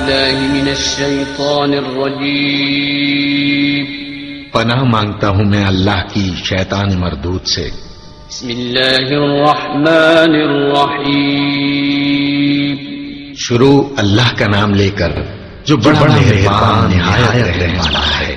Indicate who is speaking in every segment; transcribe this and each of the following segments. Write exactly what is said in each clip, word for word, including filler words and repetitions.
Speaker 1: بالله من الشيطان الرجيم.
Speaker 2: پناہ مانگتا ہوں میں اللہ کی شیطان مردود سے.
Speaker 1: بسم اللہ الرحمن الرحیم.
Speaker 2: شروع اللہ کا نام لے کر جو بڑا مہربان نہایت رحم والا ہے.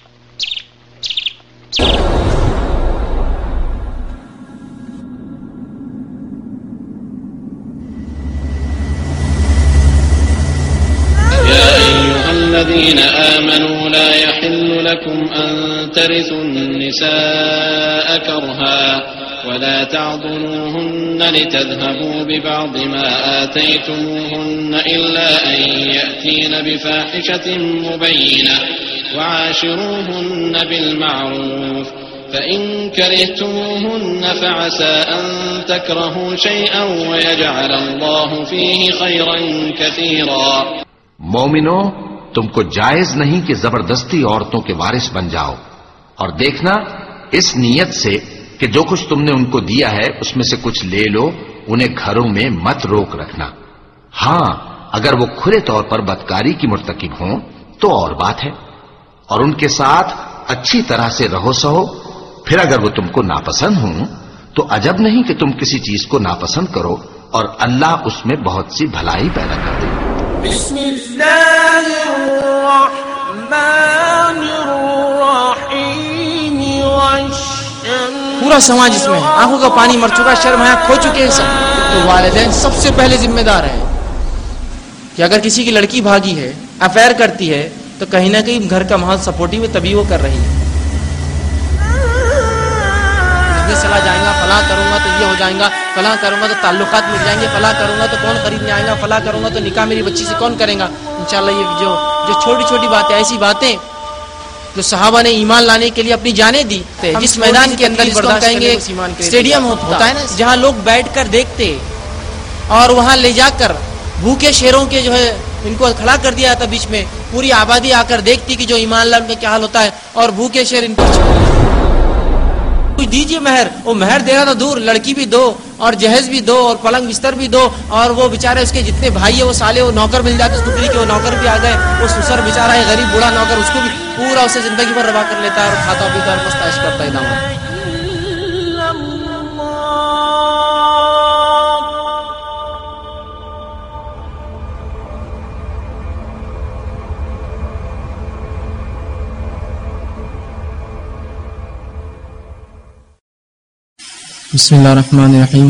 Speaker 3: الذين آمنوا لا يحل لكم أن ترثوا النساء كرها ولا تعضلوهن لتذهبوا ببعض ما آتيتموهن إلا أن يأتين بفاحشة مبينة وعاشروهن بالمعروف فإن كرهتموهن فعسى أن تكرهوا شيئا ويجعل الله فيه خيرا كثيرا.
Speaker 2: مومنو، تم کو جائز نہیں کہ زبردستی عورتوں کے وارث بن جاؤ، اور دیکھنا اس نیت سے کہ جو کچھ تم نے ان کو دیا ہے اس میں سے کچھ لے لو، انہیں گھروں میں مت روک رکھنا. ہاں اگر وہ کھلے طور پر بدکاری کی مرتکب ہوں تو اور بات ہے، اور ان کے ساتھ اچھی طرح سے رہو سہو. پھر اگر وہ تم کو ناپسند ہوں تو عجب نہیں کہ تم کسی چیز کو ناپسند کرو، اور اللہ اس میں بہت سی بھلائی پیدا کر دے.
Speaker 4: بسم اللہ الرحمن الرحیم.
Speaker 5: پورا سماج اس میں ہے، آنکھوں کا پانی مر چکا، شرم حیا کھو چکے ہیں سب. تو والدین سب سے پہلے ذمہ دار ہیں کہ اگر کسی کی لڑکی بھاگی ہے، افیئر کرتی ہے، تو کہیں نہ کہیں گھر کا ماحول سپورٹیو ہے، تبھی وہ کر رہی ہے. چلا جائیں گا، فلاں کروں گا تو یہ ہو جائیں گا، فلاں کروں گا تو تعلقات مٹ جائیں گے، فلاں کروں گا تو کون خریدنے آئے گا، فلاں کروں گا تو نکاح میری بچی سے کون کرے گا. انشاءاللہ یہ جو جو چھوٹی چھوٹی باتیں، ایسی باتیں جو صحابہ نے ایمان لانے کے لیے اپنی جانیں دی. جس میدان کے اندر اس کو کہیں گے اسٹیڈیم ہوتا ہے نا، جہاں لوگ بیٹھ کر دیکھتے، اور وہاں لے جا کر بھوکے شیروں کے جو ہے ان کو کھڑا کر دیا تھا بیچ میں، پوری آبادی آ کر دیکھتی کہ جو ایمان لا ان کا کیا حال ہوتا ہے، اور بھوکے شیر ان کو دیجیے مہر. وہ مہر دے رہا تھا دور، لڑکی بھی دو اور جہیز بھی دو اور پلنگ بستر بھی دو، اور وہ بیچارے اس کے جتنے بھائی ہیں وہ سالے وہ نوکر مل جاتے اس ٹکڑی کے، وہ نوکر بھی آ گئے. وہ سسر بیچارہ ہے غریب بوڑھا نوکر، اس کو بھی پورا اسے زندگی بھر روا کر لیتا ہے اور کھاتا پیتا اور مستعش کرتا ہے. دامن بسم اللہ الرحمن الرحیم.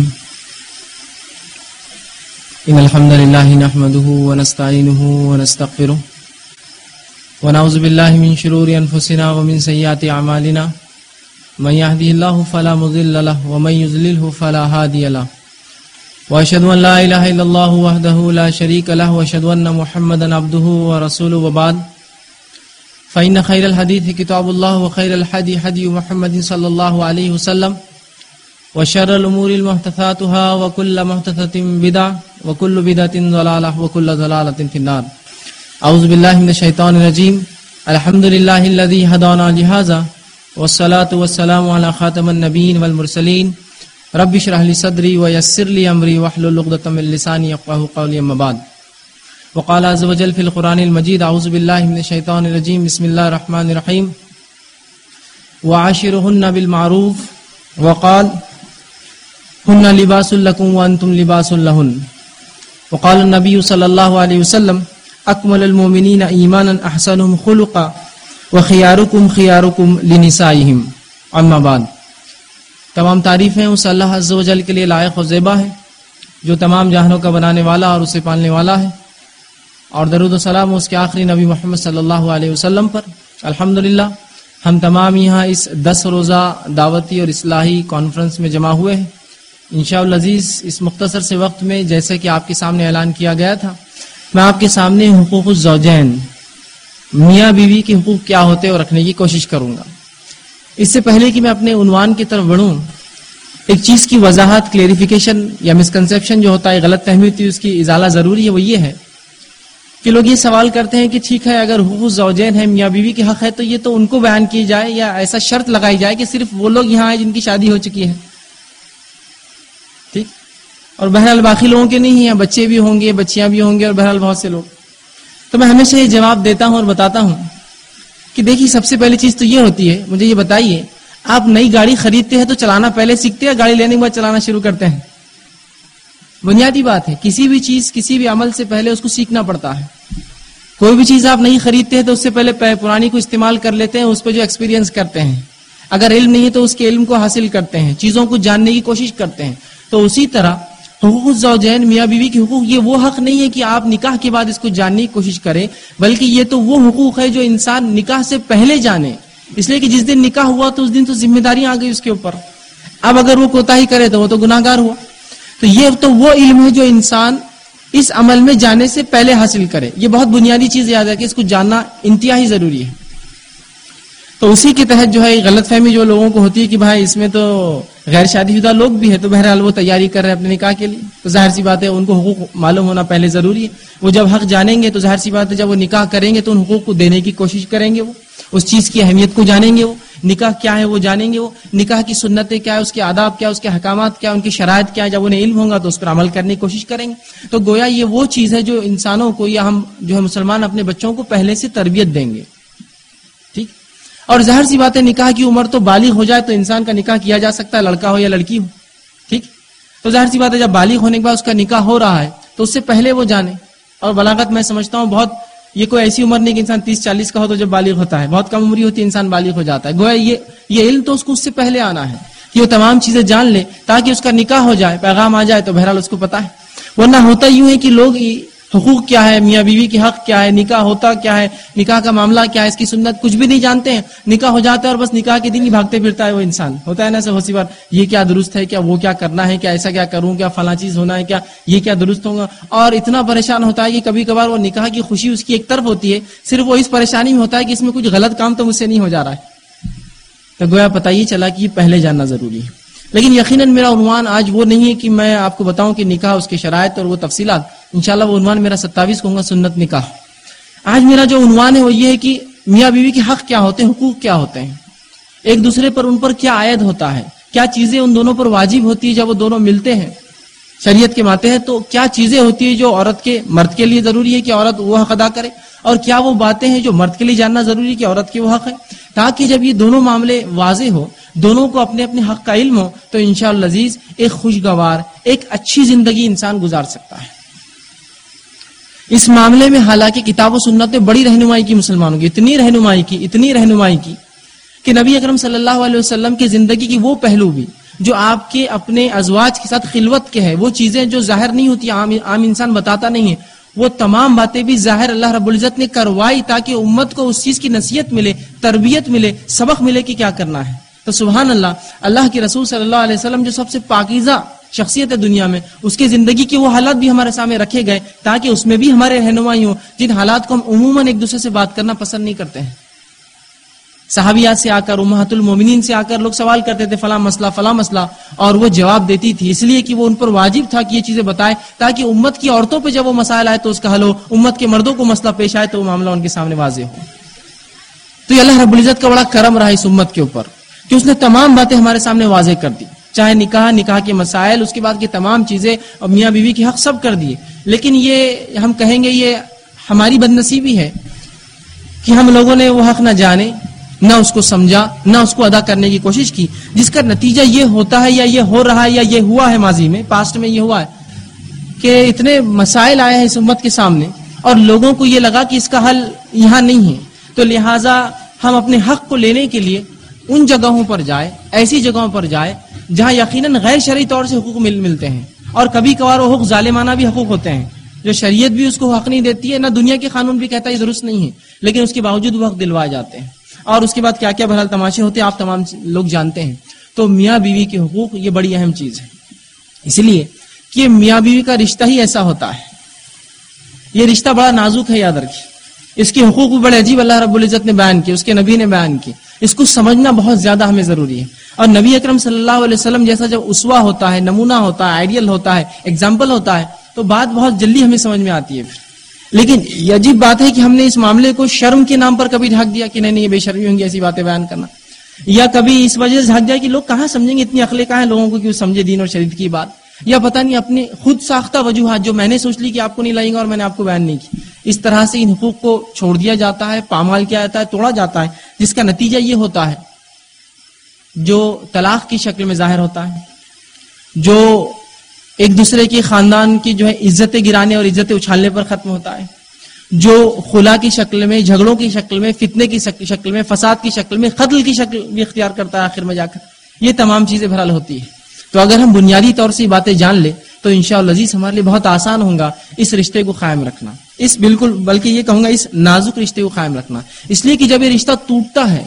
Speaker 5: ان الحمد للہ نحمده ونستعینه ونستغفره ونعوذ باللہ من شرور انفسنا ومن سیئات اعمالنا. من يهده الله فلا مضل له ومن يضلل فلا هادي له. واشهد ان لا اله الا الله وحده لا شريك له واشهد ان محمدا عبده ورسوله. وبعد فان خير الحديث كتاب الله وخير الهدي هدي محمد صلى الله عليه وسلم وشر الأمور محدثاتها وكل محدثة بدعة وكل بدعة ضلالة وكل ضلالة في النار. أعوذ بالله من الشيطان الرجيم. الحمد لله الذي هدانا لهذا والصلاة والسلام على خاتم النبيين والمرسلين. رب اشرح لي صدري ويسر لي أمري واحلل عقدة من لساني يفقهوا قولي. أما بعد. وقال عز وجل في القرآن المجيد. أعوذ بالله من الشيطان الرجيم. بسم الله الرحمن الرحيم. وعاشرهن بالمعروف. وقال هن لباس لكم وانتم لباس لهن. وقال النبي صلى الله عليه وسلم اكمل المؤمنين ایمانا احسنهم خلقا وخياركم خياركم لنسائهم. اما بعد. تمام تعریفیں اس اللہ عز و جل کے لیے لائق و زیبا ہے جو تمام جہانوں کا بنانے والا اور اسے پالنے والا ہے، اور درود و سلام اس کے آخری نبی محمد صلی اللہ علیہ وسلم پر. الحمدللہ ہم تمام یہاں اس دس روزہ دعوتی اور اصلاحی کانفرنس میں جمع ہوئے ہیں. انشاءاللہ العزیز اس مختصر سے وقت میں جیسے کہ آپ کے سامنے اعلان کیا گیا تھا، میں آپ کے سامنے حقوق الزوجین، میاں بیوی کے حقوق کیا ہوتے ہیں، اور رکھنے کی کوشش کروں گا. اس سے پہلے کہ میں اپنے عنوان کی طرف بڑھوں، ایک چیز کی وضاحت، کلیریفیکیشن یا مسکنسیپشن جو ہوتا ہے، غلط فہمی ہوتی ہے، اس کی ازالہ ضروری ہے. وہ یہ ہے کہ لوگ یہ سوال کرتے ہیں کہ ٹھیک ہے اگر حقوق الزوجین ہے، میاں بیوی کے حق ہے، تو یہ تو ان کو بیان کی جائے یا ایسا شرط لگائی جائے کہ صرف وہ لوگ یہاں ہیں جن کی شادی ہو چکی ہے. ٹھیک، اور بہرحال باقی لوگوں کے نہیں ہیں، بچے بھی ہوں گے، بچیاں بھی ہوں گے، اور بہرحال بہت سے لوگ. تو میں ہمیشہ یہ جواب دیتا ہوں اور بتاتا ہوں کہ دیکھیے سب سے پہلی چیز تو یہ ہوتی ہے، مجھے یہ بتائیے آپ نئی گاڑی خریدتے ہیں تو چلانا پہلے سیکھتے ہیں، گاڑی لینے کے بعد چلانا شروع کرتے ہیں؟ بنیادی بات ہے، کسی بھی چیز کسی بھی عمل سے پہلے اس کو سیکھنا پڑتا ہے. کوئی بھی چیز آپ نہیں خریدتے ہیں تو اس سے پہلے پرانی کو استعمال کر لیتے ہیں، اس پہ جو ایکسپیرینس کرتے ہیں. اگر علم نہیں ہے تو اس کے علم کو حاصل کرتے ہیں، چیزوں کو جاننے کی کوشش کرتے ہیں. تو اسی طرح حقوق الزوجین، میاں بیوی کے حقوق، یہ وہ حق نہیں ہے کہ آپ نکاح کے بعد اس کو جاننے کی کوشش کریں، بلکہ یہ تو وہ حقوق ہے جو انسان نکاح سے پہلے جانے. اس لیے کہ جس دن نکاح ہوا تو اس دن تو ذمہ داریاں آ گئی اس کے اوپر. اب اگر وہ کوتاہی کرے تو وہ تو گناہ گار ہوا. تو یہ تو وہ علم ہے جو انسان اس عمل میں جانے سے پہلے حاصل کرے. یہ بہت بنیادی چیز یاد ہے کہ اس کو جاننا انتہائی ضروری ہے. تو اسی کے تحت جو ہے غلط فہمی جو لوگوں کو ہوتی ہے کہ بھائی اس میں تو غیر شادی شدہ لوگ بھی ہے، تو بہرحال وہ تیاری کر رہے ہیں اپنے نکاح کے لیے، تو ظاہر سی بات ہے ان کو حقوق معلوم ہونا پہلے ضروری ہے. وہ جب حق جانیں گے تو ظاہر سی بات ہے جب وہ نکاح کریں گے تو ان حقوق کو دینے کی کوشش کریں گے، وہ اس چیز کی اہمیت کو جانیں گے، وہ نکاح کیا ہے وہ جانیں گے، وہ نکاح کی سنتیں کیا ہے، اس کے آداب کیا ہے، اس کے حکامات کیا ہے، ان کی شرائط کیا ہے. جب انہیں علم ہوگا تو اس پر عمل کرنے کی کوشش کریں گے. تو گویا یہ وہ چیز ہے جو انسانوں کو یا ہم جو ہے مسلمان اپنے بچوں کو پہلے سے تربیت دیں گے. ٹھیک. اور ظاہر سی بات ہے نکاح کی عمر تو بالغ ہو جائے تو انسان کا نکاح کیا جا سکتا ہے، لڑکا ہو یا لڑکی ہو. ٹھیک. تو ظاہر سی بات ہے جب بالغ ہونے کے بعد اس کا نکاح ہو رہا ہے تو اس سے پہلے وہ جانے. اور بلاغت میں سمجھتا ہوں بہت یہ کوئی ایسی عمر نہیں کہ انسان تیس چالیس کا ہو تو جب بالغ ہوتا ہے، بہت کم عمری ہوتی ہے انسان بالغ ہو جاتا ہے. گویا یہ یہ علم تو اس کو اس سے پہلے آنا ہے کہ وہ تمام چیزیں جان لے تاکہ اس کا نکاح ہو جائے، پیغام آ جائے تو بہرحال اس کو پتا ہے. ورنہ ہوتا یوں ہے کہ لوگ حقوق کیا ہے، میاں بیوی کے حق کیا ہے، نکاح ہوتا کیا ہے، نکاح کا معاملہ کیا ہے، اس کی سنت کچھ بھی نہیں جانتے ہیں. نکاح ہو جاتا ہے اور بس نکاح کے دن ہی بھاگتے پھرتا ہے وہ انسان. ہوتا ہے نا ایسا بہت سی بار، یہ کیا درست ہے، کیا وہ کیا کرنا ہے، کیا ایسا کیا کروں، کیا فلاں چیز ہونا ہے، کیا یہ کیا درست ہوگا. اور اتنا پریشان ہوتا ہے کہ کبھی کبھار وہ نکاح کی خوشی اس کی ایک طرف ہوتی ہے، صرف وہ اس پریشانی میں ہوتا ہے کہ اس میں کچھ غلط کام تو مجھ سے نہیں ہو جا رہا ہے. تو گویا پتہ یہ چلا کہ یہ پہلے جاننا ضروری ہے. لیکن یقیناً میرا عنوان آج وہ نہیں ہے کہ میں آپ کو بتاؤں کہ نکاح اس کے شرائط اور وہ تفصیلات. انشاءاللہ وہ عنوان میرا ستاویس کہوں گا، سنت نکاح. آج میرا جو عنوان ہے وہ یہ ہے کہ میاں بیوی کے حق کیا ہوتے ہیں، حقوق کیا ہوتے ہیں، ایک دوسرے پر ان پر کیا عائد ہوتا ہے، کیا چیزیں ان دونوں پر واجب ہوتی ہے جب وہ دونوں ملتے ہیں شریعت کے ماتے ہیں، تو کیا چیزیں ہوتی ہیں جو عورت کے مرد کے لیے ضروری ہے کہ عورت وہ حق ادا کرے، اور کیا وہ باتیں ہیں جو مرد کے لیے جاننا ضروری ہے کہ عورت کے وہ حق ہے. تاکہ جب یہ دونوں معاملے واضح ہو، دونوں کو اپنے اپنے حق کا علم ہو، تو انشاءاللہ عزیز ایک خوشگوار ایک اچھی زندگی انسان گزار سکتا ہے. اس معاملے میں حالانکہ کتاب و سنت نے بڑی رہنمائی کی مسلمانوں کی، اتنی رہنمائی کی اتنی رہنمائی کی کہ نبی اکرم صلی اللہ علیہ وسلم کی زندگی کی وہ پہلو بھی جو آپ کے اپنے ازواج کے ساتھ خلوت کے ہے، وہ چیزیں جو ظاہر نہیں ہوتی، عام عام انسان بتاتا نہیں ہے، وہ تمام باتیں بھی ظاہر اللہ رب العزت نے کروائی تاکہ امت کو اس چیز کی نصیحت ملے، تربیت ملے، سبق ملے کہ کیا کرنا ہے. تو سبحان اللہ، اللہ کے رسول صلی اللہ علیہ وسلم جو سب سے پاکیزہ شخصیت ہے دنیا میں، اس کی زندگی کے وہ حالات بھی ہمارے سامنے رکھے گئے تاکہ اس میں بھی ہمارے رہنمائی ہو، جن حالات کو ہم عموماً ایک دوسرے سے بات کرنا پسند نہیں کرتے ہیں. صحابیات سے آ کر، امہات المومنین سے آ کر لوگ سوال کرتے تھے فلاں مسئلہ فلاں مسئلہ، اور وہ جواب دیتی تھی، اس لیے کہ وہ ان پر واجب تھا کہ یہ چیزیں بتائے تاکہ امت کی عورتوں پہ جب وہ مسائل آئے تو اس کا حل ہو، امت کے مردوں کو مسئلہ پیش آئے تو وہ معاملہ ان کے سامنے واضح ہو. تو یہ اللہ رب العزت کا بڑا کرم رہا اس امت کے اوپر کہ اس نے تمام باتیں ہمارے سامنے واضح کر دی، چاہے نکاح، نکاح کے مسائل، اس کے بعد کی تمام چیزیں، اور میاں بیوی کے حق سب کر دیے. لیکن یہ ہم کہیں گے یہ ہماری بد نصیبی ہے کہ ہم لوگوں نے وہ حق نہ جانے، نہ اس کو سمجھا، نہ اس کو ادا کرنے کی کوشش کی، جس کا نتیجہ یہ ہوتا ہے یا یہ ہو رہا ہے یا یہ ہوا ہے ماضی میں، پاسٹ میں یہ ہوا ہے کہ اتنے مسائل آئے ہیں اس امت کے سامنے اور لوگوں کو یہ لگا کہ اس کا حل یہاں نہیں ہے، تو لہٰذا ہم اپنے حق کو لینے کے لیے ان جگہوں پر جائے، ایسی جگہوں پر جائے جہاں یقیناً غیر شرعی طور سے حقوق مل ملتے ہیں، اور کبھی کبھار وہ حقوق ظالمانہ بھی حقوق ہوتے ہیں جو شریعت بھی اس کو حق نہیں دیتی ہے، نہ دنیا کے قانون بھی کہتا ہے یہ درست نہیں ہے، لیکن اس کے باوجود وہ حق دلوائے جاتے ہیں. اور اس کے بعد کیا کیا بہرحال تماشے ہوتے ہیں آپ تمام لوگ جانتے ہیں. تو میاں بیوی کے حقوق یہ بڑی اہم چیز ہے، اس لیے کہ میاں بیوی کا رشتہ ہی ایسا ہوتا ہے، یہ رشتہ بڑا نازک ہے، یاد رکھیے. اس کے حقوق بھی بڑے عجیب اللہ رب العزت نے بیان کیے، اس کے نبی نے بیان کیے. اس کو سمجھنا بہت زیادہ ہمیں ضروری ہے. اور نبی اکرم صلی اللہ علیہ وسلم جیسا جب اسوہ ہوتا ہے، نمونہ ہوتا ہے، آئیڈیل ہوتا ہے، ایگزامپل ہوتا ہے، تو بات بہت جلدی ہمیں سمجھ میں آتی ہے. لیکن یہ عجیب بات ہے کہ ہم نے اس معاملے کو شرم کے نام پر کبھی ڈھک دیا کہ نہیں نہیں یہ بے شرمی ہوں گی ایسی باتیں بیان کرنا، یا کبھی اس وجہ سے ڈھک دیا کہ لوگ کہاں سمجھیں گے، اتنی عقلیں کہاں ہیں لوگوں کو کہ وہ سمجھے دین اور شریعت کی بات، یا پتہ نہیں اپنے خود ساختہ وجوہات جو میں نے سوچ لی کہ آپ کو نہیں لائیں گے اور میں نے آپ کو بیان نہیں کی. اس طرح سے ان حقوق کو چھوڑ دیا جاتا ہے، پامال کیا جاتا ہے، توڑا جاتا ہے، جس کا نتیجہ یہ ہوتا ہے جو طلاق کی شکل میں ظاہر ہوتا ہے، جو ایک دوسرے کے خاندان کی جو ہے عزتیں گرانے اور عزتیں اچھالنے پر ختم ہوتا ہے، جو خلا کی شکل میں، جھگڑوں کی شکل میں، فتنے کی شکل میں، فساد کی شکل میں، قتل کی شکل بھی اختیار کرتا ہے آخر میں جا کر. یہ تمام چیزیں بہرحال ہوتی ہے. تو اگر ہم بنیادی طور سے یہ باتیں جان لیں تو انشاءاللہ عزیز ہمارے لیے بہت آسان ہوگا اس رشتے کو قائم رکھنا، اس بالکل بلکہ یہ کہوں گا اس نازک رشتے کو قائم رکھنا. اس لیے کہ جب یہ رشتہ ٹوٹتا ہے،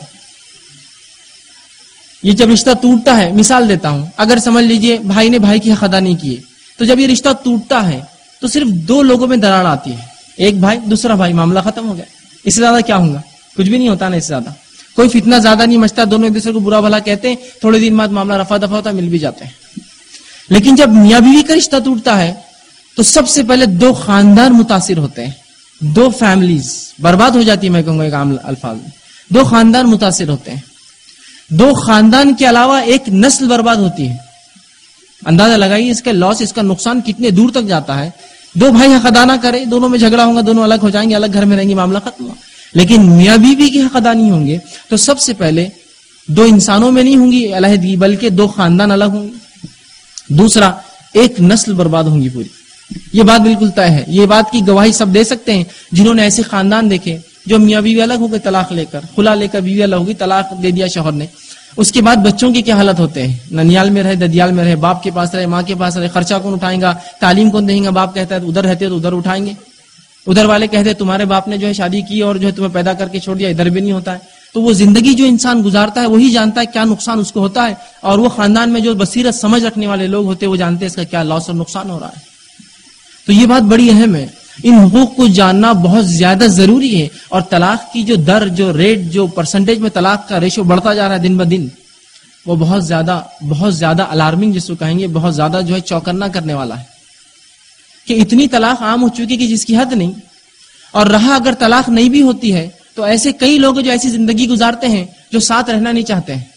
Speaker 5: یہ جب رشتہ ٹوٹتا ہے، مثال دیتا ہوں، اگر سمجھ لیجئے بھائی نے بھائی کی حق ادا نہیں کیے، تو جب یہ رشتہ ٹوٹتا ہے تو صرف دو لوگوں میں دراڑ آتی ہے، ایک بھائی دوسرا بھائی، معاملہ ختم ہو گیا. اس سے زیادہ کیا ہوگا؟ کچھ بھی نہیں ہوتا نا. اس سے زیادہ کوئی فتنہ زیادہ نہیں مچتا، دونوں ایک دوسرے کو برا بھلا کہتے ہیں، تھوڑے دن بعد معاملہ رفع دفع ہوتا ہے، مل بھی جاتے ہیں. لیکن جب میاں بیوی کا رشتہ ٹوٹتا ہے تو سب سے پہلے دو خاندان متاثر ہوتے ہیں، دو فیملیز برباد ہو جاتی ہے. میں کہوں گا ایک عام الفاظ میں دو خاندان متاثر ہوتے ہیں. دو خاندان کے علاوہ ایک نسل برباد ہوتی ہے. اندازہ لگائیے اس کا لاس، اس کا نقصان کتنے دور تک جاتا ہے. دو بھائی حق ادا نہ کرے، دونوں میں جھگڑا ہوگا، دونوں الگ ہو جائیں گے، الگ گھر میں رہیں گے، معاملہ ختم ہوا. لیکن میاں بیوی کے حق ادا نہیں ہوں گے تو سب سے پہلے دو انسانوں میں نہیں ہوں گی علیحدگی، بلکہ دو خاندان الگ ہوں گے. دوسرا، ایک نسل برباد ہوں گی پوری. یہ بات بالکل طے ہے. یہ بات کی گواہی سب دے سکتے ہیں جنہوں نے ایسے خاندان دیکھے جو میاں بیوی الگ ہو گئے طلاق لے کر، خلا لے کر بیوی الگ ہوگی، طلاق دے دیا شوہر نے. اس کے بعد بچوں کے کیا حالت ہوتے ہیں، ننیال میں رہے، ددیال میں رہے، باپ کے پاس رہے، ماں کے پاس رہے، خرچہ کون اٹھائے گا، تعلیم کون دیں گا. باپ کہتا ہے ادھر رہتے تو ادھر اٹھائیں گے، ادھر والے کہتے ہیں تمہارے باپ نے جو ہے شادی کی اور جو ہے تمہیں پیدا کر کے چھوڑ دیا، ادھر بھی نہیں ہوتا ہے. تو وہ زندگی جو انسان گزارتا ہے وہی جانتا ہے کیا نقصان اس کو ہوتا ہے، اور وہ خاندان میں جو بصیرت سمجھ رکھنے والے لوگ ہوتے ہیں وہ جانتے ہیں اس کا کیا لاس اور نقصان ہو رہا ہے. تو یہ بات بڑی اہم ہے. ان حقوق کو جاننا بہت زیادہ ضروری ہے. اور طلاق کی جو در، جو ریٹ، جو پرسنٹیج میں طلاق کا ریشو بڑھتا جا رہا ہے دن بدن، وہ بہت زیادہ بہت زیادہ الارمنگ جس کو کہیں گے، بہت زیادہ جو ہے چوکنا کرنے والا ہے کہ اتنی طلاق عام ہو چکی کہ جس کی حد نہیں. اور رہا اگر طلاق نہیں بھی ہوتی ہے تو ایسے کئی لوگ جو ایسی زندگی گزارتے ہیں جو ساتھ رہنا نہیں چاہتے ہیں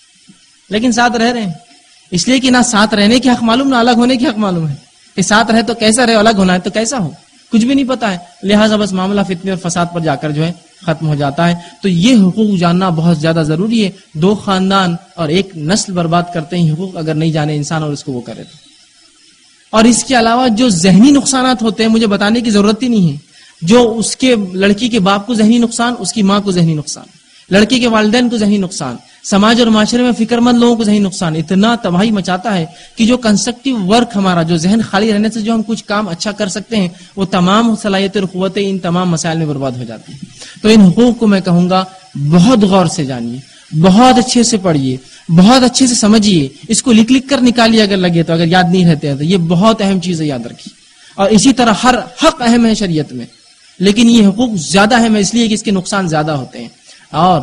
Speaker 5: لیکن ساتھ رہ رہے ہیں، اس لیے کہ نہ ساتھ رہنے کے حق معلوم، نہ الگ ہونے کے حق معلوم ہے کہ ساتھ رہے تو کیسا رہے، الگ ہونا ہے تو کیسا ہو، کچھ بھی نہیں پتا ہے. لہٰذا بس معاملہ فتنے اور فساد پر جا کر جو ہے ختم ہو جاتا ہے. تو یہ حقوق جاننا بہت زیادہ ضروری ہے. دو خاندان اور ایک نسل برباد کرتے ہیں حقوق اگر نہیں جانے انسان اور اس کو وہ کرے تو. اور اس کے علاوہ جو ذہنی نقصانات ہوتے ہیں مجھے بتانے کی ضرورت ہی نہیں ہے. جو اس کے لڑکی کے باپ کو ذہنی نقصان، اس کی ماں کو ذہنی نقصان، لڑکی کے والدین کو ذہنی نقصان، سماج اور معاشرے میں فکر مند لوگوں کو ذہنی نقصان اتنا تباہی مچاتا ہے کہ جو کنسٹرکٹیو ورک ہمارا، جو ذہن خالی رہنے سے جو ہم کچھ کام اچھا کر سکتے ہیں، وہ تمام صلاحیتیں اور قوتیں ان تمام مسائل میں برباد ہو جاتی ہیں. تو ان حقوق کو میں کہوں گا بہت غور سے جانیے، بہت اچھے سے پڑھیے، بہت اچھے سے سمجھیے. اس کو لکھ لکھ کر نکالیے اگر لگے تو، اگر یاد نہیں رہتے ہیں تو. یہ بہت اہم چیز ہے، یاد رکھیے. اور اسی طرح ہر حق اہم ہے شریعت میں، لیکن یہ حقوق زیادہ اہم ہے اس لیے کہ اس کے نقصان زیادہ ہوتے ہیں. اور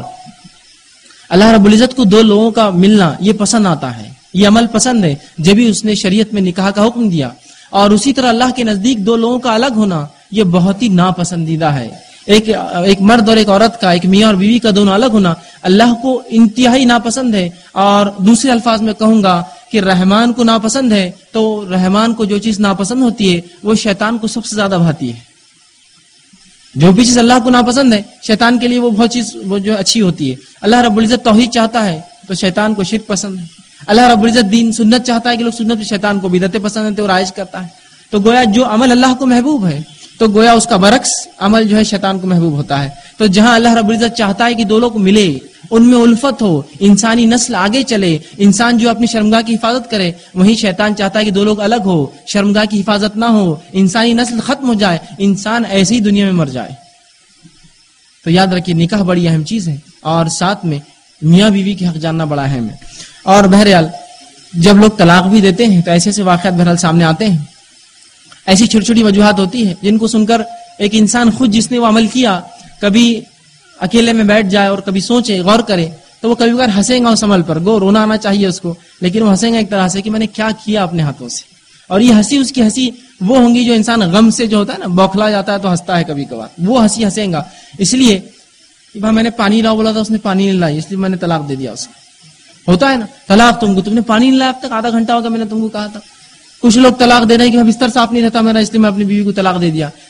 Speaker 5: اللہ رب العزت کو دو لوگوں کا ملنا یہ پسند آتا ہے، یہ عمل پسند ہے، جبھی اس نے شریعت میں نکاح کا حکم دیا. اور اسی طرح اللہ کے نزدیک دو لوگوں کا الگ ہونا یہ بہت ہی ناپسندیدہ ہے. ایک ایک مرد اور ایک عورت کا، ایک میاں اور بیوی کا دونوں الگ ہونا اللہ کو انتہائی ناپسند ہے. اور دوسرے الفاظ میں کہوں گا کہ رحمان کو ناپسند ہے تو رحمان کو جو چیز ناپسند ہوتی ہے وہ شیطان کو سب سے زیادہ بھاتی ہے. جو بھی چیز اللہ کو ناپسند ہے شیطان کے لیے وہ بہت چیز وہ جو اچھی ہوتی ہے. اللہ رب العزت توحید چاہتا ہے تو شیطان کو شرک پسند ہے. اللہ رب العزت دین سنت چاہتا ہے کہ لوگ سنت، شیطان کو بدعتیں پسند ہیں تو رائج کرتا ہے. تو گویا جو عمل اللہ کو محبوب ہے تو گویا اس کا برعکس عمل جو ہے شیطان کو محبوب ہوتا ہے. تو جہاں اللہ رب العزت چاہتا ہے کہ دو لوگ ملے، ان میں الفت ہو، انسانی نسل آگے چلے، انسان جو اپنی شرمگاہ کی حفاظت کرے، وہیں شیطان چاہتا ہے کہ دو لوگ الگ ہو، شرمگاہ کی حفاظت نہ ہو، انسانی نسل ختم ہو جائے، انسان ایسے ہی دنیا میں مر جائے. تو یاد رکھیے نکاح بڑی اہم چیز ہے اور ساتھ میں میاں بیوی کے حق جاننا بڑا اہم ہے. اور بہرحال جب لوگ طلاق بھی دیتے ہیں تو ایسے ایسے واقعات بہرحال سامنے آتے ہیں، ایسی چھوٹی چھوٹی وجوہات ہوتی ہیں جن کو سن کر ایک انسان خود جس نے وہ عمل کیا کبھی اکیلے میں بیٹھ جائے اور کبھی سوچے، غور کرے تو وہ کبھی کبھار ہنسے گا اس عمل پر. گو رونا آنا چاہیے اس کو، لیکن وہ ہنسے گا ایک طرح سے کہ میں نے کیا کیا اپنے ہاتھوں سے. اور یہ ہنسی اس کی ہنسی وہ ہوں گی جو انسان غم سے جو ہوتا ہے نا بوکھلا جاتا ہے تو ہنستا ہے کبھی کبھار، وہ ہنسی ہنسے گا. اس لیے کہ میں نے پانی لاؤ بولا تھا اس نے پانی نہیں لائی اس لیے میں نے طلاق دے دیا اس کو. ہوتا ہے نا طلاق تم کو، تم نے پانی نہیں لایا اب تک، آدھا گھنٹہ ہوگا میں نے تم کو کہا تھا. کچھ لوگ طلاق دے رہے ہیں کہ میں بستر صاف نہیں رہتا میرا اس لیے میں اپنی بیوی کو طلاق دے دیا.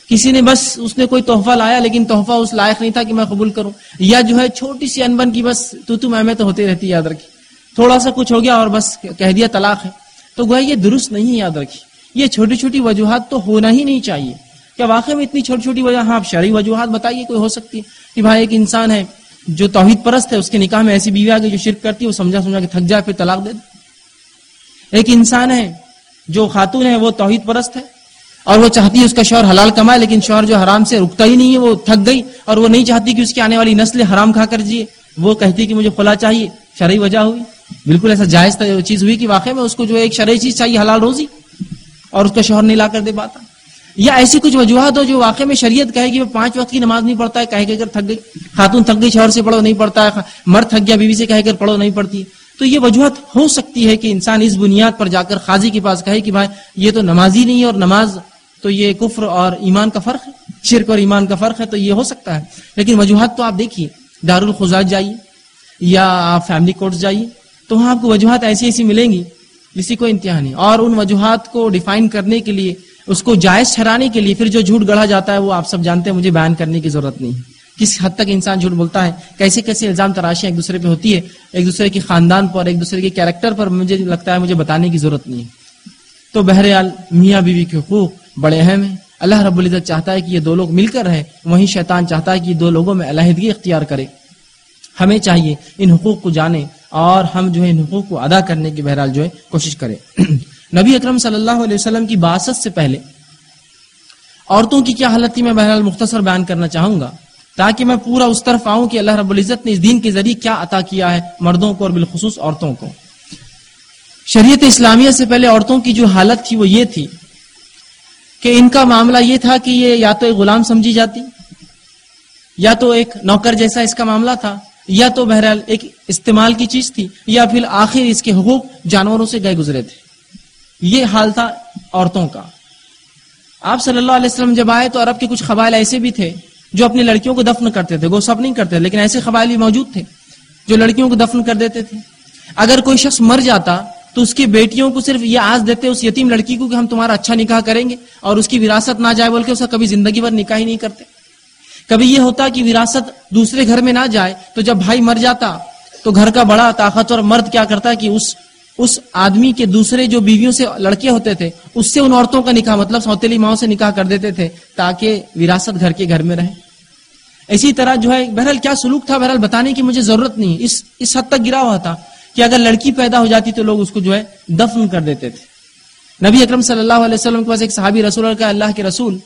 Speaker 5: کسی نے بس اس نے کوئی تحفہ لایا لیکن تحفہ اس لائق نہیں تھا کہ میں قبول کروں، یا جو ہے چھوٹی سی انبن کی بس تو تو میں میں تو ہوتی رہتی، یاد رکھی، تھوڑا سا کچھ ہو گیا اور بس کہہ دیا طلاق ہے، تو گویا یہ درست نہیں، یاد رکھی یہ چھوٹی چھوٹی وجوہات تو ہونا ہی نہیں چاہیے. کیا واقعی میں اتنی چھوٹی چھوٹی وجہ، ہاں شرعی وجوہات بتائیے کوئی ہو سکتی ہے کہ بھائی ایک انسان ہے جو توحید پرست ہے، اس کے نکاح میں ایسی بیوی آ گئی جو شرک کرتی ہے، وہ سمجھا سمجھا کے تھک جائے پھر طلاق دے دے. ایک انسان ہے جو خاتون ہے وہ توحید پرست ہے اور وہ چاہتی ہے اس کا شوہر حلال کمائے، لیکن شوہر جو حرام سے رکتا ہی نہیں ہے، وہ تھک گئی اور وہ نہیں چاہتی کہ اس کی آنے والی نسل حرام کھا کر جیے، وہ کہتی کہ مجھے خلا چاہیے. شرعی وجہ ہوئی، بالکل ایسا جائز چیز ہوئی کہ واقعی میں اس کو جو ایک شرعی چیز چاہیے حلال روزی اور اس کا شوہر نہیں لا کر دے پاتا. یا ایسی کچھ وجوہات ہو جو واقعی میں شریعت کہے کہ وہ پانچ وقت کی نماز نہیں پڑھتا ہے، کہہ کے اگر تھک گئی، خاتون تھک گئی شوہر سے پڑھو نہیں پڑھتا ہے، مرد تھک گیا بیوی سے کہہ کر پڑھو نہیں پڑتی. تو یہ وجوہات ہو سکتی ہے کہ انسان اس بنیاد پر جا کر قاضی کے پاس کہے کہ بھائی یہ تو نمازی نہیں ہے، اور نماز تو یہ کفر اور ایمان کا فرق ہے، شرک اور ایمان کا فرق ہے، تو یہ ہو سکتا ہے. لیکن وجوہات تو آپ دیکھیے، دارالخزاج جائیے یا آپ فیملی کورٹس جائیے تو وہاں آپ کو وجوہات ایسی ایسی ملیں گی جس کی کوئی انتہا نہیں. اور ان وجوہات کو ڈیفائن کرنے کے لیے، اس کو جائز ٹھہرانے کے لیے پھر جو جھوٹ گڑھا جاتا ہے وہ آپ سب جانتے ہیں، مجھے بیان کرنے کی ضرورت نہیں ہے. کس حد تک انسان جھوٹ بولتا ہے، کیسے کیسے الزام تراشیاں ایک دوسرے پہ ہوتی ہے، ایک دوسرے کے خاندان پر، ایک دوسرے کے کیریکٹر پر، مجھے لگتا ہے مجھے بتانے کی ضرورت نہیں ہے. تو بہرحال میاں بیوی کے حقوق بڑے اہم ہیں. اللہ رب العزت چاہتا ہے کہ یہ دو لوگ مل کر رہیں، وہیں شیطان چاہتا ہے کہ یہ دو لوگوں میں علیحدگی اختیار کرے. ہمیں چاہیے ان حقوق کو جانیں اور ہم جو ہے ان حقوق کو ادا کرنے کی بہرحال جو ہے کوشش کریں. نبی اکرم صلی اللہ علیہ وسلم کی بعثت سے پہلے عورتوں کی کیا حالت تھی، میں بہرحال مختصر بیان کرنا چاہوں گا تاکہ میں پورا اس طرف آؤں کہ اللہ رب العزت نے اس دین کے ذریعے کیا عطا کیا ہے مردوں کو اور بالخصوص عورتوں کو. شریعت اسلامیہ سے پہلے عورتوں کی جو حالت تھی وہ یہ تھی کہ ان کا معاملہ یہ تھا کہ یہ یا تو ایک غلام سمجھی جاتی، یا تو ایک نوکر جیسا اس کا معاملہ تھا، یا تو بہرحال ایک استعمال کی چیز تھی، یا پھر آخر اس کے حقوق جانوروں سے گئے گزرے تھے. یہ حال تھا عورتوں کا. آپ صلی اللہ علیہ وسلم جب آئے تو عرب کے کچھ قبائل ایسے بھی تھے جو اپنی لڑکیوں کو دفن کرتے تھے. وہ سب نہیں کرتے لیکن ایسے قبائل بھی موجود تھے جو لڑکیوں کو دفن کر دیتے تھے. اگر کوئی شخص مر جاتا تو اس کی بیٹیوں کو صرف یہ آس دیتے اس یتیم لڑکی کو کہ ہم تمہارا اچھا نکاح کریں گے اور اس کی وراثت نہ جائے، بول کے اس کا کبھی زندگی بھر نکاح ہی نہیں کرتے. کبھی یہ ہوتا کہ وراثت دوسرے گھر میں نہ جائے تو جب بھائی مر جاتا تو گھر کا بڑا طاقتور مرد کیا کرتا کہ اس اس آدمی کے دوسرے جو بیویوں سے لڑکے ہوتے تھے اس سے ان عورتوں کا نکاح، مطلب سوتیلی ماؤں سے نکاح کر دیتے تھے تاکہ وراثت گھر کے گھر میں رہے. اسی طرح جو ہے بہرحال کیا سلوک تھا بہرحال بتانے کی مجھے ضرورت نہیں، اس اس حد تک گرا ہوا تھا کہ اگر لڑکی پیدا ہو جاتی تو لوگ اس کو جو ہے دفن کر دیتے تھے. نبی اکرم صلی اللہ علیہ وسلم کے پاس ایک صحابی رسول اللہ کا، اللہ کے رسول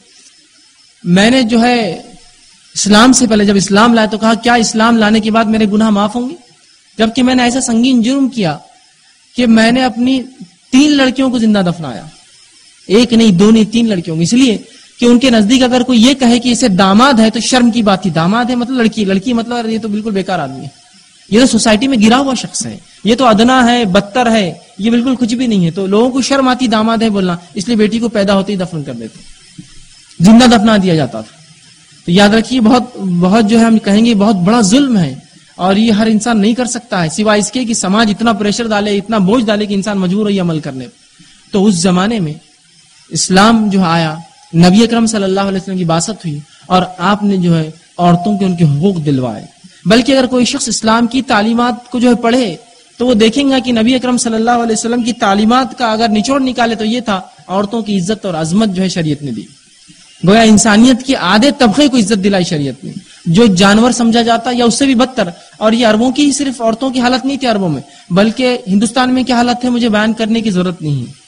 Speaker 5: میں نے جو ہے اسلام سے پہلے جب اسلام لایا تو کہا کیا اسلام لانے کے بعد میرے گناہ معاف ہوں گے؟ جبکہ میں نے ایسا سنگین جرم کیا کہ میں نے اپنی تین لڑکیوں کو زندہ دفنایا، ایک نہیں دو نہیں تین لڑکیوں کو، اس لیے کہ ان کے نزدیک اگر کوئی یہ کہے کہ اسے داماد ہے تو شرم کی بات تھی. داماد ہے مطلب لڑکی، لڑکی مطلب یہ تو بالکل بیکار آدمی ہے، یہ تو سوسائٹی میں گرا ہوا شخص ہے، یہ تو ادنا ہے، بدتر ہے، یہ بالکل کچھ بھی نہیں ہے. تو لوگوں کو شرم آتی داماد ہے بولنا، اس لیے بیٹی کو پیدا ہوتے ہی دفن کر دیتے، زندہ دفنا دیا جاتا تھا. تو یاد رکھیے بہت بہت جو ہے ہم کہیں گے بہت بڑا ظلم ہے اور یہ ہر انسان نہیں کر سکتا ہے سوائے اس کے کہ سماج اتنا پریشر ڈالے، اتنا بوجھ ڈالے کہ انسان مجبور ہے یہ عمل کرنے. تو اس زمانے میں اسلام جو آیا، نبی اکرم صلی اللہ علیہ وسلم کی بعثت ہوئی اور آپ نے جو ہے عورتوں کے ان کے حقوق دلوائے. بلکہ اگر کوئی شخص اسلام کی تعلیمات کو جو ہے پڑھے تو وہ دیکھیں گا کہ نبی اکرم صلی اللہ علیہ وسلم کی تعلیمات کا اگر نچوڑ نکالے تو یہ تھا عورتوں کی عزت اور عظمت جو ہے شریعت نے دی. گویا انسانیت کے آدھے طبقے کو عزت دلائی شریعت نے، جو جانور سمجھا جاتا یا اس سے بھی بدتر. اور یہ عربوں کی ہی صرف عورتوں کی حالت نہیں تھی عربوں میں، بلکہ ہندوستان میں کیا حالت ہے مجھے بیان کرنے کی ضرورت نہیں ہے.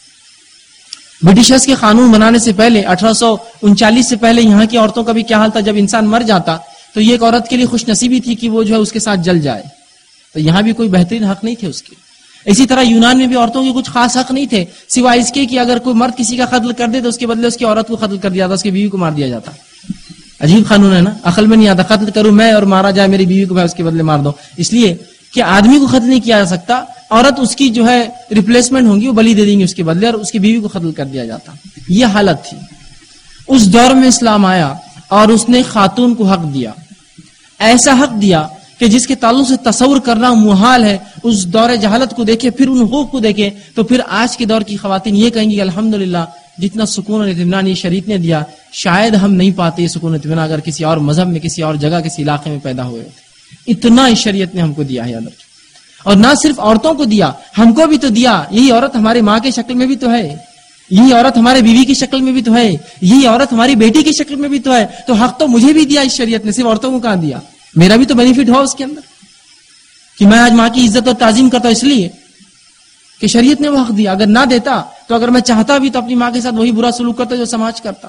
Speaker 5: برٹشرز کے قانون بنانے سے پہلے اٹھارہ سو انچالیس سے پہلے یہاں کی عورتوں کا بھی کیا حال تھا. جب انسان مر جاتا تو یہ ایک عورت کے لیے خوش نصیبی تھی کہ وہ جو ہے اس کے ساتھ جل جائے. تو یہاں بھی کوئی بہترین حق نہیں تھے اس کے. اسی طرح یونان میں بھی عورتوں کے کچھ خاص حق نہیں تھے سوائے اس کے کہ اگر کوئی مرد کسی کا قتل کر دے تو اس کے بدلے اس کی عورت کو قتل کر دیا جاتا، اس کی بیوی کو مار دیا جاتا. عجیب قانون ہے نا، عقل میں نہیں آتا. قتل کروں میں اور مارا جائے میری بیوی کو، میں اس کے بدلے مار دو. اس لیے کہ آدمی کو قتل نہیں کیا جا سکتا، عورت اس کی جو ہے ریپلیسمنٹ ہوں گی، وہ بلی دے دیں گے اس کے بدلے، اور اس کی بیوی کو قتل کر دیا جاتا. یہ حالت تھی. اس دور میں اسلام آیا اور اس نے خاتون کو حق دیا، ایسا حق دیا کہ جس کے تعلق سے تصور کرنا محال ہے. اس دور جہالت کو دیکھے، پھر ان حقوق کو دیکھے تو پھر آج کے دور کی خواتین یہ کہیں گی الحمدللہ جتنا سکون اور اطمینان یہ شریعت نے دیا شاید ہم نہیں پاتے یہ سکون اور اطمینان اگر کسی اور مذہب میں کسی اور جگہ کسی علاقے میں پیدا ہوئے ہوتے. اتنا اس شریعت نے ہم کو دیا ہے یاد رکھیں. اور نہ صرف عورتوں کو دیا, ہم کو بھی تو دیا. یہی عورت ہمارے ماں کی شکل میں بھی تو ہے, یہی عورت ہمارے بیوی کی شکل میں بھی تو ہے, یہی عورت ہماری بیٹی کی شکل میں بھی تو ہے. تو حق تو مجھے بھی دیا اس شریعت نے, صرف عورتوں کو کہاں دیا؟ میرا بھی تو بینیفٹ ہو اس کے اندر کہ میں آج ماں کی عزت اور تعظیم کرتا ہوں اس لیے کہ شریعت نے وہ حق دیا. اگر نہ دیتا تو اگر میں چاہتا بھی تو اپنی ماں کے ساتھ وہی برا سلوک کرتا جو سماج کرتا.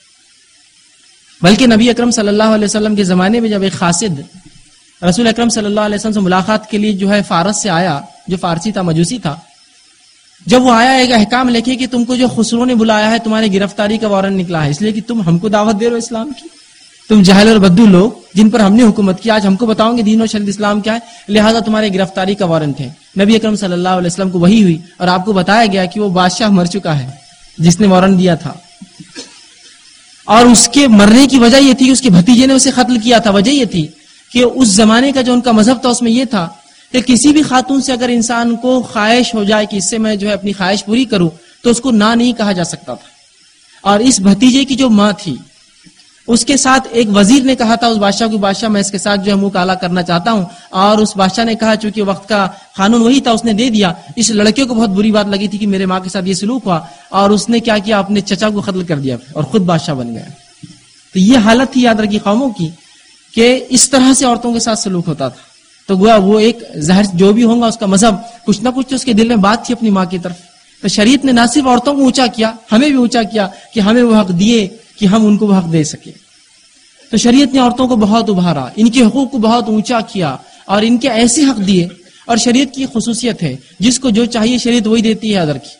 Speaker 5: بلکہ نبی اکرم صلی اللہ علیہ وسلم کے زمانے میں جب ایک خاسد رسول اکرم صلی اللہ علیہ وسلم سے ملاقات کے لیے جو ہے فارس سے آیا, جو فارسی تھا, مجوسی تھا, جب وہ آیا ایک احکام لکھے کہ تم کو جو خسرو نے بلایا ہے تمہاری گرفتاری کا وارنٹ نکلا ہے, اس لیے کہ تم ہم کو دعوت دے رہے ہو اسلام کی, تم جاہل اور بدو لوگ جن پر ہم نے حکومت کی, آج ہم کو بتاؤ گے دین و شریعت اسلام کیا ہے, لہٰذا تمہاری گرفتاری کا وارنٹ ہے. نبی اکرم صلی اللہ علیہ وسلم کو وحی ہوئی اور آپ کو بتایا گیا کہ وہ بادشاہ مر چکا ہے جس نے وارنٹ دیا تھا, اور اس کے مرنے کی وجہ یہ تھی کہ اس کے بھتیجے نے اسے قتل کیا تھا. وجہ یہ تھی کہ اس زمانے کا جو ان کا مذہب تھا اس میں یہ تھا کہ کسی بھی خاتون سے اگر انسان کو خواہش ہو جائے کہ اس سے میں جو ہے اپنی خواہش پوری کروں تو اس کو نہ نہیں کہا جا سکتا تھا. اور اس بھتیجے کی جو ماں تھی اس کے ساتھ ایک وزیر نے کہا تھا اس بادشاہ کو, بادشاہ میں اس کے ساتھ جو ہے منہ کالا کرنا چاہتا ہوں, اور اس بادشاہ نے کہا چونکہ وقت کا قانون وہی تھا اس نے دے دیا. اس لڑکے کو بہت بری بات لگی تھی کہ میرے ماں کے ساتھ یہ سلوک ہوا, اور اس نے کیا کیا اپنے چچا کو قتل کر دیا اور خود بادشاہ بن گیا. تو یہ حالت تھی یاد رکھی قوموں کی کہ اس طرح سے عورتوں کے ساتھ سلوک ہوتا تھا. تو گویا وہ ایک ظاہر جو بھی ہوگا اس کا مذہب کچھ نہ کچھ اس کے دل میں بات تھی اپنی ماں کی طرف. تو شریعت نے نہ صرف عورتوں کو اونچا کیا, ہمیں بھی اونچا کیا کہ ہمیں وہ حق دیے کہ ہم ان کو وہ حق دے سکے. تو شریعت نے عورتوں کو بہت ابھارا, ان کے حقوق کو بہت اونچا کیا اور ان کے ایسے حق دیے. اور شریعت کی خصوصیت ہے جس کو جو چاہیے شریعت وہی دیتی ہے. ادر کی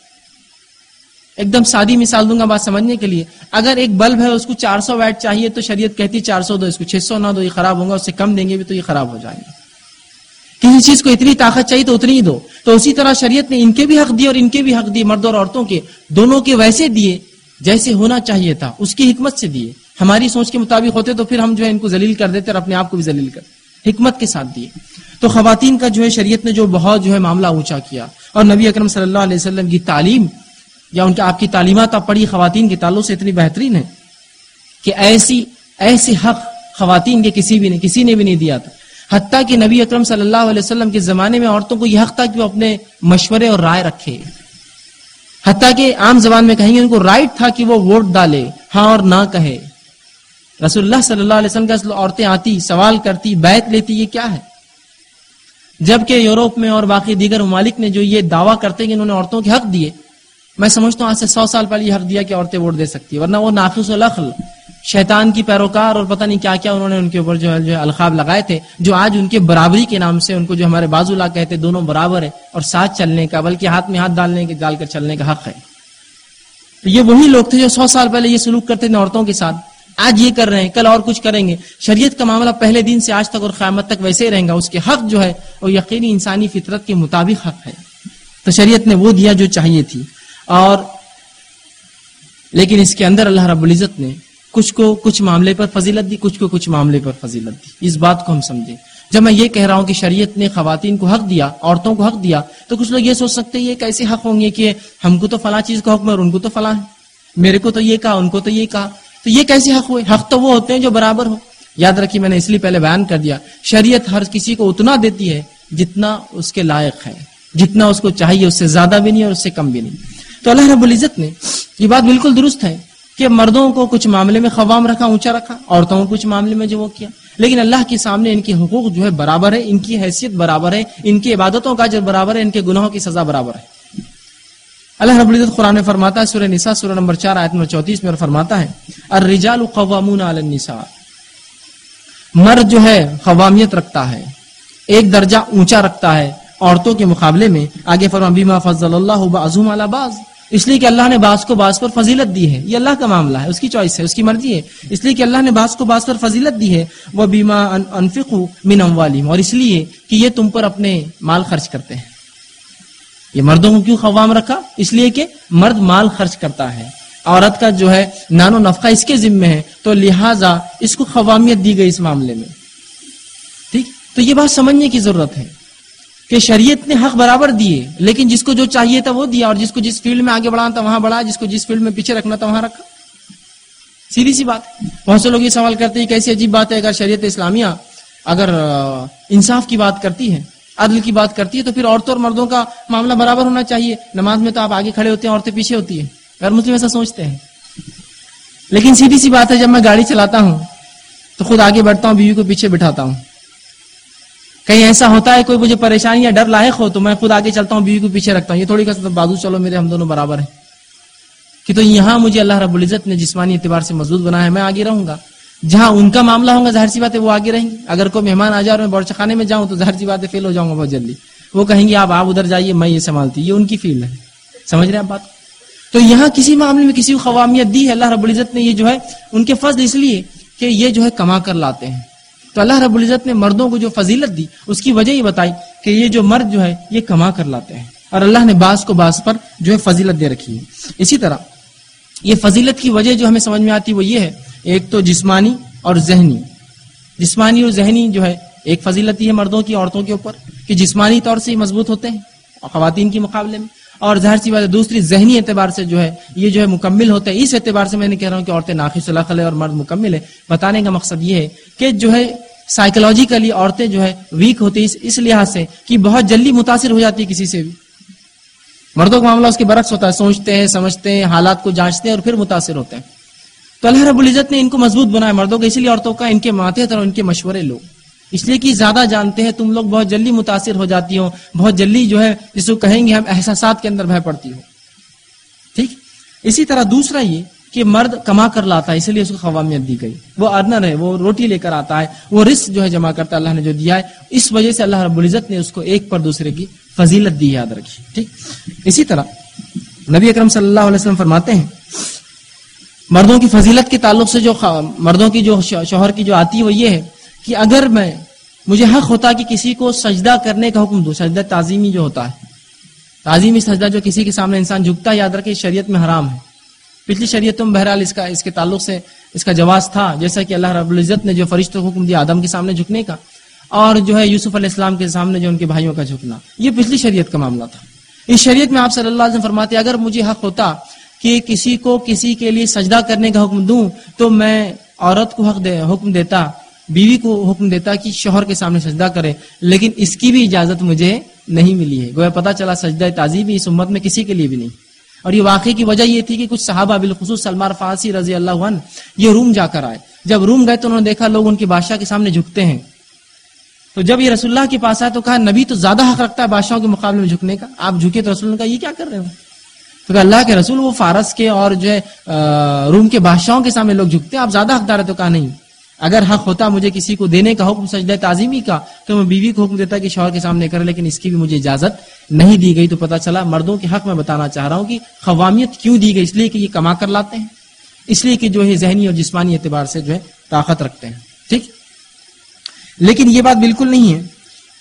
Speaker 5: ایک دم سادی مثال دوں گا بات سمجھنے کے لیے. اگر ایک بلب ہے اس کو چار سو واٹ چاہیے تو شریعت کہتی ہے چار سو دو, اس کو چھ سو نہ دو, یہ خراب ہوگا. اس سے کم دیں گے بھی تو یہ خراب ہو جائیں گے. کسی چیز کو اتنی طاقت چاہیے تو اتنی ہی دو. تو اسی طرح شریعت نے ان کے بھی حق دیے اور ان کے بھی حق دیے, مرد اور عورتوں کے دونوں کے ویسے دیے جیسے ہونا چاہیے تھا, اس کی حکمت سے دیے. ہماری سوچ کے مطابق ہوتے تو پھر ہم جو ہے ان کو ذلیل کر دیتے اور اپنے آپ کو بھی ذلیل کر, حکمت کے ساتھ دیے. تو خواتین کا جو ہے شریعت نے جو بہت جو ہے معاملہ اونچا کیا. اور نبی اکرم صلی اللہ علیہ وسلم کی تعلیم یا ان کے آپ کی تعلیمات آپ پڑھی خواتین کے تعلق سے اتنی بہترین ہے کہ ایسی ایسی حق خواتین کے کسی بھی نے کسی نے بھی نہیں دیا تھا. حتیٰ کہ نبی اکرم صلی اللہ علیہ وسلم کے زمانے میں عورتوں کو یہ حق تھا کہ وہ اپنے مشورے اور رائے رکھے. حتیٰ کہ عام زبان میں کہیں گے ان کو رائٹ تھا کہ وہ ووٹ ڈالے, ہاں اور نہ کہے. رسول اللہ صلی اللہ علیہ وسلم کا عورتیں آتی, سوال کرتی, بیعت لیتی, یہ کیا ہے؟ جبکہ یورپ میں اور باقی دیگر ممالک نے جو یہ دعویٰ کرتے کہ انہوں نے عورتوں کے حق دیے, میں سمجھتا ہوں آج سے سو سال پہلے یہ حق دیا کہ عورتیں ووٹ دے سکتی ہے, ورنہ وہ ناقص العقل شیطان کی پیروکار اور پتہ نہیں کیا کیا انہوں نے ان کے اوپر جو ہے جو القاب لگائے تھے, جو آج ان کے برابری کے نام سے ان کو جو ہمارے بازو لا کہتے دونوں برابر ہے اور ساتھ چلنے کا بلکہ ہاتھ میں ہاتھ ڈالنے کے ڈال کر چلنے کا حق ہے. تو یہ وہی لوگ تھے جو سو سال پہلے یہ سلوک کرتے تھے عورتوں کے ساتھ, آج یہ کر رہے ہیں, کل اور کچھ کریں گے. شریعت کا معاملہ پہلے دن سے آج تک اور قیامت تک ویسے ہی رہیں گا. اس کے حق جو ہے وہ یقینی انسانی فطرت کے مطابق حق ہے. تو شریعت نے وہ دیا جو چاہیے تھی. اور لیکن اس کے اندر اللہ رب العزت نے کچھ کو کچھ معاملے پر فضیلت دی, کچھ کو کچھ معاملے پر فضیلت دی. اس بات کو ہم سمجھیں. جب میں یہ کہہ رہا ہوں کہ شریعت نے خواتین کو حق دیا, عورتوں کو حق دیا, تو کچھ لوگ یہ سوچ سکتے ہیں یہ کیسے حق ہوں گے کہ ہم کو تو فلاں چیز کا حکم ہے اور ان کو تو فلاں ہے, میرے کو تو یہ کہا ان کو تو یہ کہا, تو یہ کیسے حق ہوئے؟ حق تو وہ ہوتے ہیں جو برابر ہو. یاد رکھیے, میں نے اس لیے پہلے بیان کر دیا, شریعت ہر کسی کو اتنا دیتی ہے جتنا اس کے لائق ہے, جتنا اس کو چاہیے, اس سے زیادہ بھی نہیں اور اس سے کم بھی نہیں. تو اللہ رب العزت نے یہ بات بالکل درست ہے کہ مردوں کو کچھ معاملے میں خوام رکھا, اونچا رکھا, عورتوں کو کچھ معاملے میں جو وہ کیا, لیکن اللہ کے سامنے ان کے حقوق جو ہے برابر ہے, ان کی حیثیت برابر ہے, ان کی عبادتوں کا اجر برابر ہے, ان کے گناہوں کی سزا برابر ہے. اللہ رب العزت قرآن میں فرماتا ہے, سورہ نساء سورہ نمبر چار آیت نمبر چوتیس میں فرماتا ہے, الرجال قوامون علی النساء, مرد جو ہے قوامیت رکھتا ہے, ایک درجہ اونچا رکھتا ہے عورتوں کے مقابلے میں. آگے فرمایا بما فضل اللہ بعضهم علی بعض, اس لیے کہ اللہ نے بعض کو بعض پر فضیلت دی ہے. یہ اللہ کا معاملہ ہے, اس کی چوائس ہے, اس کی مرضی ہے, اس لیے کہ اللہ نے بعض کو بعض پر فضیلت دی ہے. وبما انفقوا من اموالهم, اور اس لیے کہ یہ تم پر اپنے مال خرچ کرتے ہیں. یہ مردوں کو کیوں قوام رکھا؟ اس لیے کہ مرد مال خرچ کرتا ہے, عورت کا جو ہے نان و نفقہ اس کے ذمہ ہے, تو لہٰذا اس کو قوامیت دی گئی اس معاملے میں. ٹھیک, تو یہ بات سمجھنے کی ضرورت ہے کہ شریعت نے حق برابر دیے، لیکن جس کو جو چاہیے تھا وہ دیا، اور جس کو جس فیلڈ میں آگے بڑھانا تھا وہاں بڑھا، جس کو جس فیلڈ میں پیچھے رکھنا تھا وہاں رکھا. سیدھی سی بات. بہت سے لوگ یہ سوال کرتے ہیں کیسی عجیب بات ہے، اگر شریعت اسلامیہ اگر انصاف کی بات کرتی ہے، عدل کی بات کرتی ہے، تو پھر عورتوں اور مردوں کا معاملہ برابر ہونا چاہیے. نماز میں تو آپ آگے کھڑے ہوتے ہیں، عورتیں پیچھے ہوتی ہیں. غیر مسلم ایسا سوچتے ہیں. لیکن سیدھی سی بات ہے، جب میں گاڑی چلاتا ہوں تو خود آگے بڑھتا ہوں، بیوی کو پیچھے بٹھاتا ہوں. کہیں ایسا ہوتا ہے کوئی مجھے پریشانی یا ڈر لاحق ہو تو میں خود آگے چلتا ہوں، بیوی کو پیچھے رکھتا ہوں. یہ تھوڑی کہ بازو چلو میرے ہم دونوں برابر ہیں. کہ تو یہاں مجھے اللہ رب العزت نے جسمانی اعتبار سے مضبوط بنایا ہے، میں آگے رہوں گا. جہاں ان کا معاملہ ہوگا ظاہر سی بات ہے وہ آگے رہیں گے. اگر کوئی مہمان آ جائے اور میں باورچی خانے میں جاؤں تو ظاہر سی بات ہے فیل ہو جاؤں گا بہت جلدی. وہ کہیں گے آپ آپ ادھر جائیے، میں یہ سنبھالتی. یہ ان کی فیلڈ ہے. سمجھ رہے ہیں آپ بات؟ تو یہاں کسی معاملے میں کسی کو قوامیت دی ہے اللہ رب العزت نے. یہ جو ہے ان کے فضل اس لیے کہ یہ جو ہے کما کر لاتے ہیں. تو اللہ رب العزت نے مردوں کو جو فضیلت دی اس کی وجہ یہ بتائی کہ یہ جو مرد جو ہے یہ کما کر لاتے ہیں، اور اللہ نے بعض کو بعض پر جو ہے فضیلت دے رکھی ہے. اسی طرح یہ فضیلت کی وجہ جو ہمیں سمجھ میں آتی وہ یہ ہے، ایک تو جسمانی اور ذہنی. جسمانی اور ذہنی جو ہے ایک فضیلت ہے مردوں کی عورتوں کے اوپر کہ جسمانی طور سے مضبوط ہوتے ہیں خواتین کے مقابلے میں، اور ظاہر سی بات ہے دوسری ذہنی اعتبار سے جو ہے یہ جو ہے مکمل ہوتا ہے. اس اعتبار سے میں نے کہہ رہا ہوں کہ عورتیں ناقص العقل ہے اور مرد مکمل ہے. بتانے کا مقصد یہ ہے کہ جو ہے سائیکولوجیکلی عورتیں جو ہے ویک ہوتی اس, اس لحاظ سے کہ بہت جلدی متاثر ہو جاتی ہے کسی سے بھی. مردوں کا معاملہ اس کے برعکس ہوتا ہے، سوچتے ہیں، سمجھتے ہیں، حالات کو جانچتے ہیں اور پھر متاثر ہوتے ہیں. تو اللہ رب العزت نے ان کو مضبوط بنایا مردوں کو، اسی لیے عورتوں کا ان کے ماتحت اور ان کے مشورے لو، اس لیے کہ زیادہ جانتے ہیں. تم لوگ بہت جلدی متاثر ہو جاتی ہو، بہت جلدی جو ہے جس کو کہیں گے ہم احساسات کے اندر بہہ پڑتی ہو. ٹھیک. اسی طرح دوسرا یہ کہ مرد کما کر لاتا ہے، اس لیے اس کو قوامیت دی گئی. وہ ارنر ہے، وہ روٹی لے کر آتا ہے، وہ رزق جو ہے جمع کرتا ہے اللہ نے جو دیا ہے. اس وجہ سے اللہ رب العزت نے اس کو ایک پر دوسرے کی فضیلت دی، یاد رکھی. ٹھیک. اسی طرح نبی اکرم صلی اللہ علیہ وسلم فرماتے ہیں مردوں کی فضیلت کے تعلق سے جو مردوں کی جو شوہر کی جو آتی ہے وہ یہ ہے کہ اگر میں مجھے حق ہوتا کہ کسی کو سجدہ کرنے کا حکم دوں، سجدہ تعظیمی جو ہوتا ہے، تعظیمی سجدہ جو کسی کے سامنے انسان جھکتا ہے، یاد رکھے شریعت میں حرام ہے. پچھلی شریعتوں میں بہرحال اس کا اس کے تعلق سے اس کا جواز تھا، جیسا کہ اللہ رب العزت نے جو فرشتوں کو حکم دیا آدم کے سامنے جھکنے کا، اور جو ہے یوسف علیہ السلام کے سامنے جو ان کے بھائیوں کا جھکنا، یہ پچھلی شریعت کا معاملہ تھا. اس شریعت میں آپ صلی اللہ علیہ وسلم فرماتے اگر مجھے حق ہوتا کہ کسی کو کسی کے لیے سجدہ کرنے کا حکم دوں تو میں عورت کو حق دے حکم دیتا، بیوی کو حکم دیتا کہ شوہر کے سامنے سجدہ کرے، لیکن اس کی بھی اجازت مجھے نہیں ملی ہے. گویا پتہ چلا سجدہ تعظیمی اس امت میں کسی کے لیے بھی نہیں. اور یہ واقعے کی وجہ یہ تھی کہ کچھ صحابہ بالخصوص سلمان فارسی رضی اللہ عنہ یہ روم جا کر آئے. جب روم گئے تو انہوں نے دیکھا لوگ ان کے بادشاہ کے سامنے جھکتے ہیں. تو جب یہ رسول اللہ کے پاس آئے تو کہا نبی تو زیادہ حق رکھتا ہے بادشاہوں کے مقابلے میں جھکنے کا، آپ جھکے. تو رسول نے کہا یہ کیا کر رہے ہو؟ تو کہا اللہ کے رسول وہ فارس کے اور جو ہے روم کے بادشاہوں کے سامنے لوگ جھکتے ہیں، آپ زیادہ حقدار ہے. تو کہا نہیں، اگر حق ہوتا مجھے کسی کو دینے کا حکم سجدہ تعظیمی کا تو میں بیوی کو حکم دیتا کہ شوہر کے سامنے کرے، لیکن اس کی بھی مجھے اجازت نہیں دی گئی. تو پتہ چلا مردوں کے حق میں بتانا چاہ رہا ہوں کہ قوامیت کیوں دی گئی، اس لیے کہ یہ کما کر لاتے ہیں، اس لیے کہ جو ہے ذہنی اور جسمانی اعتبار سے جو ہے طاقت رکھتے ہیں. ٹھیک. لیکن یہ بات بالکل نہیں ہے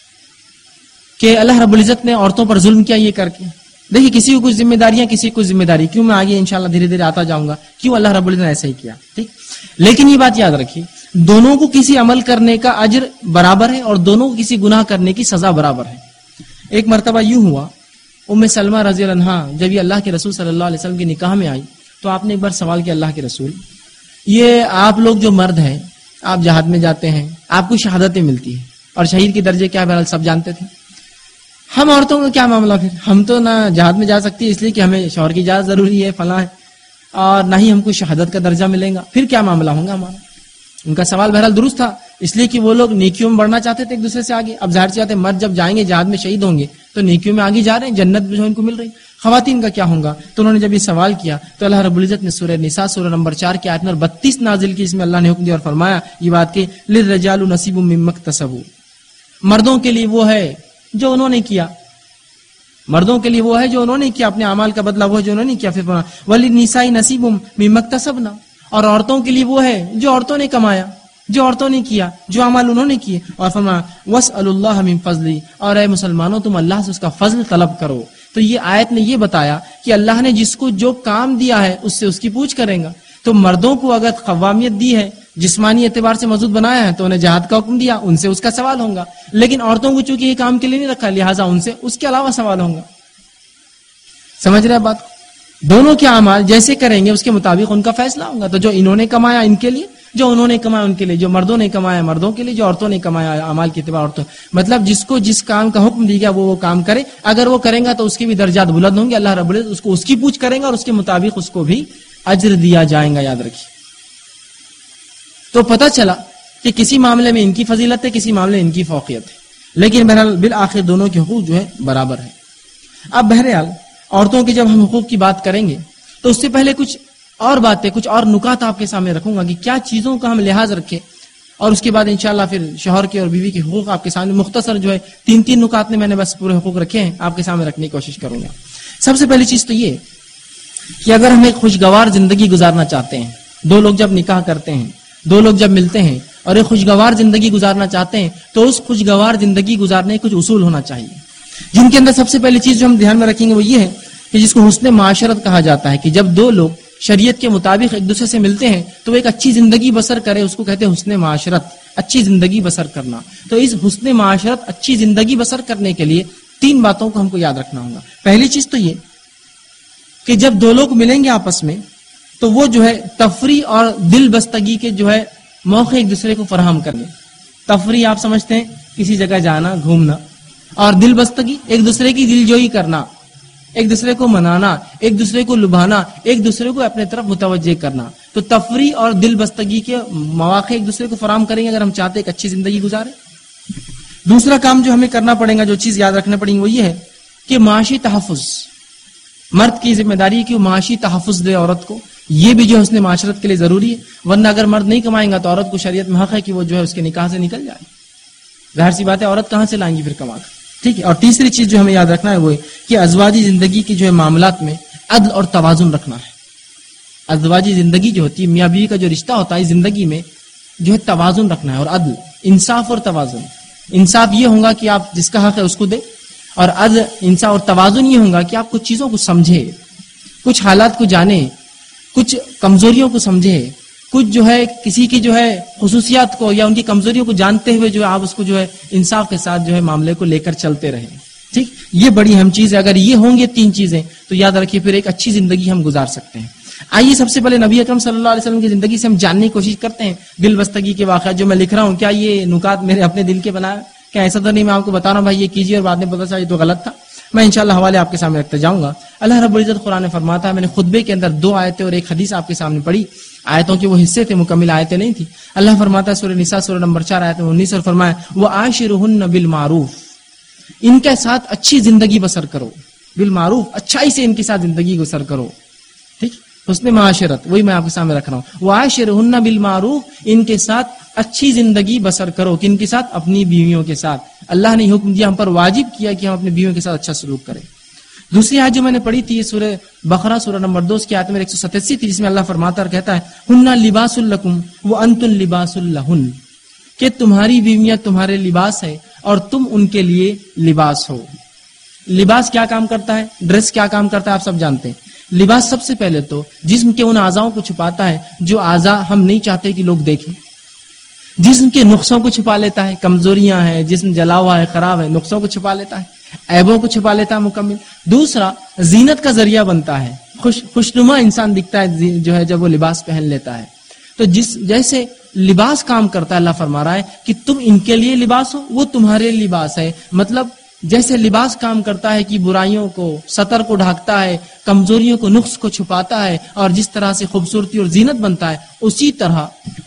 Speaker 5: کہ اللہ رب العزت نے عورتوں پر ظلم کیا یہ کر کے. دیکھیے کسی کو کچھ ذمہ داریاں، کسی کو ذمہ داری کیوں، میں آگے انشاءاللہ دھیرے دھیرے آتا جاؤں گا کیوں اللہ رب العزت نے ایسا ہی کیا. ٹھیک. لیکن یہ بات یاد رکھیے دونوں کو کسی عمل کرنے کا اجر برابر ہے اور دونوں کو کسی گناہ کرنے کی سزا برابر ہے. ایک مرتبہ یوں ہوا ام سلمہ رضی اللہ عنہا جب یہ اللہ کے رسول صلی اللہ علیہ وسلم کے نکاح میں آئی تو آپ نے ایک بار سوال کیا اللہ کے رسول یہ آپ لوگ جو مرد ہیں آپ جہاد میں جاتے ہیں، آپ کو شہادتیں ملتی ہیں اور شہید کے درجے کیا بہرحال سب جانتے تھے، ہم عورتوں کا کیا معاملہ؟ پھر ہم تو نہ جہاد میں جا سکتی اس لیے کہ ہمیں شوہر کی اجازت ضروری ہے فلاں ہے، اور نہ ہی ہم کو شہادت کا درجہ ملے گا، پھر کیا معاملہ ہوگا ہمارا؟ ان کا سوال بہرحال درست تھا اس لیے کہ وہ لوگ نیکیوں میں بڑھنا چاہتے تھے ایک دوسرے سے آگے. اب ظاہر سی بات ہے مرد جب جائیں گے جہاد میں شہید ہوں گے تو نیکیوں میں آگے جا رہے ہیں، جنت بھی جو ان کو مل رہی. خواتین کا کیا ہوگا؟ تو انہوں نے جب یہ سوال کیا تو اللہ رب العزت نے سورہ نساء سورہ نمبر چار کی آیت نمبر بتیس نازل کی، اس میں اللہ نے حکم دیا اور فرمایا یہ بات کہ للرجال نصیب مما اکتسبوا، مردوں کے لیے وہ ہے جو انہوں نے کیا، مردوں کے لیے وہ ہے جو انہوں نے کیا، اپنے اعمال کا بدلہ وہ ہے جو انہوں نے کیا. پھر فرمایا وللنساء نصیب مما اکتسبنا، اور عورتوں کے لیے وہ ہے جو عورتوں نے کمایا، جو عورتوں نے کیا، جو اعمال انہوں نے کیے. اور فرمایا واسألوا اللہ من فضلہ، اور اے مسلمانوں تم اللہ سے اس کا فضل طلب کرو. تو یہ آیت نے یہ بتایا کہ اللہ نے جس کو جو کام دیا ہے اس سے اس کی پوچھ کرے گا. تو مردوں کو اگر قوامیت دی ہے جسمانی اعتبار سے مضبوط بنایا ہے تو انہیں جہاد کا حکم دیا، ان سے اس کا سوال ہوگا. لیکن عورتوں کو چونکہ یہ کام کے لیے نہیں رکھا لہٰذا ان سے اس کے علاوہ سوال ہوگا. سمجھ رہے بات؟ دونوں کے اعمال جیسے کریں گے اس کے مطابق ان کا فیصلہ ہوگا. تو جو انہوں نے کمایا ان کے لیے، جو انہوں نے کمایا ان کے لیے، جو مردوں نے کمایا مردوں کے لیے، جو عورتوں نے کمایا اعمال کے اعتبار عورتوں. مطلب جس کو جس کام کا حکم دیا گیا وہ وہ کام کرے. اگر وہ کرے گا تو اس کے بھی درجات بلند ہوں گے. اللہ رب العزت اس کو اس کی پوچھ کریں گا اور اس کے مطابق اس کو بھی اجر دیا جائے گا. یاد رکھیے. تو پتہ چلا کہ کسی معاملے میں ان کی فضیلت ہے، کسی معاملے میں ان کی فوقیت ہے، لیکن بہرحال بالآخر دونوں کے حقوق جو ہے برابر ہے. اب بہرحال عورتوں کے جب ہم حقوق کی بات کریں گے تو اس سے پہلے کچھ اور باتیں، کچھ اور نکات آپ کے سامنے رکھوں گا کہ کیا چیزوں کا ہم لحاظ رکھیں، اور اس کے بعد انشاءاللہ پھر شوہر کے اور بیوی کے حقوق آپ کے سامنے مختصر جو ہے تین تین نکات میں میں نے بس پورے حقوق رکھے ہیں آپ کے سامنے رکھنے کی کوشش کروں گا. سب سے پہلی چیز تو یہ کہ اگر ہم ایک خوشگوار زندگی گزارنا چاہتے ہیں، دو لوگ جب نکاح کرتے ہیں، دو لوگ جب ملتے ہیں اور ایک خوشگوار زندگی گزارنا چاہتے ہیں تو اس خوشگوار زندگی گزارنے کے کچھ اصول ہونا چاہیے، جن کے اندر سب سے پہلی چیز جو ہم دھیان میں رکھیں گے وہ یہ ہے کہ جس کو حسن معاشرت کہا جاتا ہے، کہ جب دو لوگ شریعت کے مطابق ایک دوسرے سے ملتے ہیں تو ایک اچھی زندگی بسر کرے، اس کو کہتے ہیں حسن معاشرت، اچھی زندگی بسر کرنا. تو اس حسن معاشرت، اچھی زندگی بسر کرنے کے لیے تین باتوں کو ہم کو یاد رکھنا ہوگا. پہلی چیز تو یہ کہ جب دو لوگ ملیں گے آپس میں تو وہ جو ہے تفریح اور دل بستگی کے جو ہے موقع ایک دوسرے کو فراہم کرنے. تفریح آپ سمجھتے ہیں کسی جگہ جانا، گھومنا، اور دل بستگی ایک دوسرے کی دل جوئی کرنا، ایک دوسرے کو منانا، ایک دوسرے کو لبھانا، ایک دوسرے کو اپنے طرف متوجہ کرنا. تو تفریح اور دل بستگی کے مواقع ایک دوسرے کو فراہم کریں گے اگر ہم چاہتے ہیں ایک اچھی زندگی گزارے. دوسرا کام جو ہمیں کرنا پڑے گا، جو چیز یاد رکھنا پڑے گی وہ یہ ہے کہ معاشی تحفظ. مرد کی ذمہ داری ہے کہ وہ معاشی تحفظ دے عورت کو. یہ بھی جو حسن معاشرت کے لیے ضروری ہے، ورنہ اگر مرد نہیں کمائیں گا تو عورت کو شریعت میں حق ہے کہ وہ جو ہے اس کے نکاح سے نکل جائے. ظاہر سی بات ہے عورت کہاں سے لائیں گی پھر کما کر. ٹھیک ہے. اور تیسری چیز جو ہمیں یاد رکھنا ہے وہ ہے کہ ازواجی زندگی کی جو ہے معاملات میں عدل اور توازن رکھنا ہے. ازواجی زندگی جو ہوتی ہے، میاں بیوی کا جو رشتہ ہوتا ہے زندگی میں جو ہے توازن رکھنا ہے، اور عدل، انصاف اور توازن. انصاف یہ ہوگا کہ آپ جس کا حق ہے اس کو دیں، اور عدل، انصاف اور توازن یہ ہوگا کہ آپ کچھ چیزوں کو سمجھے، کچھ حالات کو جانے، کچھ کمزوریوں کو سمجھے، کچھ جو ہے کسی کی جو ہے خصوصیات کو یا ان کی کمزوریوں کو جانتے ہوئے جو ہے آپ اس کو جو ہے انصاف کے ساتھ جو ہے معاملے کو لے کر چلتے رہیں. ٹھیک، یہ بڑی اہم چیز ہے. اگر یہ ہوں گے تین چیزیں تو یاد رکھیے پھر ایک اچھی زندگی ہم گزار سکتے ہیں. آئیے سب سے پہلے نبی اکرم صلی اللہ علیہ وسلم کی زندگی سے ہم جاننے کی کوشش کرتے ہیں. دل بستگی کے واقعات جو میں لکھ رہا ہوں، کیا یہ نکات میرے اپنے دل کے بنائے؟ کیا ایسا تو نہیں میں آپ کو بتا رہا ہوں بھائی یہ کیجیے اور بعد میں پتا چلا یہ تو غلط تھا؟ میں انشاءاللہ حوالے آپ کے سامنے رکھتے جاؤں گا. اللہ رب العزت قرآن میں فرماتا ہے، میں نے خطبے کے اندر دو آیتیں اور ایک حدیث آپ کے سامنے پڑھی. آیتوں کے وہ حصے تھے، مکمل آیتیں نہیں تھی. اللہ فرماتا ہے سورہ نساء سورہ نمبر چار آیت انیس اور فرمایا وَعَاشِرُهُنَّ بِالْمَعْرُوفِ، ان کے ساتھ اچھی زندگی بسر کرو. بالمعروف، اچھائی سے ان کے ساتھ زندگی بسر کرو. ٹھیک، حسن معاشرت وہی میں آپ کے سامنے رکھ رہا ہوں. وَعَاشِرُهُنَّ بِالْمَعْرُوفِ، ان کے ساتھ اچھی زندگی بسر کرو. کن کے ساتھ؟ اپنی بیویوں کے ساتھ. اللہ نے حکم دیا، ہم پر واجب کیا کہ ہم اپنی بیویوں کے ساتھ اچھا سلوک کریں. دوسری آیت جو میں نے پڑھی تھی سورہ بقرہ سورہ نمبر دو کی آیت میں ایک سو ستاسی تھی، جس میں اللہ فرماتا اور کہتا ہے ہن لباس لکم وانتم لباس لہن، کہ تمہاری بیویاں تمہارے لباس ہے اور تم ان کے لیے لباس ہو. لباس کیا کام کرتا ہے؟ ڈریس کیا کام کرتا ہے آپ سب جانتے ہیں. لباس سب سے پہلے تو جسم کے ان اعضاؤں کو چھپاتا ہے جو اعضاء ہم نہیں چاہتے کہ لوگ دیکھیں. جسم کے نقصوں کو چھپا لیتا ہے، کمزوریاں ہیں، جسم جلا ہوا ہے، خراب ہے، نقصوں کو چھپا لیتا ہے، عیبوں کو چھپا لیتا ہے مکمل. دوسرا زینت کا ذریعہ بنتا ہے، خوش خوشنما انسان دکھتا ہے جو ہے جب وہ لباس پہن لیتا ہے. تو جس جیسے لباس کام کرتا ہے، اللہ فرما رہا ہے کہ تم ان کے لیے لباس ہو، وہ تمہارے لباس ہے. مطلب جیسے لباس کام کرتا ہے کہ برائیوں کو، سطر کو ڈھانکتا ہے، کمزوریوں کو، نقص کو چھپاتا ہے، اور جس طرح سے خوبصورتی اور زینت بنتا ہے، اسی طرح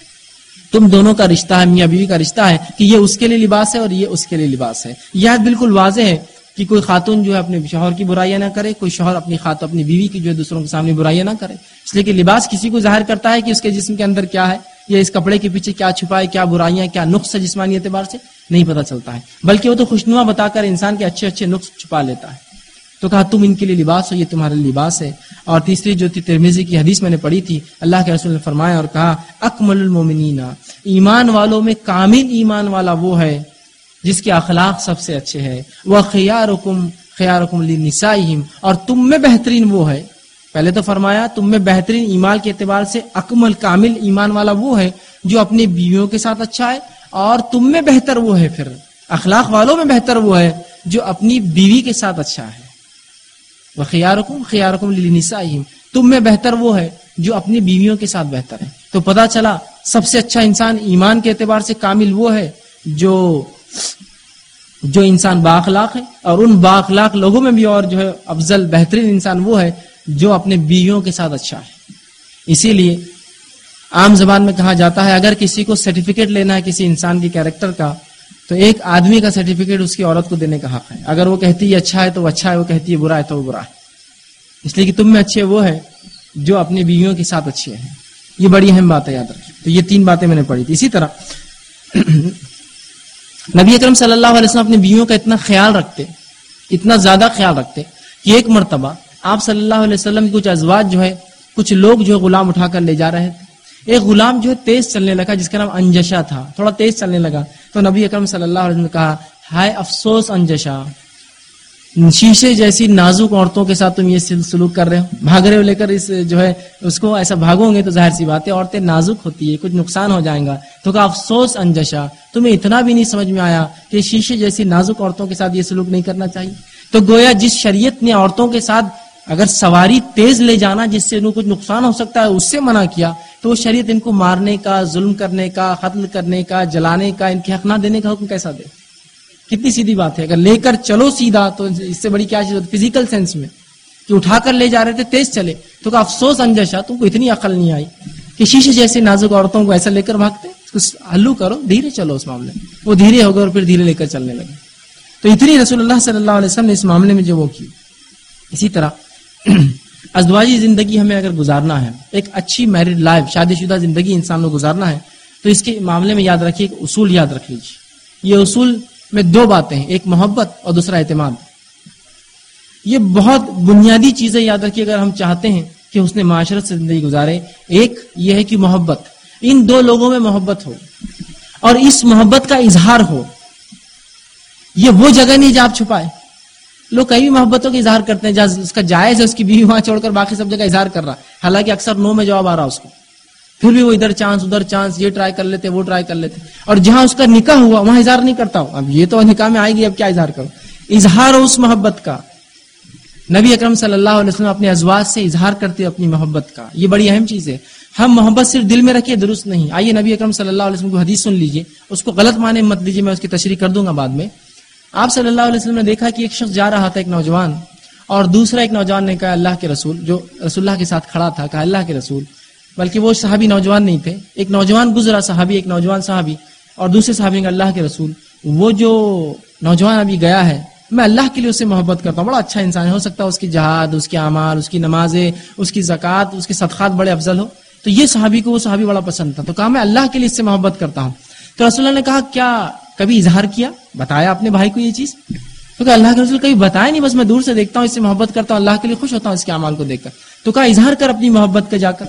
Speaker 5: تم دونوں کا رشتہ ہے، میاں بیوی کا رشتہ ہے کہ یہ اس کے لیے لباس ہے اور یہ اس کے لیے لباس ہے. یہ بالکل واضح ہے کہ کوئی خاتون جو ہے اپنے شوہر کی برائیاں نہ کرے، کوئی شوہر اپنی خاتون اپنی بیوی کی جو ہے دوسروں کے سامنے برائیاں نہ کرے. اس لیے کہ لباس کسی کو ظاہر کرتا ہے کہ اس کے جسم کے اندر کیا ہے، یا اس کپڑے کے پیچھے کیا چھپا ہے، کیا برائیاں، کیا نقص ہے جسمانی اعتبار سے نہیں پتہ چلتا ہے، بلکہ وہ تو خوشنما بتا کر انسان کے اچھے اچھے نقص چھپا لیتا ہے. تو کہا تم ان کے لیے لباس ہو، یہ تمہارے لباس ہے. اور تیسری جو تھی ترمذی کی حدیث میں نے پڑھی تھی، اللہ کے رسول نے فرمایا اور کہا اکمل المومنین، ایمان والوں میں کامل ایمان والا وہ ہے جس کے اخلاق سب سے اچھے ہے. وخیارکم خیارکم لنسائہم، اور تم میں بہترین وہ ہے. پہلے تو فرمایا تم میں بہترین ایمان کے اعتبار سے اکمل کامل ایمان والا وہ ہے جو اپنی بیویوں کے ساتھ اچھا ہے، اور تم میں بہتر وہ ہے، پھر اخلاق والوں میں بہتر وہ ہے جو اپنی بیوی کے ساتھ اچھا ہے. وَخِيَارُكُمْ خِيَارُكُمْ لِنِسَائِهِمْ، تم میں بہتر وہ ہے جو اپنی بیویوں کے ساتھ بہتر ہے. تو پتا چلا سب سے اچھا انسان ایمان کے اعتبار سے کامل وہ ہے جو جو انسان بااخلاق ہے، اور ان بااخلاق لوگوں میں بھی اور جو ہے افضل بہترین انسان وہ ہے جو اپنے بیویوں کے ساتھ اچھا ہے. اسی لیے عام زبان میں کہا جاتا ہے اگر کسی کو سرٹیفکیٹ لینا ہے کسی انسان کے کیریکٹر کا تو ایک آدمی کا سرٹیفکیٹ اس کی عورت کو دینے کا حق ہے. اگر وہ کہتی ہے اچھا ہے تو وہ اچھا ہے، وہ کہتی ہے برا ہے تو وہ برا ہے. اس لیے کہ تم میں اچھے وہ ہے جو اپنی بیویوں کے ساتھ اچھے ہیں. یہ بڑی اہم بات ہے، یاد رکھیں. تو یہ تین باتیں میں نے پڑھی تھی. اسی طرح نبی اکرم صلی اللہ علیہ وسلم اپنی بیویوں کا اتنا خیال رکھتے، اتنا زیادہ خیال رکھتے کہ ایک مرتبہ آپ صلی اللہ علیہ وسلم کی کچھ ازواج جو ہے، کچھ لوگ جو ہے غلام اٹھا کر لے جا رہے تھے. ایک غلام جو ہے تیز چلنے لگا جس کا نام انجشا تھا، تھوڑا تیز چلنے لگا. تو نبی اکرم صلی اللہ علیہ وسلم نے کہا ہائے افسوس انجشا، شیشے جیسی نازک عورتوں کے ساتھ تم یہ سلوک کر رہے ہو، بھاگ رہے ہو لے کر اس جو ہے اس کو. ایسا بھاگو گے تو ظاہر سی بات ہے عورتیں نازک ہوتی ہے، کچھ نقصان ہو جائیں گا. تو کہا افسوس انجشا، تمہیں اتنا بھی نہیں سمجھ میں آیا کہ شیشے جیسی نازک عورتوں کے ساتھ یہ سلوک نہیں کرنا چاہیے. تو گویا جس شریعت نے عورتوں کے ساتھ اگر سواری تیز لے جانا جس سے انہیں کچھ نقصان ہو سکتا ہے اس سے منع کیا، تو وہ شریعت ان کو مارنے کا، ظلم کرنے کا، قتل کرنے کا، جلانے کا، ان کے حق نہ دینے کا حکم کیسا دے؟ کتنی سیدھی بات ہے. اگر لے کر چلو سیدھا تو اس سے بڑی کیا چیز ہوتی؟ فزیکل سینس میں کہ اٹھا کر لے جا رہے تھے تیز چلے. تو کہا افسوس انجشا، تم کو اتنی عقل نہیں آئی کہ شیشے جیسے نازک عورتوں کو ایسا لے کر بھاگتے. اس کو ہلو کرو، دھیرے چلو. اس معاملے میں وہ دھیرے ہو گئے اور پھر دھیرے لے کر چلنے لگے. تو اتنی رسول اللہ صلی اللہ علیہ وسلم نے اس معاملے میں جو وہ کی. اسی طرح ازدواجی زندگی ہمیں اگر گزارنا ہے، ایک اچھی میرڈ لائف، شادی شدہ زندگی انسان کو گزارنا ہے، تو اس کے معاملے میں یاد رکھیے، ایک اصول یاد رکھ لیجیے. یہ اصول میں دو باتیں ہیں، ایک محبت اور دوسرا اعتماد. یہ بہت بنیادی چیزیں یاد رکھیے اگر ہم چاہتے ہیں کہ اس نے معاشرت سے زندگی گزارے. ایک یہ ہے کہ محبت، ان دو لوگوں میں محبت ہو اور اس محبت کا اظہار ہو. یہ وہ جگہ نہیں جہاں آپ چھپائے. لوگ کئی بھی محبتوں کا اظہار کرتے ہیں جہاں اس کا جائز ہے، اس کی بیوی وہاں چھوڑ کر باقی سب جگہ اظہار کر رہا، حالانکہ اکثر نو میں جواب آ رہا اس کو. پھر بھی وہ ادھر چانس ادھر چانس، یہ ٹرائی کر لیتے وہ ٹرائی کر لیتے. اور جہاں اس کا نکاح ہوا وہاں اظہار نہیں کرتا ہوں. اب یہ تو نکاح میں آئے گی، اب کیا اظہار کرو؟ اظہار ہو اس محبت کا. نبی اکرم صلی اللہ علیہ وسلم اپنے ازواج سے اظہار کرتے اپنی محبت کا. یہ بڑی اہم چیز ہے. ہم محبت صرف دل میں رکھیے درست نہیں. آئیے نبی اکرم صلی اللہ علیہ وسلم کو حدیث سن لیجیے، اس کو غلط معنی مت لیجیے، میں اس کی تشریح کر دوں گا بعد میں. آپ صلی اللہ علیہ وسلم نے دیکھا کہ ایک شخص جا رہا تھا، ایک نوجوان، اور دوسرا ایک نوجوان نے کہا اللہ کے رسول، جو رسول اللہ کے ساتھ کھڑا تھا، کہا اللہ کے رسول، بلکہ وہ صحابی نوجوان نہیں تھے، ایک نوجوان گزرا صحابی، ایک نوجوان صحابی، اور دوسرے صحابی نے کہا اللہ کے رسول، وہ جو نوجوان ابھی گیا ہے میں اللہ کے لیے اس سے محبت کرتا ہوں، بڑا اچھا انسان ہے، ہو سکتا ہے اس کی جہاد، اس کے اعمال، اس کی نمازیں، اس کی زکوٰۃ، اس کے صدقات بڑے افضل ہو. تو یہ صحابی کو وہ صحابی بڑا پسند تھا، تو کہا میں اللہ کے لیے اس سے محبت کرتا ہوں. تو رسول اللہ نے کہا کیا کبھی اظہار کیا، بتایا اپنے بھائی کو یہ چیز؟ تو کہا اللہ کے رسول کبھی بتایا نہیں، بس میں دور سے دیکھتا ہوں، اس سے محبت کرتا ہوں، اللہ کے لیے خوش ہوتا ہوں اس کے اعمال کو دیکھ کر. تو کہا اظہار کر اپنی محبت کا جا کر.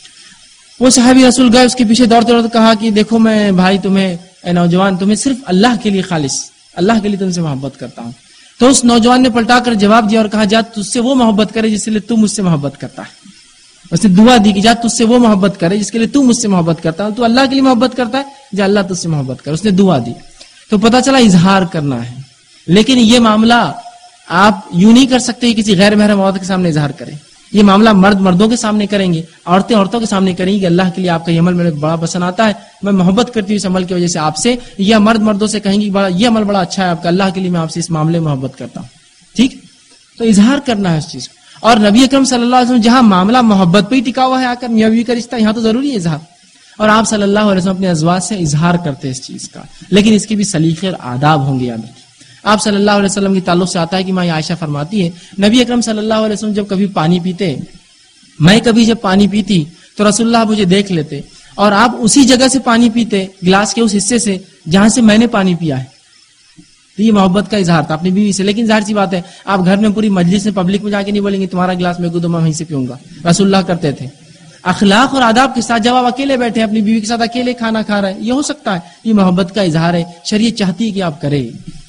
Speaker 5: وہ صحابی رسول گئے، اس کے پیچھے دوڑتے دوڑتے کہا کہ دیکھو میں بھائی تمہیں، اے نوجوان، تمہیں صرف اللہ کے لیے، خالص اللہ کے لیے تم سے محبت کرتا ہوں. تو اس نوجوان نے پلٹا کر جواب دیا اور کہا جا تجھ سے وہ محبت کرے جس کے لیے تم مجھ سے محبت کرتا ہے. اس نے دعا دی کہ جا تجھ سے وہ محبت کرے جس کے لیے تم مجھ سے محبت کرتا ہے. تو اللہ کے لیے محبت کرتا ہے، جا اللہ تجھ سے محبت کرے. اس نے دعا دی. تو پتا چلا اظہار کرنا ہے. لیکن یہ معاملہ آپ یوں نہیں کر سکتے کہ کسی غیر محرم عورت کے سامنے اظہار کریں. یہ معاملہ مرد مردوں کے سامنے کریں گے، عورتیں عورتوں کے سامنے کریں گی کہ اللہ کے لیے آپ کا یہ عمل میرے بڑا پسند آتا ہے، میں محبت کرتی ہوں اس عمل کی وجہ سے آپ سے. یا مرد مردوں سے کہیں گی بڑا یہ عمل بڑا اچھا ہے آپ کا، اللہ کے لیے میں آپ سے اس معاملے میں محبت کرتا ہوں. ٹھیک، تو اظہار کرنا ہے اس چیز کو. اور نبی اکرم صلی اللہ علیہ وسلم جہاں معاملہ محبت پہ ہی ٹکا ہوا ہے، آ کر میاں بیوی کا رشتہ، یہاں تو ضروری ہے اظہار. اور آپ صلی اللہ علیہ وسلم اپنے ازواج سے اظہار کرتے اس چیز کا، لیکن اس کے بھی سلیقے اور آداب ہوں گے. یاد رکھیے آپ صلی اللہ علیہ وسلم کے تعلق سے آتا ہے کہ ماں عائشہ فرماتی ہے نبی اکرم صلی اللہ علیہ وسلم جب کبھی پانی پیتے، میں کبھی جب پانی پیتی تو رسول اللہ مجھے دیکھ لیتے اور آپ اسی جگہ سے پانی پیتے، گلاس کے اس حصے سے جہاں سے میں نے پانی پیا ہے. تو یہ محبت کا اظہار تھا اپنی بیوی سے. لیکن ظاہر سی بات ہے آپ گھر میں پوری مجلس میں پبلک میں جا کے نہیں بولیں گے تمہارا گلاس میں گدو میں وہیں سے پیوں گا. رسول اللہ کرتے تھے اخلاق اور آداب کے ساتھ. جب آپ اکیلے بیٹھے اپنی بیوی کے ساتھ اکیلے کھانا کھا رہے ہیں، یہ ہو سکتا ہے یہ محبت کا اظہار ہے، شریعت چاہتی ہے کہ آپ کریں.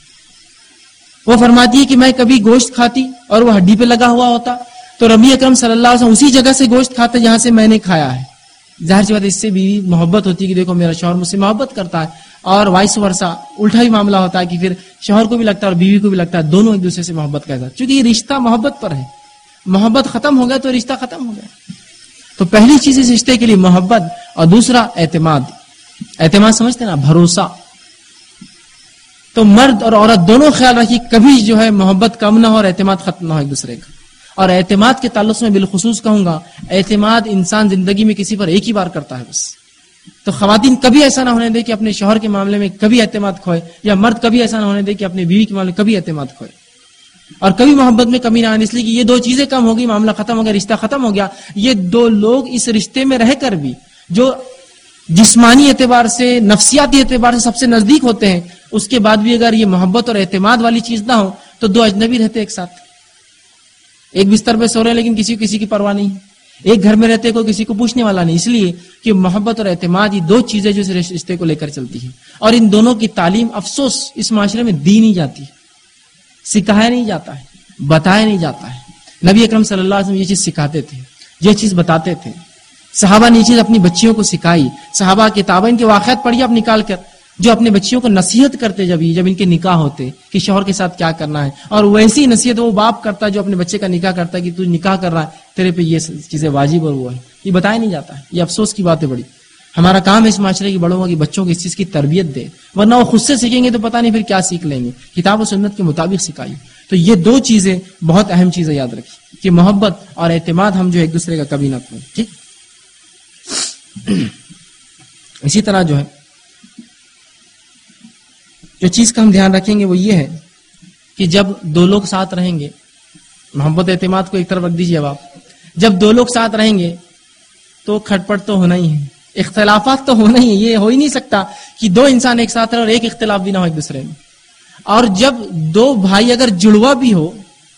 Speaker 5: وہ فرماتی ہے کہ میں کبھی گوشت کھاتی اور وہ ہڈی پہ لگا ہوا ہوتا تو نبی اکرم صلی اللہ علیہ وسلم اسی جگہ سے گوشت کھاتے جہاں سے میں نے کھایا ہے. ظاہر سی بات ہے اس سے بھی محبت ہوتی ہے کہ دیکھو میرا شوہر مجھ سے محبت کرتا ہے، اور وائس ورسا الٹا بھی معاملہ ہوتا ہے کہ پھر شوہر کو بھی لگتا ہے اور بیوی کو بھی لگتا ہے دونوں ایک دوسرے سے محبت کرتا ہے، چونکہ یہ رشتہ محبت پر ہے، محبت ختم ہو گیا تو رشتہ ختم ہو گیا۔ تو پہلی چیز اس رشتے کے لیے محبت، اور دوسرا اعتماد۔ اعتماد سمجھتے نا، بھروسہ۔ تو مرد اور عورت دونوں خیال رکھیے کبھی جو ہے محبت کم نہ ہو اور اعتماد ختم نہ ہو ایک دوسرے کا۔ اور اعتماد کے تعلق سے میں بالخصوص کہوں گا، اعتماد انسان زندگی میں کسی پر ایک ہی بار کرتا ہے بس۔ تو خواتین کبھی ایسا نہ ہونے دے کہ اپنے شوہر کے معاملے میں کبھی اعتماد کھوئے، یا مرد کبھی ایسا نہ ہونے دے کہ اپنے بیوی کے معاملے میں کبھی اعتماد کھوئے، اور کبھی محبت میں کمی نہ آنے، اس لیے کہ یہ دو چیزیں کم ہو گئی، معاملہ ختم ہو گیا، رشتہ ختم ہو گیا۔ یہ دو لوگ اس رشتے میں رہ کر بھی جو جسمانی اعتبار سے، نفسیاتی اعتبار سے سب سے نزدیک ہوتے ہیں، اس کے بعد بھی اگر یہ محبت اور اعتماد والی چیز نہ ہو تو دو اجنبی رہتے ایک ساتھ، ایک بستر پہ سو رہے ہیں لیکن کسی کسی کی پرواہ نہیں، ایک گھر میں رہتے کوئی کسی کو پوچھنے والا نہیں، اس لیے کہ محبت اور اعتماد یہ دو چیزیں جو اس رشتے کو لے کر چلتی ہیں، اور ان دونوں کی تعلیم افسوس اس معاشرے میں دی نہیں جاتی، سکھایا نہیں جاتا ہے، بتایا نہیں جاتا ہے۔ نبی اکرم صلی اللہ علیہ وسلم یہ چیز سکھاتے تھے، یہ چیز بتاتے تھے، صحابہ نے یہ چیز اپنی بچیوں کو سکھائی، صحابہ کتابیں ان کے واقعات پڑھیے آپ نکال کر، جو اپنے بچیوں کو نصیحت کرتے جب جب ان کے نکاح ہوتے کہ شوہر کے ساتھ کیا کرنا ہے، اور ویسی نصیحت وہ باپ کرتا ہے جو اپنے بچے کا نکاح کرتا ہے کہ تو نکاح کر رہا ہے تیرے پہ یہ چیزیں واجب اور وہ ہے، یہ بتایا نہیں جاتا ہے۔ یہ افسوس کی بات ہے بڑی۔ ہمارا کام ہے اس معاشرے کی بڑوں کی بچوں کو اس چیز کی تربیت دے، ورنہ وہ خود سے سیکھیں گے تو پتہ نہیں پھر کیا سیکھ لیں گے، کتاب و سنت کے مطابق سکھائیے۔ تو یہ دو چیزیں بہت اہم چیزیں یاد رکھیے کہ محبت اور اعتماد ہم جو ایک دوسرے کا کبھی نہ کریں، ٹھیک۔ اسی طرح جو ہے جو چیز کا ہم دھیان رکھیں گے وہ یہ ہے کہ جب دو لوگ ساتھ رہیں گے، محبت اعتماد کو ایک طرف رکھ دیجیے اب آپ، جب دو لوگ ساتھ رہیں گے تو کھٹ پٹ تو ہونا ہی ہے، اختلافات تو ہونا ہی ہے، یہ ہو ہی نہیں سکتا کہ دو انسان ایک ساتھ رہیں اور ایک اختلاف بھی نہ ہو ایک دوسرے میں۔ اور جب دو بھائی اگر جڑوا بھی ہو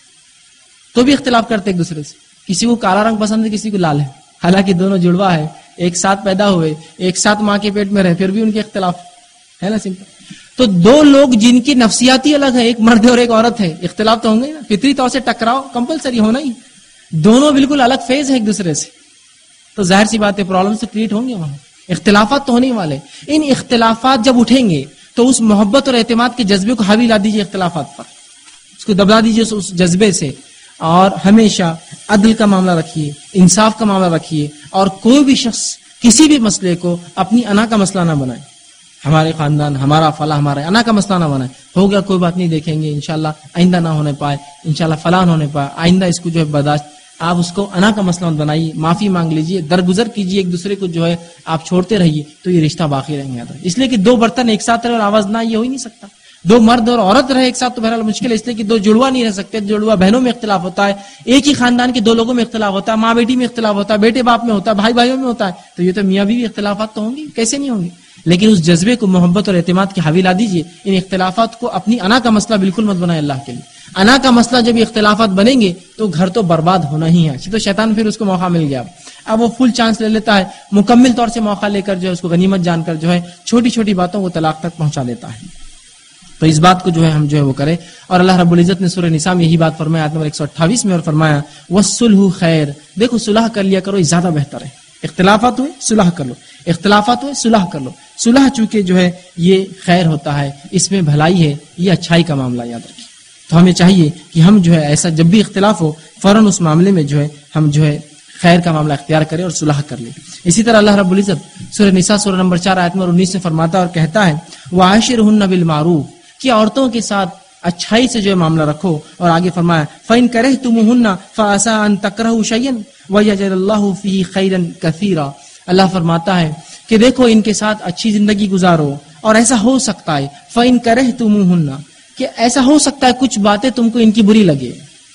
Speaker 5: تو بھی اختلاف کرتے ایک دوسرے سے، کسی کو کالا رنگ پسند ہے کسی کو لال ہے، حالانکہ دونوں جڑوا ہے، ایک ساتھ پیدا ہوئے، ایک ساتھ ماں کے پیٹ میں رہے، پھر بھی ان کے اختلاف ہے نا، سمپل۔ تو دو لوگ جن کی نفسیاتی الگ ہے، ایک مرد اور ایک عورت ہے، اختلاف تو ہوں گے نا، فطری طور سے ٹکراؤ کمپلسری ہونا ہی، دونوں بالکل الگ فیز ہے ایک دوسرے سے، تو ظاہر سی بات ہے پرابلمز تو کریٹ ہوں گے وہاں، اختلافات تو ہونے والے۔ ان اختلافات جب اٹھیں گے تو اس محبت اور اعتماد کے جذبے کو حاوی لا دیجیے اختلافات پر، اس کو دبلا دیجیے اس جذبے سے، اور ہمیشہ عدل کا معاملہ رکھیے، انصاف کا معاملہ رکھیے، اور کوئی بھی شخص کسی بھی مسئلے کو اپنی انا کا مسئلہ نہ بنائے، ہمارے خاندان ہمارا فلاں ہمارا انا کا مسئلہ نہ بنائے، ہو گیا کوئی بات نہیں دیکھیں گے انشاءاللہ آئندہ نہ ہونے پائے، انشاءاللہ فلاں نہ ہونے پائے، آئندہ اس کو جو ہے برداشت، آپ اس کو انا کا مسئلہ بنائیے، معافی مانگ لیجیے، درگزر کیجیے، ایک دوسرے کو جو ہے آپ چھوڑتے رہیے تو یہ رشتہ باقی رہیں گے۔ اس لیے کہ دو برتن ایک ساتھ رہے اور آواز نہ، یہ ہو ہی نہیں سکتا، دو مرد اور عورت رہے ایک ساتھ تو بہرحال مشکل ہے، اس لیے کہ دو جڑوا نہیں رہ سکتے، جڑوا بہنوں میں اختلاف ہوتا ہے، ایک ہی خاندان کے دو لوگوں میں اختلاف ہوتا ہے، ماں بیٹی میں اختلاف ہوتا ہے، بیٹے باپ میں ہوتا ہے، بھائی بھائیوں میں ہوتا ہے، تو یہ تو میاں بیوی اختلافات تو ہوں گے، کیسے نہیں ہوں گے، لیکن اس جذبے کو محبت اور اعتماد کے حاوی لا دیجیے، ان اختلافات کو اپنی انا کا مسئلہ بالکل مت بنائے اللہ کے لیے، انا کا مسئلہ جب یہ اختلافات بنیں گے تو گھر تو برباد ہونا ہی ہے، تو شیطان پھر اس کو موقع مل گیا، اب وہ فل چانس لے لیتا ہے، مکمل طور سے موقع لے کر جو ہے اس کو غنیمت جان کر جو ہے چھوٹی چھوٹی باتوں کو طلاق تک پہنچا دیتا ہے۔ تو اس بات کو جو ہے ہم جو ہے وہ کریں، اور اللہ رب العزت نے سورہ نساء میں یہی بات فرمایا آیت نمبر ایک سو اٹھائیس میں، اور فرمایا وَالصُّلْحُ خیر، دیکھو صلح کر لیا کرو، یہ زیادہ بہتر ہے، اختلافات ہوئے صلح کر لو، اختلافات ہوئے صلح کر لو، صلح چونکہ جو ہے یہ خیر ہوتا ہے، اس میں بھلائی ہے، یہ اچھائی کا معاملہ، یاد رکھیے۔ تو ہمیں چاہیے کہ ہم جو ہے ایسا جب بھی اختلاف ہو فوراً اس معاملے میں جو ہے ہم جو ہے خیر کا معاملہ اختیار کریں اور صلح کر لیں۔ اسی طرح اللہ رب العزت سورہ نساء سورہ نمبر چار آیت نمبر انیس سے فرماتا اور کہتا ہے وَعَاشِرْهُنَّ بِالْمَعْرُوفِ، کہ عورتوں کے ساتھ اچھائی سے جو ہے معاملہ رکھو، اور آگے فرمایا فَإِن كَرِهْتُمُوهُنَّ فَعَسَىٰ أَن تَكْرَهُوا شَيْئًا وَيَجْعَلَ اللَّهُ فِيهِ خَيْرًا كَثِيرًا، اللہ فرماتا ہے کہ دیکھو ان کے ساتھ اچھی زندگی گزارو، اور ایسا ہو سکتا ہے فَإِن كَرِهْتُمُوهُنَّ، کہ ایسا ہو سکتا ہے کچھ باتیں تم کو ان کی بری لگے،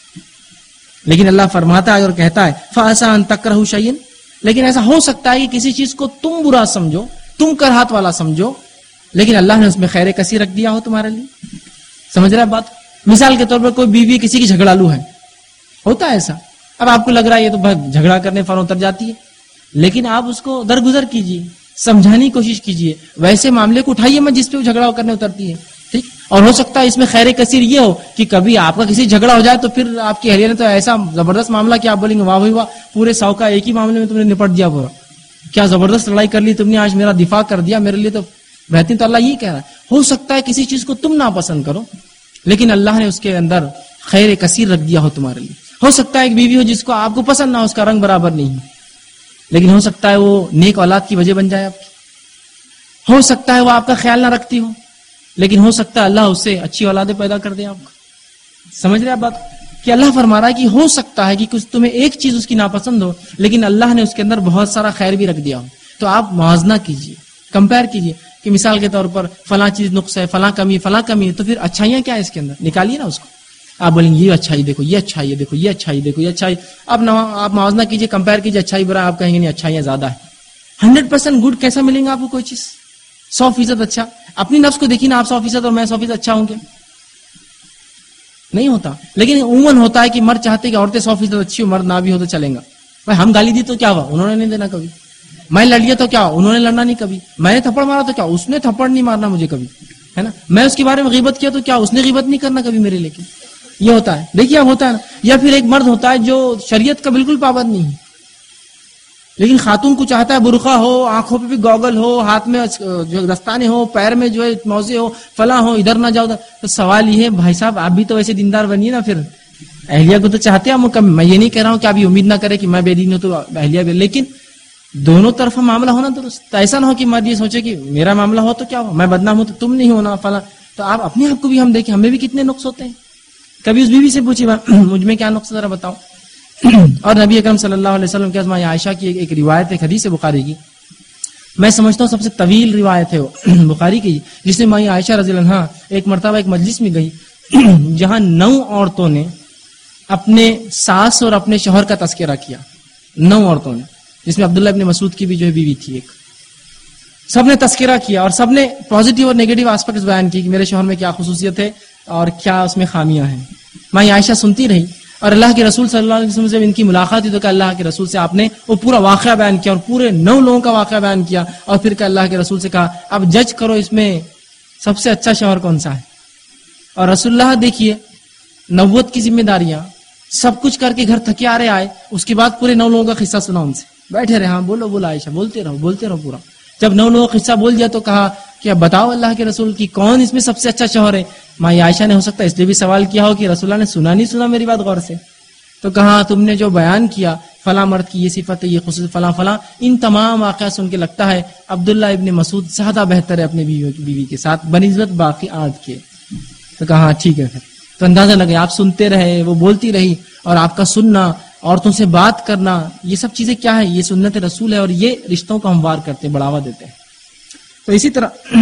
Speaker 5: لیکن اللہ فرماتا ہے اور کہتا ہے فَعَسَىٰ أَن تَكْرَهُوا شَيْئًا، لیکن ایسا ہو سکتا ہے کہ کسی چیز کو تم برا سمجھو، تم کرہات والا سمجھو، لیکن اللہ نے اس میں خیر کثیر رکھ دیا ہو تمہارے لیے۔ سمجھ رہے بات؟ مثال کے طور پر کوئی بیوی کسی کی جھگڑالو ہے، ہوتا ہے ایسا، اب آپ کو لگ رہا ہے یہ تو جھگڑا کرنے فوراً اتر جاتی ہے، لیکن آپ اس کو درگزر کیجیے، سمجھانے کی کوشش کیجیے، ویسے معاملے کو اٹھائیے مت جس پہ وہ جھگڑا کرنے اترتی ہے، ٹھیک۔ اور ہو سکتا ہے اس میں خیر کثیر یہ ہو کہ کبھی آپ کا کسی جھگڑا ہو جائے تو پھر آپ کی اہلیہ نے تو ایسا زبردست معاملہ کہ آپ بولیں گے واہ بھائی واہ، پورے سو کا ایک ہی معاملے میں تم نے نپٹ دیا پورا، کیا زبردست لڑائی کر لی تم نے، آج میرا دفاع کر دیا میرے لیے تو بہترین. تو اللہ یہ کہہ رہا ہے ہو سکتا ہے کسی چیز کو تم ناپسند کرو لیکن اللہ نے اس کے اندر خیر کثیر رکھ دیا ہو تمہارے لیے. ہو سکتا ہے ایک بیوی ہو جس کو آپ کو پسند نہ ہو، اس کا رنگ برابر نہیں ہے، لیکن ہو سکتا ہے وہ نیک اولاد کی وجہ بن جائے آپ کی. ہو سکتا ہے وہ آپ کا خیال نہ رکھتی ہو لیکن ہو سکتا ہے اللہ اس سے اچھی اولادیں پیدا کر دے آپ کو. سمجھ رہے آپ بات کہ اللہ فرما رہا ہے کہ ہو سکتا ہے کہ کچھ تمہیں ایک چیز اس کی ناپسند ہو لیکن اللہ نے اس کے اندر بہت سارا خیر بھی رکھ دیا ہو. تو آپ موازنہ کیجئے، کمپیئر کیجئے کہ مثال کے طور پر فلاں چیز نقص ہے، فلاں کمی، فلاں کمی ہے، تو پھر اچھائیاں کیا ہے اس کے اندر، نکالیے نا اس کو. آپ بولیں گے یہ اچھائی دیکھو، یہ اچھائی ہے دیکھو، یہ اچھائی دیکھو، یہ اچھائی. آپ آپ موازنہ کیجئے، کمپیئر کیجئے اچھائی برا، آپ کہیں گے نہیں اچھائیاں زیادہ ہے. ہنڈریڈ پرسینٹ گڈ کیسا ملیں گا آپ کو کوئی چیز؟ سو فیصد اچھا. اپنی نفس کو دیکھیے نا، آپ سو فیصد اور میں سو فیصد اچھا ہوں گے؟ نہیں ہوتا. لیکن عموماً ہوتا ہے کہ مرد چاہتے کہ عورتیں سو فیصد اچھی ہو، مرد نہ بھی ہو تو چلیں گا. بھائی ہم گالی دی تو کیا ہوا، انہوں نے نہیں دینا کبھی. میں لڑ لیا تو کیا، انہوں نے لڑنا نہیں کبھی. میں نے تھپڑ مارا تو کیا، اس نے تھپڑ نہیں مارنا مجھے کبھی، ہے نا. میں اس کے بارے میں غیبت کیا تو کیا، اس نے غیبت نہیں کرنا کبھی میرے. لیکن یہ ہوتا ہے، دیکھیے اب ہوتا ہے نا. یا پھر ایک مرد ہوتا ہے جو شریعت کا بالکل پابند نہیں ہے لیکن خاتون کو چاہتا ہے برقع ہو، آنکھوں پہ بھی گوگل ہو، ہاتھ میں جو دستانے ہو، پیر میں جو ہے موزے ہو، فلاں ہو، ادھر نہ جاؤ. تو سوال یہ ہے بھائی صاحب آپ بھی تو ویسے دیندار بنیے نا. پھر اہلیہ کو تو چاہتے ہیں ہم. میں یہ نہیں کہہ رہا ہوں کہ آپ یہ امید نہ کرے کہ میں بے دین ہوں تو اہلیہ بھی، لیکن دونوں طرف معاملہ ہونا درست. ایسا نہ ہو کہ مرد یہ سوچے کہ میرا معاملہ ہو تو کیا ہو، میں بدنام ہوں تو تم نہیں ہونا فلاں. تو آپ اپنے آپ کو بھی ہم دیکھیں، ہمیں بھی کتنے نقص ہوتے ہیں. کبھی اس بیوی سے پوچھی مجھ میں کیا نقص ذرا بتاؤ. اور نبی اکرم صلی اللہ علیہ وسلم کی ازواج عائشہ کی ایک روایت ہے، حدیث بخاری کی، میں سمجھتا ہوں سب سے طویل روایت ہے وہ بخاری کی، جس میں مائی عائشہ رضی اللہ عنہا ایک مرتبہ ایک مجلس میں گئی جہاں نو عورتوں نے اپنے ساس اور اپنے شوہر کا تذکرہ کیا. نو عورتوں نے، جس میں عبداللہ ابن مسعود کی بھی جو ہے بیوی تھی ایک. سب نے تذکرہ کیا اور سب نے پازیٹیو اور نیگیٹو آسپیکٹس بیان کی کہ میرے شوہر میں کیا خصوصیت ہے اور کیا اس میں خامیاں ہیں. مائی عائشہ سنتی رہی اور اللہ کے رسول صلی اللہ علیہ وسلم سے ان کی ملاقات ہوئی تو کہ اللہ کے رسول سے آپ نے وہ پورا واقعہ بیان کیا اور پورے نو لوگوں کا واقعہ بیان کیا اور پھر کہ اللہ کے رسول سے کہا اب جج کرو اس میں سب سے اچھا شوہر کون سا ہے. اور رسول اللہ دیکھیے نبوت کی ذمہ داریاں سب کچھ کر کے گھر تھکے آ رہے آئے، اس کے بعد پورے نو لوگوں کا قصہ سنا، ان سے بیٹھے رہے. ہاں بولو بولو عائشہ، بولتے رہو بولتے رہو پورا. جب نو لوگوں کا قصہ بول دیا تو کہا کہ اب بتاؤ اللہ کے رسول کی کون اس میں سب سے اچھا شوہر ہے. ماں عائشہ نے ہو سکتا ہے اس لیے بھی سوال کیا ہو کہ رسول اللہ نے سنا نہیں سنا میری بات غور سے. تو کہا تم نے جو بیان کیا فلاں مرد کی یہ صفت ہے، یہ خصوصیت فلاں فلاں، ان تمام واقعات سن کے لگتا ہے عبداللہ ابن مسعود زیادہ بہتر ہے اپنے بیوی بیوی کے ساتھ بنسبت باقی آٹھ کے. تو کہا ہاں ٹھیک ہے. پھر تو اندازہ لگے آپ سنتے رہے، وہ بولتی رہی، اور آپ کا سننا، عورتوں سے بات کرنا، یہ سب چیزیں کیا ہے، یہ سنت رسول ہے اور یہ رشتوں کو ہموار کرتے ہیں، بڑھاوا دیتے ہیں. تو اسی طرح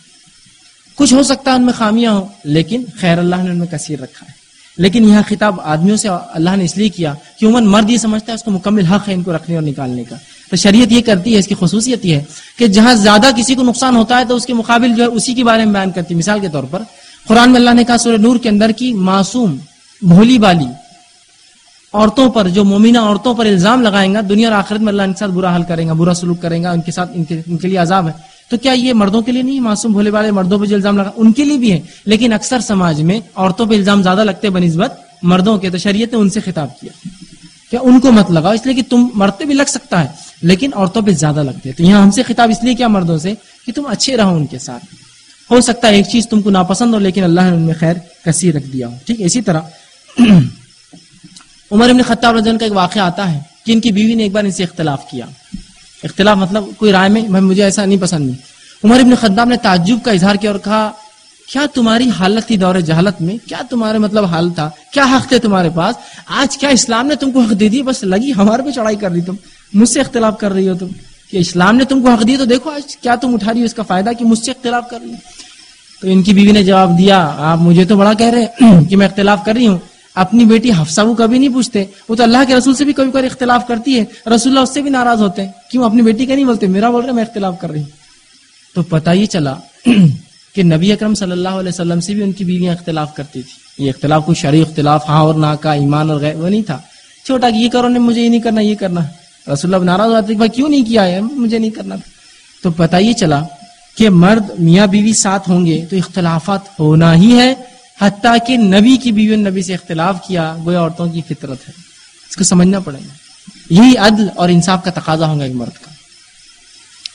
Speaker 5: کچھ ہو سکتا ہے ان میں خامیاں ہوں لیکن خیر اللہ نے ان میں کثیر رکھا ہے. لیکن یہاں خطاب آدمیوں سے اللہ نے اس لیے کیا کہ عموماً مرد یہ سمجھتا ہے اس کو مکمل حق ہے ان کو رکھنے اور نکالنے کا. تو شریعت یہ کرتی ہے، اس کی خصوصیت یہ ہے کہ جہاں زیادہ کسی کو نقصان ہوتا ہے تو اس کے مقابل جو ہے اسی کے بارے میں بیان کرتی ہے. مثال کے طور پر قرآن میں اللہ نے کہا سورہ نور کے اندر کی معصوم بھولی بالی عورتوں پر، جو مومنہ عورتوں پر الزام لگائیں گا دنیا اور آخرت میں اللہ ان کے ساتھ برا حال کریں گا، برا سلوک کریں گا، ان کے ساتھ ان کے, ان کے لیے عذاب ہے. تو کیا یہ مردوں کے لیے نہیں؟ معصوم بھولے والے مردوں پہ جو الزام لگا ان کے لیے بھی ہے، لیکن اکثر سماج میں عورتوں پہ الزام زیادہ لگتے بنسبت مردوں کے. تو شریعت نے ان سے خطاب کیا کہ ان کو مت لگاؤ، اس لیے کہ تم مرد پہ بھی لگ سکتا ہے لیکن عورتوں پہ زیادہ لگتے. تو یہاں ہم سے خطاب اس لیے کیا مردوں سے کہ تم اچھے رہو ان کے ساتھ. ہو سکتا ہے ایک چیز تم کو ناپسند ہو لیکن اللہ نے ان میں خیر کثیر رکھ دیا ہو. ٹھیک ہے. اسی طرح عمر ابن خطاب رضی اللہ عنہ کا ایک واقعہ آتا ہے کہ ان کی بیوی نے ایک بار ان سے اختلاف کیا. اختلاف مطلب کوئی رائے میں مجھے ایسا نہیں پسند نہیں. عمر ابن خطاب نے تعجب کا اظہار کیا اور کہا کیا تمہاری حالت تھی دور جہالت میں، کیا تمہارے مطلب حال تھا، کیا حق تھے تمہارے پاس، آج کیا اسلام نے تم کو حق دے دی، بس لگی ہمارے پہ چڑھائی کر رہی، تم مجھ سے اختلاف کر رہی ہو، تم کہ اسلام نے تم کو حق دی تو دیکھو آج کیا تم اٹھا رہی ہو اس کا فائدہ کہ مجھ سے اختلاف کر رہی ہو. تو ان کی بیوی نے جواب دیا آپ مجھے تو بڑا کہہ رہے کہ میں اختلاف کر رہی ہوں، اپنی بیٹی حفصہ کو کبھی نہیں پوچھتے، وہ تو اللہ کے رسول سے بھی کبھی کبھی اختلاف کرتی ہے، رسول اللہ اس سے بھی ناراض ہوتے ہیں، کیوں اپنی بیٹی کا نہیں بولتے، میرا بول رہے میں اختلاف کر رہی ہوں. تو پتہ یہ چلا کہ نبی اکرم صلی اللہ علیہ وسلم سے بھی ان کی بیویاں اختلاف کرتی تھی. یہ اختلاف کوئی شرعی اختلاف ہاں اور نہ کا، ایمان اور غیر وہ نہیں تھا چھوٹا کہ یہ کرو نہیں مجھے یہ نہیں کرنا، یہ کرنا. رسول اللہ ناراض ہوتے کہ کیوں نہیں کیا ہے، مجھے نہیں کرنا. تو پتہ یہ چلا کہ مرد میاں بیوی ساتھ ہوں گے تو اختلافات ہونا ہی ہے، حتیٰ کہ نبی کی بیوی نے نبی سے اختلاف کیا گویا عورتوں کی فطرت ہے. اس کو سمجھنا پڑے گا. یہی عدل اور انصاف کا تقاضا ہوگا ایک مرد کا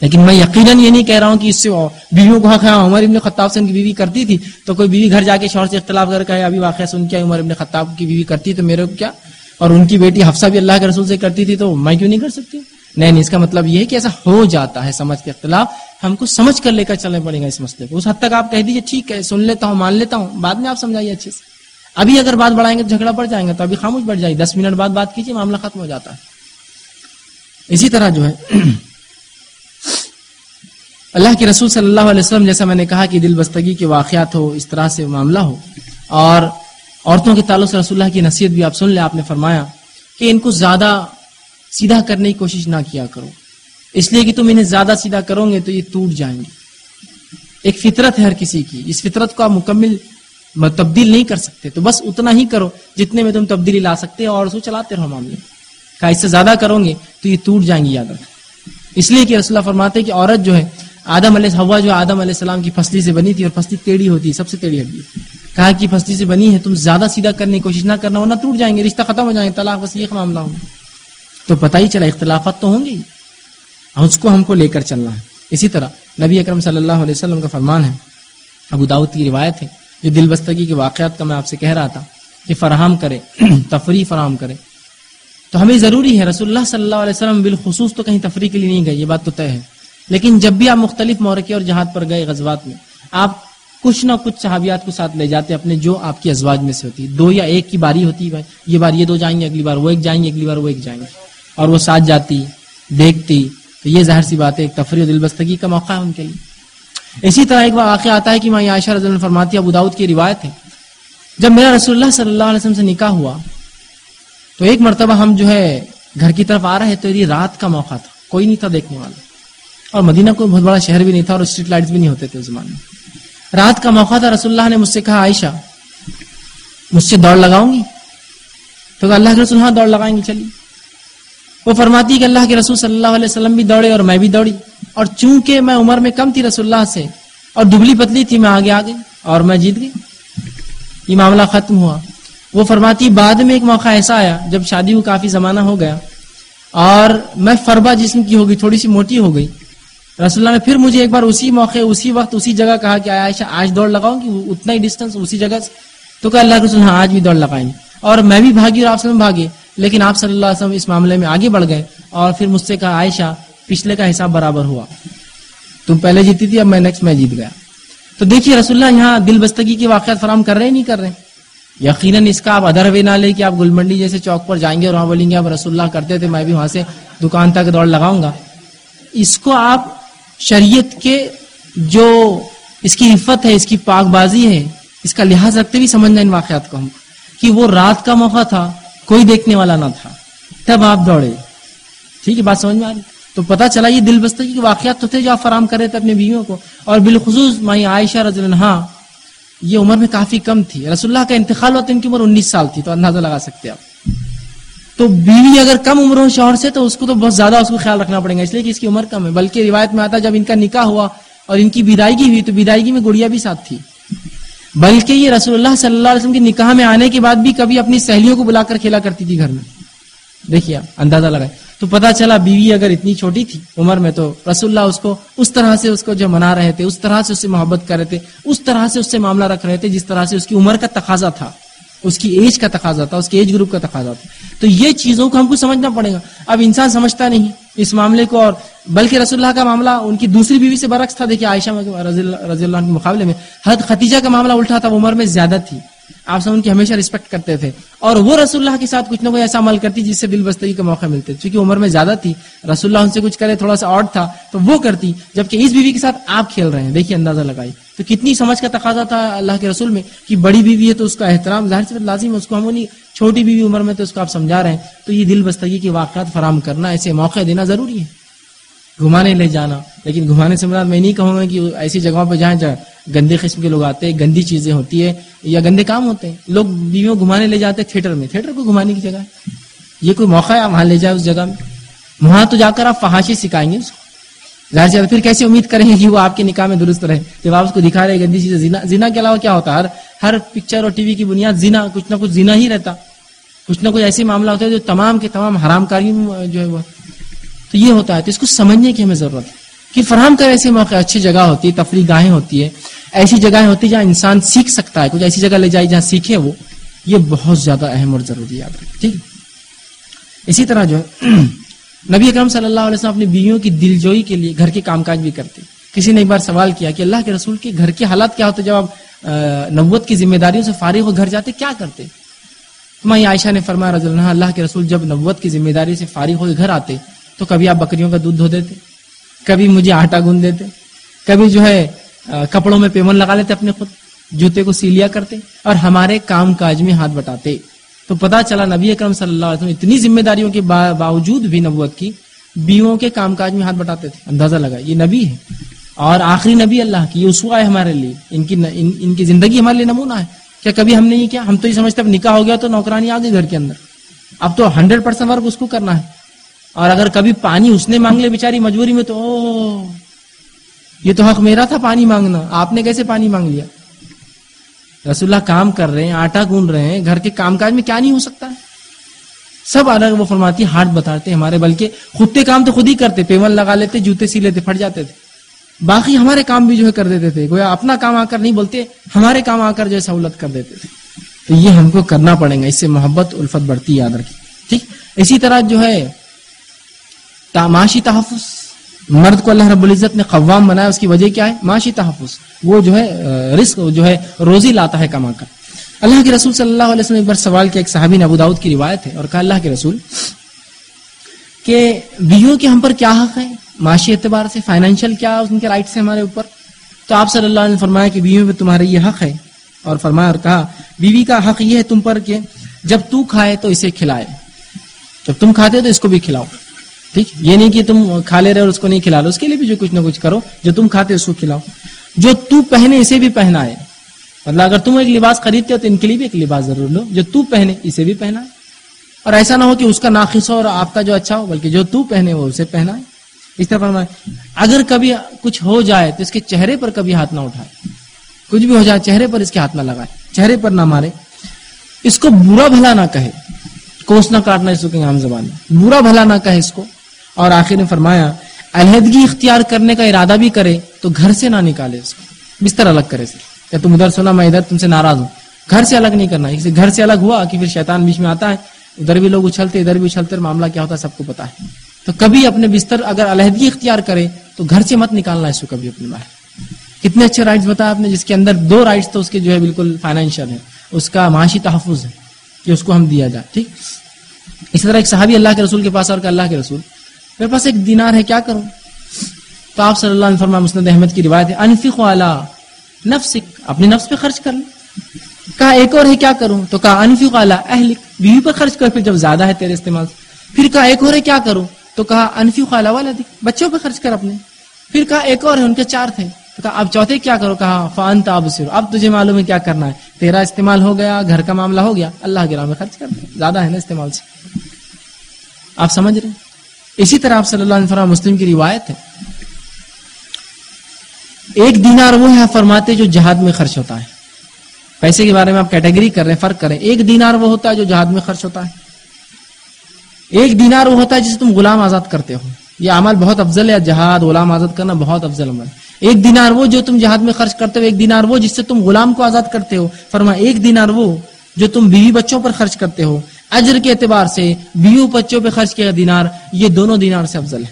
Speaker 5: لیکن میں یقیناً یہ نہیں کہہ رہا ہوں کہ اس سے بیویوں کو حق ہے. عمر ابن خطاب سے ان کی بیوی کرتی تھی تو کوئی بیوی گھر جا کے شوہر سے اختلاف کر کے ابھی واقعہ سن کے عمر ابن خطاب کی بیوی کرتی تو میرے کو کیا, اور ان کی بیٹی حفصہ بھی اللہ کے رسول سے کرتی تھی تو میں کیوں نہیں کر سکتی؟ نہیں نہیں, اس کا مطلب یہ ہے کہ ایسا ہو جاتا ہے سمجھ کے اختلاف, ہم کو سمجھ کر لے کر چلنا پڑے گا اس مسئلے کو. اس حد تک آپ کہہ دیجیے ٹھیک ہے سن لیتا ہوں مان لیتا ہوں, بعد میں آپ سمجھائیے اچھے سے. ابھی اگر بات بڑھائیں گے تو جھگڑا بڑھ جائیں گے, تو ابھی خاموش بڑھ جائے, دس منٹ بعد بات کیجیے, معاملہ ختم ہو جاتا ہے. اسی طرح جو ہے اللہ کے رسول صلی اللہ علیہ وسلم, جیسا میں نے کہا کہ دل بستگی کے واقعات ہو, اس طرح سے معاملہ ہو, اور عورتوں کے تعلق سے رسول اللہ کی نصیحت بھی آپ سن لیں. آپ نے فرمایا کہ ان کو زیادہ سیدھا کرنے کی کوشش نہ کیا کرو, اس لیے کہ تم انہیں زیادہ سیدھا کرو گے تو یہ ٹوٹ جائیں گے. ایک فطرت ہے ہر کسی کی, اس فطرت کو آپ مکمل تبدیل نہیں کر سکتے, تو بس اتنا ہی کرو جتنے میں تم تبدیلی لا سکتے اور اس کو چلاتے رہو معاملے. کہا اس سے زیادہ کرو گے تو یہ ٹوٹ جائیں گی, یاد رکھو. اس لیے کہ رسول اللہ فرماتے کہ عورت جو ہے آدم علیہ ہوا جو آدم علیہ السلام کی پھسلی سے بنی تھی, اور پھسلی ٹیڑھی ہوتی ہے, سب سے ٹیڑھی ہڈی. کہا کہ پھسلی سے بنی ہے, تم زیادہ سیدھا کرنے کی کوشش نہ کرنا ورنہ ٹوٹ جائیں گے, رشتہ ختم ہو جائیں گے, طلاق بس یہ معاملہ ہوگا. تو پتہ ہی چلا اختلافات تو ہوں گے, اس کو ہم کو لے کر چلنا ہے. اسی طرح نبی اکرم صلی اللہ علیہ وسلم کا فرمان ہے, ابو داؤد کی روایت ہے, جو دل بستگی کے واقعات کا میں آپ سے کہہ رہا تھا کہ فراہم کرے, تفریح فراہم کرے. تو ہمیں ضروری ہے, رسول اللہ صلی اللہ علیہ وسلم بالخصوص تو کہیں تفریح کے لیے نہیں گئے, یہ بات تو طے ہے, لیکن جب بھی آپ مختلف مورکے اور جہاد پر گئے, غزوات میں, آپ کچھ نہ کچھ صحابیات کو ساتھ لے جاتے اپنے, جو آپ کی ازواج میں سے ہوتی, دو یا ایک کی باری ہوتی ہے, یہ بار یہ دو جائیں گے, اگلی بار وہ ایک جائیں گے, اگلی بار وہ ایک جائیں گے, اور وہ ساتھ جاتی, دیکھتی. تو یہ ظاہر سی بات ہے ایک تفریح و دل بستگی کا موقع ہے ان کے لیے. اسی طرح ایک واقعہ آتا ہے کہ ماں عائشہ رضی اللہ عنہا فرماتی ہے, ابو داؤد کی روایت ہے, جب میرا رسول اللہ صلی اللہ علیہ وسلم سے نکاح ہوا تو ایک مرتبہ ہم جو ہے گھر کی طرف آ رہے تو یہ رات کا موقع تھا, کوئی نہیں تھا دیکھنے والا, اور مدینہ کوئی بہت بڑا شہر بھی نہیں تھا, اور اسٹریٹ لائٹس بھی نہیں ہوتے تھے اس زمانے میں. رات کا موقع تھا, رسول اللہ نے مجھ سے کہا عائشہ مجھ سے دوڑ لگاؤں گی؟ تو کہا اللہ کے رسول ہاں دوڑ لگائیں گے, چلیے. وہ فرماتی کہ اللہ کے رسول صلی اللہ علیہ وسلم بھی دوڑے اور میں بھی دوڑی, اور چونکہ میں عمر میں کم تھی رسول اللہ سے اور دبلی پتلی تھی, میں آگے آ گئی اور میں جیت گئی. یہ معاملہ ختم ہوا. وہ فرماتی بعد میں ایک موقع ایسا آیا جب شادی کو کافی زمانہ ہو گیا اور میں فربا جسم کی ہو گئی, تھوڑی سی موٹی ہو گئی. رسول اللہ نے پھر مجھے ایک بار اسی موقع اسی وقت اسی جگہ کہا کہ عائشہ آج دوڑ لگاؤں گی, اتنا ہی ڈسٹینس اسی جگہ سے. تو کہا اللہ کے رسول ہاں آج بھی دوڑ لگائیں گے, اور میں بھی بھاگی اور آپ سب بھاگے, لیکن آپ صلی اللہ علیہ وسلم اس معاملے میں آگے بڑھ گئے, اور پھر مجھ سے کہا عائشہ پچھلے کا حساب برابر ہوا, تم پہلے جیتی تھی اب میں نیکسٹ میں جیت گیا. تو دیکھیے رسول اللہ یہاں دل بستگی کے واقعات فراہم کر رہے ہیں نہیں کر رہے. یقیناً اس کا آپ ادر وے نہ لے کہ آپ گلمنڈی جیسے چوک پر جائیں گے اور وہاں بولیں گے اب رسول اللہ کرتے تھے میں بھی وہاں سے دکان تک دوڑ لگاؤں گا. اس کو آپ شریعت کے جو اس کی عفت ہے, اس کی پاک بازی ہے, اس کا لحاظ رکھتے بھی سمجھنا ان واقعات کو ہم کہ وہ رات کا موقع تھا, کوئی دیکھنے والا نہ تھا, تب آپ دوڑے. ٹھیک ہے بات سمجھ میں آ رہی؟ تو پتا چلا یہ دل بستگی کے واقعات تو تھے جو آپ فراہم کر رہے تھے اپنے بیویوں کو. اور بالخصوص مائی عائشہ رضی اللہ عنہا یہ عمر میں کافی کم تھی, رسول اللہ کا انتقال ہوتا ان کی عمر انیس سال تھی, تو اندازہ لگا سکتے آپ. تو بیوی اگر کم عمر ہو شوہر سے تو اس کو تو بہت زیادہ اس کو خیال رکھنا پڑے گا, اس لیے کہ اس کی عمر کم ہے. بلکہ روایت میں آتا جب ان کا نکاح ہوا اور ان کی بدائیگی ہوئی تو بدائیگی میں گڑیا بھی ساتھ تھی. بلکہ یہ رسول اللہ صلی اللہ علیہ وسلم کے نکاح میں آنے کے بعد بھی کبھی اپنی سہیلیوں کو بلا کر کھیلا کرتی تھی گھر میں. دیکھیے اندازہ لگائے تو پتا چلا بیوی اگر اتنی چھوٹی تھی عمر میں تو رسول اللہ اس کو اس طرح سے اس کو جو منا رہے تھے, اس طرح سے اس سے محبت کر رہے تھے, اس طرح سے اس سے معاملہ رکھ رہے تھے جس طرح سے اس کی عمر کا تقاضا تھا, اس کی ایج کا تقاضا تھا, اس کے ایج گروپ کا تقاضا تھا. تو یہ چیزوں کو ہم کو سمجھنا پڑے گا. اب انسان سمجھتا نہیں اس معاملے کو, اور بلکہ رسول اللہ کا معاملہ ان کی دوسری بیوی سے برعکس تھا. دیکھیے عائشہ رضی اللہ عنہ کے مقابلے میں حضرت خدیجہ کا معاملہ الٹا تھا, وہ عمر میں زیادہ تھی, آپ سب ان کی ہمیشہ رسپیکٹ کرتے تھے, اور وہ رسول اللہ کے ساتھ کچھ نہ کوئی ایسا عمل کرتی جس سے دل بستگی کا موقع ملتے. چونکہ عمر میں زیادہ تھی, رسول اللہ ان سے کچھ کرے تھوڑا سا آڈ تھا تو وہ کرتی, جبکہ اس بیوی کے ساتھ آپ کھیل رہے ہیں. دیکھیے اندازہ لگائی تو کتنی سمجھ کا تقاضا تھا اللہ کے رسول میں کہ بڑی بیوی ہے تو اس کا احترام ظاہر سے لازم ہے, اس کو ہم نہیں, چھوٹی بیوی عمر میں تو اس کو آپ سمجھا رہے ہیں. تو یہ دل بستگی کے واقعات فراہم کرنا, ایسے موقع دینا ضروری ہے. گھمانے لے جانا, لیکن گھمانے سے مراد میں نہیں کہوں گا کہ ایسی جگہوں پہ جہاں جہاں گندے قسم کے لوگ آتے ہیں, گندی چیزیں ہوتی ہے یا گندے کام ہوتے ہیں. لوگ بیویوں گھمانے لے جاتے ہیں تھیٹر میں, تھیٹر کو گھمانے کی جگہ ہے, یہ کوئی موقع ہے آپ وہاں لے جائیں اس جگہ میں, وہاں تو جا کر آپ فحاشی سکھائیں گے اس کو. ظاہر سے پھر کیسے امید کریں گے کہ وہ آپ کے نکاح میں درست رہے جب آپ اس کو دکھا رہے گندی چیزیں. زنا, زنا کے علاوہ کیا ہوتا ہے, ہر ہر پکچر اور ٹی وی کی بنیاد زنا, کچھ نہ کچھ زنا ہی رہتا, کچھ نہ کچھ ایسے معاملہ ہوتے ہیں جو تمام کے تمام حرام کاری جو ہے وہ. تو یہ ہوتا ہے, تو اس کو سمجھنے کی ہمیں ضرورت ہے. کہ فراہم کرے ایسے موقع. اچھی جگہ ہوتی ہے, تفریح گاہیں ہوتی ہے, ایسی جگہیں ہوتی ہے جہاں انسان سیکھ سکتا ہے, کچھ ایسی جگہ لے جائے جہاں سیکھے وہ, یہ بہت زیادہ اہم اور ضروری یاد رکھیں. ٹھیک. اسی طرح جو ہے نبی اکرم صلی اللہ علیہ وسلم اپنی بیویوں کی دلجوئی کے لیے گھر کے کام کاج بھی کرتے. کسی نے ایک بار سوال کیا کہ اللہ کے رسول کے گھر کے حالات کیا ہوتے جب آپ نبوت کی ذمہ داریوں سے فارغ ہو گھر جاتے, کیا کرتے؟ ماں عائشہ نے فرمایا رضی اللہ عنہا, اللہ کے رسول جب نبوت کی ذمہ داری سے فارغ ہو کے گھر آتے تو کبھی آپ بکریوں کا دودھ دھو دیتے, کبھی مجھے آٹا گوندھ دیتے, کبھی جو ہے کپڑوں میں پیمن لگا لیتے اپنے خود, جوتے کو سی لیا کرتے اور ہمارے کام کاج میں ہاتھ بٹاتے. تو پتا چلا نبی اکرم صلی اللہ علیہ وسلم اتنی ذمہ داریوں کے باوجود بھی نبوت کی بیووں کے کام کاج میں ہاتھ بٹاتے تھے. اندازہ لگا یہ نبی ہے اور آخری نبی اللہ کی, یہ اسوہ ہے ہمارے لیے, ان کی ان, ان کی زندگی ہمارے لیے نمونہ ہے. کیا کبھی ہم نے یہ کیا؟ ہم تو یہ سمجھتے اب نکاح ہو گیا تو نوکرانی آ گئی گھر کے اندر, اب تو ہنڈریڈ پرسینٹ ورک اس کو کرنا ہے. اور اگر کبھی پانی اس نے مانگ لے بیچاری مجبوری میں تو او یہ تو حق میرا تھا پانی مانگنا, آپ نے کیسے پانی مانگ لیا؟ رسول اللہ کام کر رہے ہیں, آٹا گون رہے ہیں, گھر کے کام کاج میں کیا نہیں ہو سکتا ہے؟ سب الگ وہ فرماتی ہاتھ بتاتے ہمارے, بلکہ خود کے کام تو خود ہی کرتے, پیون لگا لیتے, جوتے سی لیتے, پھٹ جاتے تھے, باقی ہمارے کام بھی جو ہے کر دیتے تھے. گویا اپنا کام آ کر نہیں بولتے, ہمارے کام آ کر جو ہے سہولت کر دیتے تھے. تو یہ ہم کو کرنا پڑے گا, اس سے محبت الفت بڑھتی, یاد رکھیں. ٹھیک. اسی طرح جو ہے معاشی تحفظ, مرد کو اللہ رب العزت نے قوام بنایا, اس کی وجہ کیا ہے؟ معاشی تحفظ. وہ جو ہے رزق جو ہے روزی لاتا ہے کما کر. اللہ کے رسول صلی اللہ علیہ وسلم ایک بار سوال کیا, ایک صحابی نے, ابو داؤد کی روایت ہے, اور کہا اللہ کے رسول کہ بیویوں کے ہم پر کیا حق ہے معاشی اعتبار سے, فائنینشیل کیا ان کے رائٹس ہیں ہمارے اوپر؟ تو آپ صلی اللہ علیہ وسلم نے فرمایا کہ بیویوں پہ تمہارے یہ حق ہے, اور فرمایا اور کہا بیوی کا حق یہ ہے تم پر کہ جب تو کھائے تو اسے کھلائے, جب تم کھاتے تو اس کو بھی کھلاؤ. ٹھیک. یہ نہیں کہ تم کھا لے رہے اور اس کو نہیں کھلا لو, اس کے لیے بھی جو کچھ نہ کچھ کرو, جو تم کھاتے اس کو کھلاؤ. جو تو پہنے اسے بھی پہنائے, مطلب اگر تم ایک لباس خریدتے ہو تو ان کے لیے بھی ایک لباس ضرور لو, جو تو پہنے اسے بھی پہنائے. اور ایسا نہ ہو کہ اس کا ناقص ہو اور آپ کا جو اچھا ہو, بلکہ جو تو پہنے وہ اسے پہنائے. اس طرح فرمائے اگر کبھی کچھ ہو جائے تو اس کے چہرے پر کبھی ہاتھ نہ اٹھائے, کچھ بھی ہو جائے چہرے پر اس کے ہاتھ نہ لگائے, چہرے پر نہ مارے, اس کو برا بھلا نہ کہے, کوس نہ کاٹنا اس کو عام زبان میں, برا بھلا نہ کہے اس کو. اور آخر میں فرمایا علیحدگی اختیار کرنے کا ارادہ بھی کرے تو گھر سے نہ نکالے اس کو, بستر الگ کرے. سر کہ تم ادھر سونا, میں ادھر تم سے ناراض ہوں, گھر سے الگ نہیں کرنا. کسی گھر سے الگ ہوا کہ پھر شیطان بیچ میں آتا ہے, ادھر بھی لوگ اچھلتے ادھر بھی اچھلتے, معاملہ کیا ہوتا ہے سب کو پتا ہے. تو کبھی اپنے بستر اگر علیحدگی اختیار کرے تو گھر سے مت نکالنا اس کو کبھی اپنے باہر. کتنے اچھے رائٹس بتایا آپ نے, جس کے اندر دو رائٹس تو اس کے جو ہے بالکل فائنینشیل ہے, اس کا معاشی تحفظ ہے کہ اس کو ہم دیا جائے. ٹھیک. اسی طرح ایک صحابی اللہ کے رسول کے پاس اور کہ اللہ کے رسول میرے پاس ایک دینار ہے, کیا کروں؟ تو آپ صلی اللہ علیہ وسلم, مسند احمد کی روایت ہے, انفق علی نفسک, اپنی نفس پہ خرچ کر لے. کہا ایک اور ہے, کیا کروں؟ تو کہا انفق علی اہلک, بیوی پر خرچ کر, پھر جب زیادہ ہے تیرے استعمال. پھر کہا ایک اور ہے, کیا کروں؟ تو کہا انفق علی ولدک, بچوں پہ خرچ کر اپنے. پھر کہا ایک اور ہے, ان کے چار تھے. تو کہا اب چوتھے کیا کرو؟ کہا فانت ابصر, اب تجھے معلوم ہے کیا کرنا ہے, تیرا استعمال ہو گیا, گھر کا معاملہ ہو گیا, اللہ کے راہ میں خرچ کر دے, زیادہ ہے نا استعمال سے. آپ سمجھ رہے ہیں؟ اسی طرح آپ صلی اللہ علیہ وسلم, مسلم کی روایت ہے, ایک دینار وہ ہے فرماتے جو جہاد میں خرچ ہوتا ہے. پیسے کے بارے میں آپ کیٹیگری کر رہے ہیں, فرق کریں. ایک دینار وہ ہوتا ہے جو جہاد میں خرچ ہوتا ہے, ایک دینار وہ ہوتا ہے جسے تم غلام آزاد کرتے ہو. یہ عمل بہت افضل ہے, جہاد غلام آزاد کرنا بہت افضل عمل. ایک دینار وہ جو تم جہاد میں خرچ کرتے ہو, ایک دینار وہ جس سے تم غلام کو آزاد کرتے ہو. فرمایا ایک دینار وہ جو تم بیوی بچوں پر خرچ کرتے ہو. اجر کے اعتبار سے بیوی بچوں پہ خرچ کیا دینار, یہ دونوں دینار سے افضل ہے.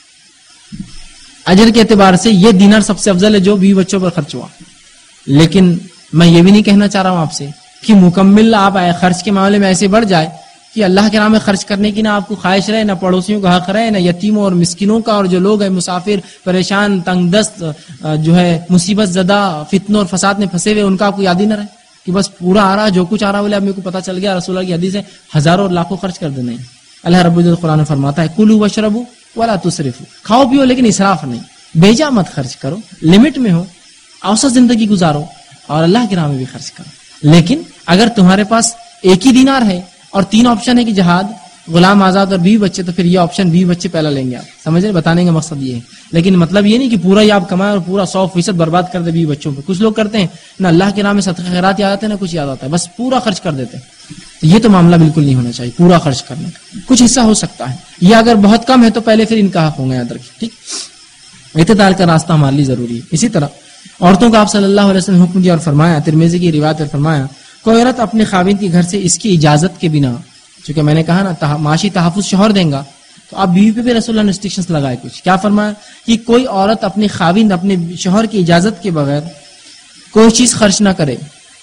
Speaker 5: اجر کے اعتبار سے یہ دینار سب سے افضل ہے جو بیوی بچوں پر خرچ ہوا. لیکن میں یہ بھی نہیں کہنا چاہ رہا ہوں آپ سے کہ مکمل آپ خرچ کے معاملے میں ایسے بڑھ جائے کہ اللہ کے نام میں خرچ کرنے کی نہ آپ کو خواہش رہے, نہ پڑوسیوں کا حق رہے, نہ یتیموں اور مسکینوں کا, اور جو لوگ ہیں مسافر, پریشان, تنگ دست, جو ہے مصیبت زدہ, فتنوں اور فساد میں پھنسے ہوئے, ان کا آپ کو یاد ہی نہ رہے کہ بس پورا آ رہا جو کچھ آ رہا بولے اب میرے کو پتا چل گیا رسول اللہ کی حدیث ہے, ہزاروں اور لاکھوں خرچ کر دینا ہے. اللہ رب العزت قرآن فرماتا ہے کلوا واشربوا ولا تسرفوا, کھاؤ پیو لیکن اسراف نہیں, بیجا مت خرچ کرو, لمٹ میں ہو, اوسط زندگی گزارو, اور اللہ کے راہ میں بھی خرچ کرو. لیکن اگر تمہارے پاس ایک ہی دینار ہے اور تین آپشن ہے کہ جہاد, غلام آزاد اور بیوی بچے, تو پھر یہ آپشن بیوی بچے پہلا لیں گے آپ. سمجھ رہے, بتانے کا مقصد یہ ہے. لیکن مطلب یہ نہیں کہ پورا ہی آپ کمائیں اور پورا سو فیصد برباد کر دے بیوی بچوں پہ. کچھ لوگ کرتے ہیں نہ اللہ کے نام میں صدقہ خیرات یاد آتے ہیں, نہ کچھ یاد آتا ہے, بس پورا خرچ کر دیتے ہیں. یہ تو معاملہ بالکل نہیں ہونا چاہیے, پورا خرچ کرنے کا. کچھ حصہ ہو سکتا ہے, یہ اگر بہت کم ہے تو پہلے پھر ان کا حق ہوں گا, یاد رکھیے. ٹھیک. اعتدال کا راستہ ہمارے لیے ضروری ہے. اسی طرح عورتوں کا آپ صلی اللہ علیہ وسلم حکم دیا اور فرمایا, ترمذی کی روایت میں فرمایا, کوئی عورت اپنے خاوند کے گھر سے اس کی اجازت کے بنا, چونکہ میں نے کہا نا معاشی تحفظ شوہر دیں گا, تو آپ بیوی پہ بھی رسول اللہ نے ریسٹرکشنز لگائے. کچھ کیا فرمایا کہ کوئی عورت اپنے خاوند اپنے شوہر کی اجازت کے بغیر کوئی چیز خرچ نہ کرے,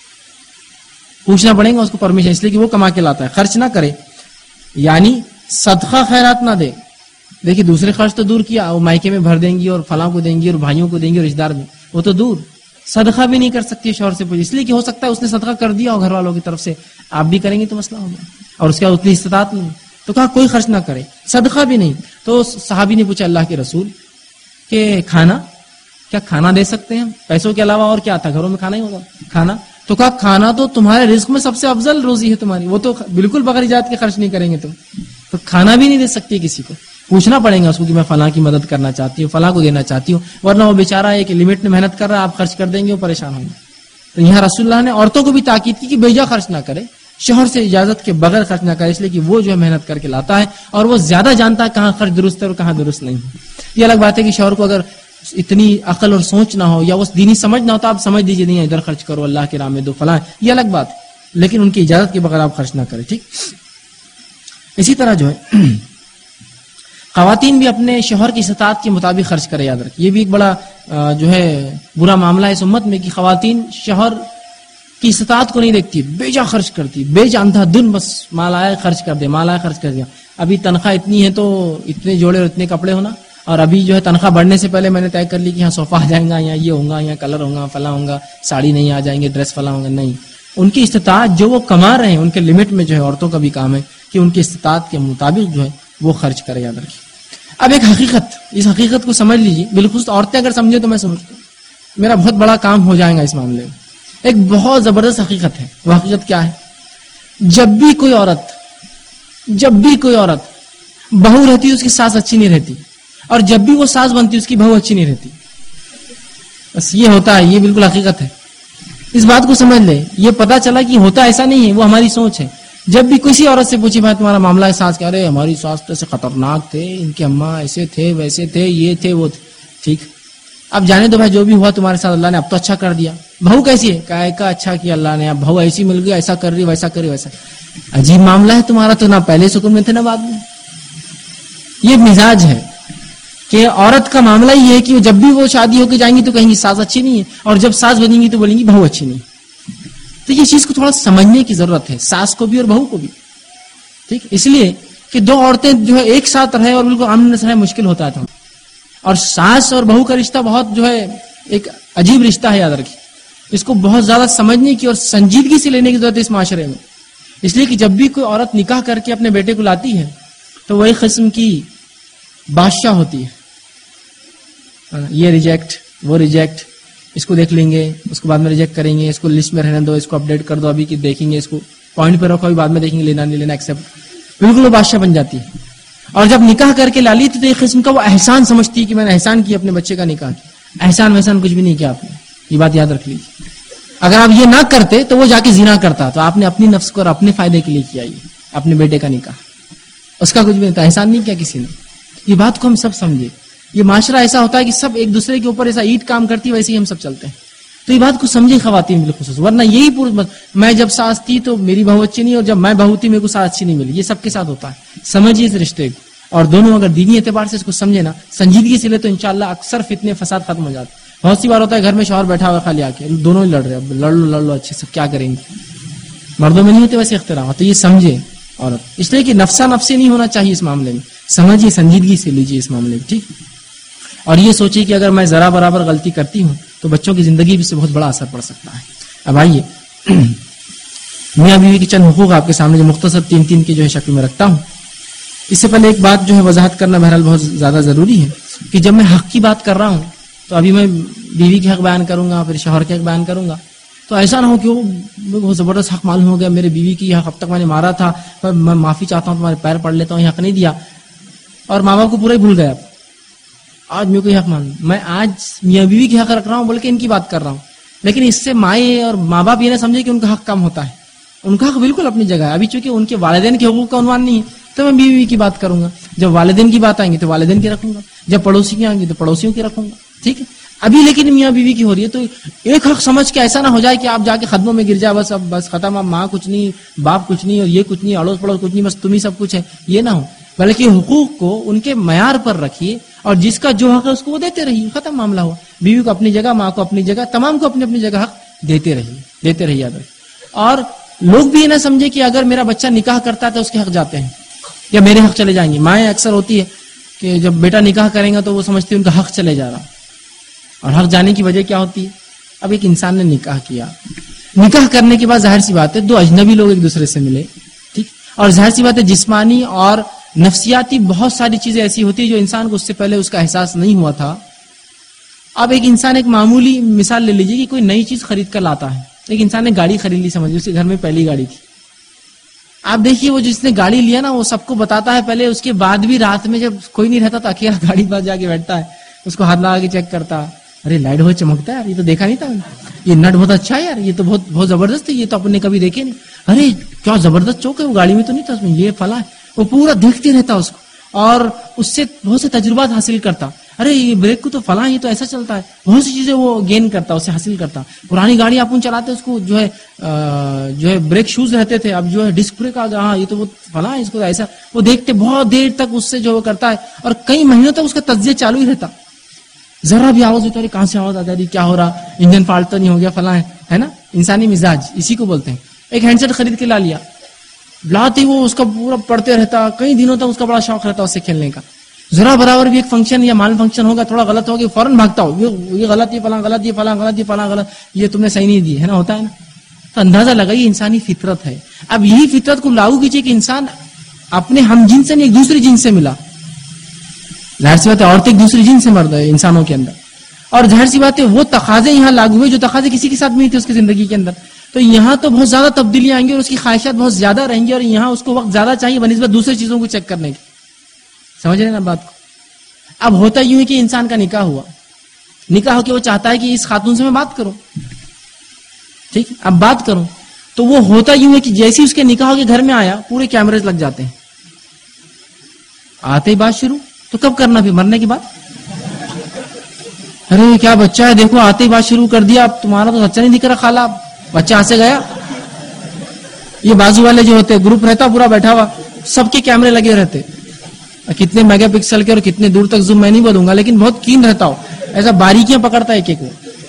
Speaker 5: پوچھنا پڑے گا اس کو پرمیشن, اس لیے کہ وہ کما کے لاتا ہے, خرچ نہ کرے, یعنی صدقہ خیرات نہ دے. دیکھیے دوسرے خرچ تو دور کیا, وہ مائکے میں بھر دیں گی اور فلاں کو دیں گی اور بھائیوں کو دیں گی اور رشتہ دار میں, وہ تو دور. صدقہ بھی نہیں کر سکتی شوہر سے پوچھ, اس لیے کہ ہو سکتا ہے اس نے صدقہ کر دیا ہو گھر والوں کی طرف سے, آپ بھی کریں گے تو مسئلہ ہوگا, اور اس کے اتنی استطاعت نہیں, تو کہا کوئی خرچ نہ کرے, صدقہ بھی نہیں. تو صحابی نے پوچھا اللہ کے رسول کہ کھانا, کیا کھانا دے سکتے ہیں ہم؟ پیسوں کے علاوہ اور کیا تھا, گھروں میں کھانا ہی ہوگا, کھانا. تو کہا کھانا تو تمہارے رزق میں سب سے افضل روزی ہے تمہاری, وہ تو بالکل بغیر اجازت کے خرچ نہیں کریں گے تم, تو کھانا بھی نہیں دے سکتی کسی کو. پوچھنا پڑے گا اس کو کہ میں فلاں کی مدد کرنا چاہتی ہوں, فلاں کو دینا چاہتی ہوں, ورنہ وہ بیچارہ ایک لمٹ میں محنت کر رہا ہے, آپ خرچ کر دیں گے وہ پریشان ہوں گے. تو یہاں رسول اللہ نے عورتوں کو بھی تاکید کی کہ بیجا خرچ نہ کرے, شوہر سے اجازت کے بغیر خرچ نہ کرے, اس لیے کہ وہ جو ہے محنت کر کے لاتا ہے اور وہ زیادہ جانتا ہے کہاں خرچ درست ہے اور کہاں درست نہیں ہے. یہ الگ بات ہے کہ شوہر کو اگر اتنی عقل اور سوچ نہ ہو یا وہ دینی سمجھ نہ ہو تو آپ سمجھ دیجیے نہیں ادھر خرچ کرو, اللہ کے راہ میں دو, فلاں, یہ الگ بات ہے, لیکن ان کی اجازت کے بغیر آپ خرچ نہ کریں. ٹھیک. اسی طرح جو ہے خواتین بھی اپنے شوہر کی استطاعت کے مطابق خرچ کرے, یاد رکھیں. یہ بھی ایک بڑا جو ہے برا معاملہ ہے اس امت میں کہ خواتین شوہر کی استطاعت کو نہیں دیکھتی, بے جا خرچ کرتی, بے جا اندھا دن بس مال آیا خرچ کر دے, مال آیا خرچ کر دیا. ابھی تنخواہ اتنی ہے تو اتنے جوڑے اور اتنے کپڑے ہونا, اور ابھی جو ہے تنخواہ بڑھنے سے پہلے میں نے طے کر لی کہ یہاں صوفہ آ جائیں گا, یہاں یہ ہوگا, یہاں کلر ہوگا, فلاں ہوگا, ساڑی نہیں آ جائیں گے, ڈریس فلاں ہوگا. نہیں, ان کی استطاعت جو وہ کما رہے ہیں ان کے لمٹ میں جو ہے عورتوں کا بھی کام ہے کہ ان کی استطاعت کے مطابق جو ہے وہ خرچ کرے, یاد رکھیے. اب ایک حقیقت, اس حقیقت کو سمجھ لیجیے, بالخصوص عورتیں اگر سمجھے تو میں سمجھتا ہوں میرا بہت بڑا کام ہو جائے گا اس معاملے میں. ایک بہت زبردست حقیقت ہے. وہ حقیقت کیا ہے؟ جب بھی کوئی عورت جب بھی کوئی عورت بہو رہتی اس کی ساس اچھی نہیں رہتی, اور جب بھی وہ ساس بنتی اس کی بہو اچھی نہیں رہتی. بس یہ ہوتا ہے, یہ بالکل حقیقت ہے. اس بات کو سمجھ لے, یہ پتا چلا کہ ہوتا ایسا نہیں ہے, وہ ہماری سوچ ہے. جب بھی کسی عورت سے پوچھی بھائی تمہارا معاملہ ہے ساس کہہ رہے ہماری ساس تو ایسے خطرناک تھے, ان کے اماں ایسے تھے ویسے تھے, یہ تھے وہ تھے. ٹھیک, اب جانے دو بھائی جو بھی ہوا تمہارے ساتھ اللہ نے اب تو اچھا کر دیا. بہو کیسی ہے؟ کہا کا اچھا کیا اللہ نے, اب بہو ایسی مل گئی, ایسا کر رہی ویسا کر رہی ویسا. عجیب معاملہ ہے تمہارا, تو نہ پہلے سکون میں تھے نہ بعد میں. یہ مزاج ہے کہ عورت کا معاملہ یہ ہے کہ جب بھی وہ شادی ہو کے جائیں گی تو کہیں گی ساس اچھی نہیں ہے, اور جب ساس بنیں گی تو بولیں گی بہو اچھی نہیں. تو یہ چیز کو تھوڑا سمجھنے کی ضرورت ہے, ساس کو بھی اور بہو کو بھی. ٹھیک, اس لیے کہ دو عورتیں جو ہے ایک ساتھ رہے اور بالکل آمنے سامنے مشکل ہوتا تھا. اور ساس اور بہو کا رشتہ بہت جو ہے ایک عجیب رشتہ ہے, یاد رکھیے. اس کو بہت زیادہ سمجھنے کی اور سنجیدگی سے لینے کی ضرورت ہے اس معاشرے میں. اس لیے کہ جب بھی کوئی عورت نکاح کر کے اپنے بیٹے کو لاتی ہے تو وہ ایک قسم کی بادشاہ ہوتی ہے. یہ ریجیکٹ, وہ ریجیکٹ, اس کو دیکھ لیں گے, اس کو بعد میں ریجیکٹ کریں گے, اس کو لسٹ میں رہنے دو, اس کو اپڈیٹ کر دو, ابھی کی دیکھیں گے, اس کو پوائنٹ پہ رکھو, ابھی بعد میں دیکھیں گے, لینا نہیں لینا, ایکسپٹ. بالکل وہ بادشاہ بن جاتی ہے. اور جب نکاح کر کے لا لی تو ایک قسم کا وہ احسان سمجھتی ہے کہ میں نے احسان کیا اپنے بچے کا نکاح کیا. احسان وحسان کچھ بھی نہیں کیا آپ نے, یہ بات یاد رکھ لیجیے. اگر آپ یہ نہ کرتے تو وہ جا کے زنا کرتا, تو آپ نے اپنی نفس کو اور اپنے فائدے کے لیے کیا یہ اپنے بیٹے کا نکاح, اس کا کچھ بھی نہیں تھا, احسان نہیں کیا کسی نے. یہ بات کو ہم سب سمجھے. یہ معاشرہ ایسا ہوتا ہے کہ سب ایک دوسرے کے اوپر ایسا اینٹ کام کرتی ہے, ویسے ہی ہم سب چلتے ہیں. تو یہ بات کو سمجھے خواتین بالخصوص, ورنہ یہی پورا میں جب ساس تھی تو میری بہو اچھی نہیں, اور جب میں بہو تھی میرے کو ساس اچھی نہیں ملی. یہ سب کے ساتھ ہوتا ہے. سمجھیے اس رشتے کو, اور دونوں اگر دینی اعتبار سے اس کو سمجھے نا, سنجیدگی سے لے, تو انشاءاللہ اکثر فتنے فساد ختم ہو جاتے. بہت سی بار ہوتا ہے گھر میں شوہر بیٹھا ہوا خالی آ کے دونوں ہی لڑ رہے, اب لڑ لو لڑ لو اچھے سے, کیا کریں گے. مردوں میں نہیں ہوتے ویسے اختراع. تو یہ سمجھے عورت, اس لیے کہ نفسا نفسی نہیں ہونا چاہیے اس معاملے میں. سمجھیے, سنجیدگی سے لیجیے اس معاملے میں. ٹھیک, اور یہ سوچیے کہ اگر میں ذرا برابر غلطی کرتی ہوں تو بچوں کی زندگی سے بہت بڑا اثر پڑ سکتا ہے. اب آئیے میاں بیوی کے چند حقوق آپ کے سامنے جو مختصر تین تین کی جو ہے شکل میں رکھتا ہوں. اس سے پہلے ایک بات جو ہے وضاحت کرنا بہرحال بہت زیادہ ضروری ہے کہ جب میں حق کی بات کر رہا ہوں تو ابھی میں بیوی کے حق بیان کروں گا, پھر شوہر کے حق بیان کروں گا, تو ایسا نہ ہو کہ وہ بہت زبردست حق معلوم ہو گیا, میرے بیوی کی یہ حق اب تک میں نے مارا تھا, میں معافی چاہتا ہوں, تمہارے پیر پڑ لیتا ہوں, یہ حق نہیں دیا, اور ماں باپ کو پورا ہی بھول گیا. آج میرے کو یہ حق مان, میں آج میاں بیوی کے حق رکھ رہا ہوں بلکہ ان کی بات کر رہا ہوں, لیکن اس سے مائیں اور ماں باپ یہ نہ سمجھے کہ ان کا حق کم ہوتا ہے. ان کا حق بالکل اپنی جگہ ہے. ابھی چونکہ ان کے والدین کے حقوق کا عنوان نہیں ہے تو میں بیوی کی بات کروں گا. جب والدین کی بات آئیں گی تو والدین کی رکھوں گا, جب پڑوسی کی آئیں گی تو پڑوسیوں کی رکھوں گا. ٹھیک ہے, ابھی لیکن میاں بیوی کی ہو رہی ہے تو ایک حق سمجھ کے ایسا نہ ہو جائے کہ آپ جا کے خدموں میں گر جائے, بس اب بس ختم, اب ماں کچھ نہیں, باپ کچھ نہیں, اور یہ کچھ نہیں, اڑوس پڑوس کچھ نہیں, بس تم ہی سب کچھ ہے, یہ نہ ہو. بلکہ حقوق کو ان کے معیار پر رکھیے, اور جس کا جو حق ہے اس کو وہ دیتے رہیے, ختم معاملہ ہوا. بیوی کو اپنی جگہ, ماں کو اپنی جگہ, تمام کو اپنی اپنی جگہ حق دیتے رہیے, دیتے رہیے. اور لوگ بھی یہ نہ سمجھے کہ اگر میرا بچہ نکاح کرتا ہے تو اس کے حق جاتے ہیں یا میرے حق چلے جائیں گے. مائیں اکثر ہوتی ہے کہ جب بیٹا نکاح کریں گا تو وہ سمجھتی ہے ان کا حق چلے جا رہا, اور حق جانے کی وجہ کیا ہوتی ہے؟ اب ایک انسان نے نکاح کیا, نکاح کرنے کے بعد ظاہر سی بات ہے دو اجنبی لوگ ایک دوسرے سے ملے, ٹھیک, اور ظاہر سی بات ہے جسمانی اور نفسیاتی بہت ساری چیزیں ایسی ہوتی ہیں جو انسان کو اس سے پہلے اس کا احساس نہیں ہوا تھا. اب ایک انسان, ایک معمولی مثال لے لیجیے کہ کوئی نئی چیز خرید کر لاتا ہے, ایک انسان نے گاڑی خرید لی, سمجھیے اس کے گھر میں پہلی گاڑی تھی. آپ دیکھیے وہ جس نے گاڑی لیا نا وہ سب کو بتاتا ہے پہلے, اس کے بعد بھی رات میں جب کوئی نہیں رہتا تو اکیلا گاڑی پاس جا کے بیٹھتا ہے, اس کو ہاتھ لگا کے چیک کرتا, ارے لائٹ بہت چمکتا ہے یار, یہ تو دیکھا نہیں تھا, یہ نٹ بہت اچھا ہے یار, یہ تو بہت بہت زبردست ہے, یہ تو اپن نے کبھی دیکھے نہیں, ارے کیا زبردست چوک ہے, وہ گاڑی میں تو نہیں تھا, اس میں یہ فلاں ہے. وہ پورا دیکھتے رہتا اس کو, اور اس سے بہت سے تجربات حاصل کرتا, ارے یہ بریک کو تو فلاں, یہ تو ایسا چلتا ہے, بہت سی چیزیں وہ گین کرتا, اس سے حاصل کرتا. پرانی گاڑی آپ چلاتے اس کو جو ہے جو ہے بریک شوز رہتے تھے, اب جو ہے ڈسک بریک آ گیا, ہاں یہ تو وہ فلاں, اس کو ایسا, وہ دیکھتے بہت دیر تک اس سے جو کرتا ہے, اور کئی مہینوں تک اس کا تجزیہ چالو ہی رہتا. ذرا بھی آواز ہوتا ہے کہاں سے آواز آ جاتی, کیا ہو رہا, انجن فالٹ تو نہیں ہو گیا, فلاں ہے نا. انسانی مزاج اسی کو بولتے ہیں. ایک ہینڈ سیٹ خرید کے لا لیا, لاتے وہ اس کا پورا پڑھتے رہتا, کئی دنوں تک اس کا بڑا شوق رہتا اس سے کھیلنے کا. ذرا برابر بھی ایک فنکشن یا مال فنکشن ہوگا, تھوڑا غلط ہوگا, فوراً بھاگتا ہو, یہ غلط, یہ فلاں غلط, یہ فلاں غلط, یہ فلاں غلط, یہ تم نے صحیح نہیں دی ہے نا, ہوتا ہے نا. تو اندازہ لگائیے انسانی فطرت ہے. اب یہی فطرت کو لاگو کیجیے کہ انسان اپنے ہم جن سے نہیں ایک دوسری جن سے ملا. ظاہر سی بات ہے عورتیں ایک دوسری جن سے مرد ہے انسانوں کے اندر, اور ظاہر سی بات ہے وہ تقاضے یہاں لاگو ہوئے جو تقاضے کسی کے ساتھ نہیں تھے اس کی زندگی کے اندر. تو یہاں تو بہت زیادہ تبدیلیاں آئیں گی اور اس کی خواہشات بہت زیادہ رہیں گی, اور یہاں اس کو وقت زیادہ چاہیے بنسبت دوسری چیزوں کو چیک کرنے کی. سمجھ رہے ہیں نا بات کو. اب ہوتا یوں ہے کہ انسان کا نکاح ہوا, نکاح ہو کے وہ چاہتا ہے کہ اس خاتون سے میں بات کروں, ٹھیک, اب بات کروں, تو وہ ہوتا یوں ہے کہ جیسے اس کے نکاح کے گھر میں آیا پورے کیمرے لگ جاتے ہیں. آتے ہی بات شروع, تو کب کرنا پھر مرنے کے بعد, ارے کیا بچہ ہے دیکھو, آتے ہی بات شروع کر دیا, اب تمہارا تو بچہ نہیں دکھ رہا خالہ, بچہ آ سے گیا. یہ بازو والے جو ہوتے گروپ رہتا پورا بیٹھا ہوا, سب کے کیمرے لگے رہتے, کتنے میگا پکسل کے اور کتنے دور تک زوم میں نہیں بولوں گا, لیکن بہت کین رہتا ہو, ایسا باریکیاں پکڑتا ہے ایک ایک. وہ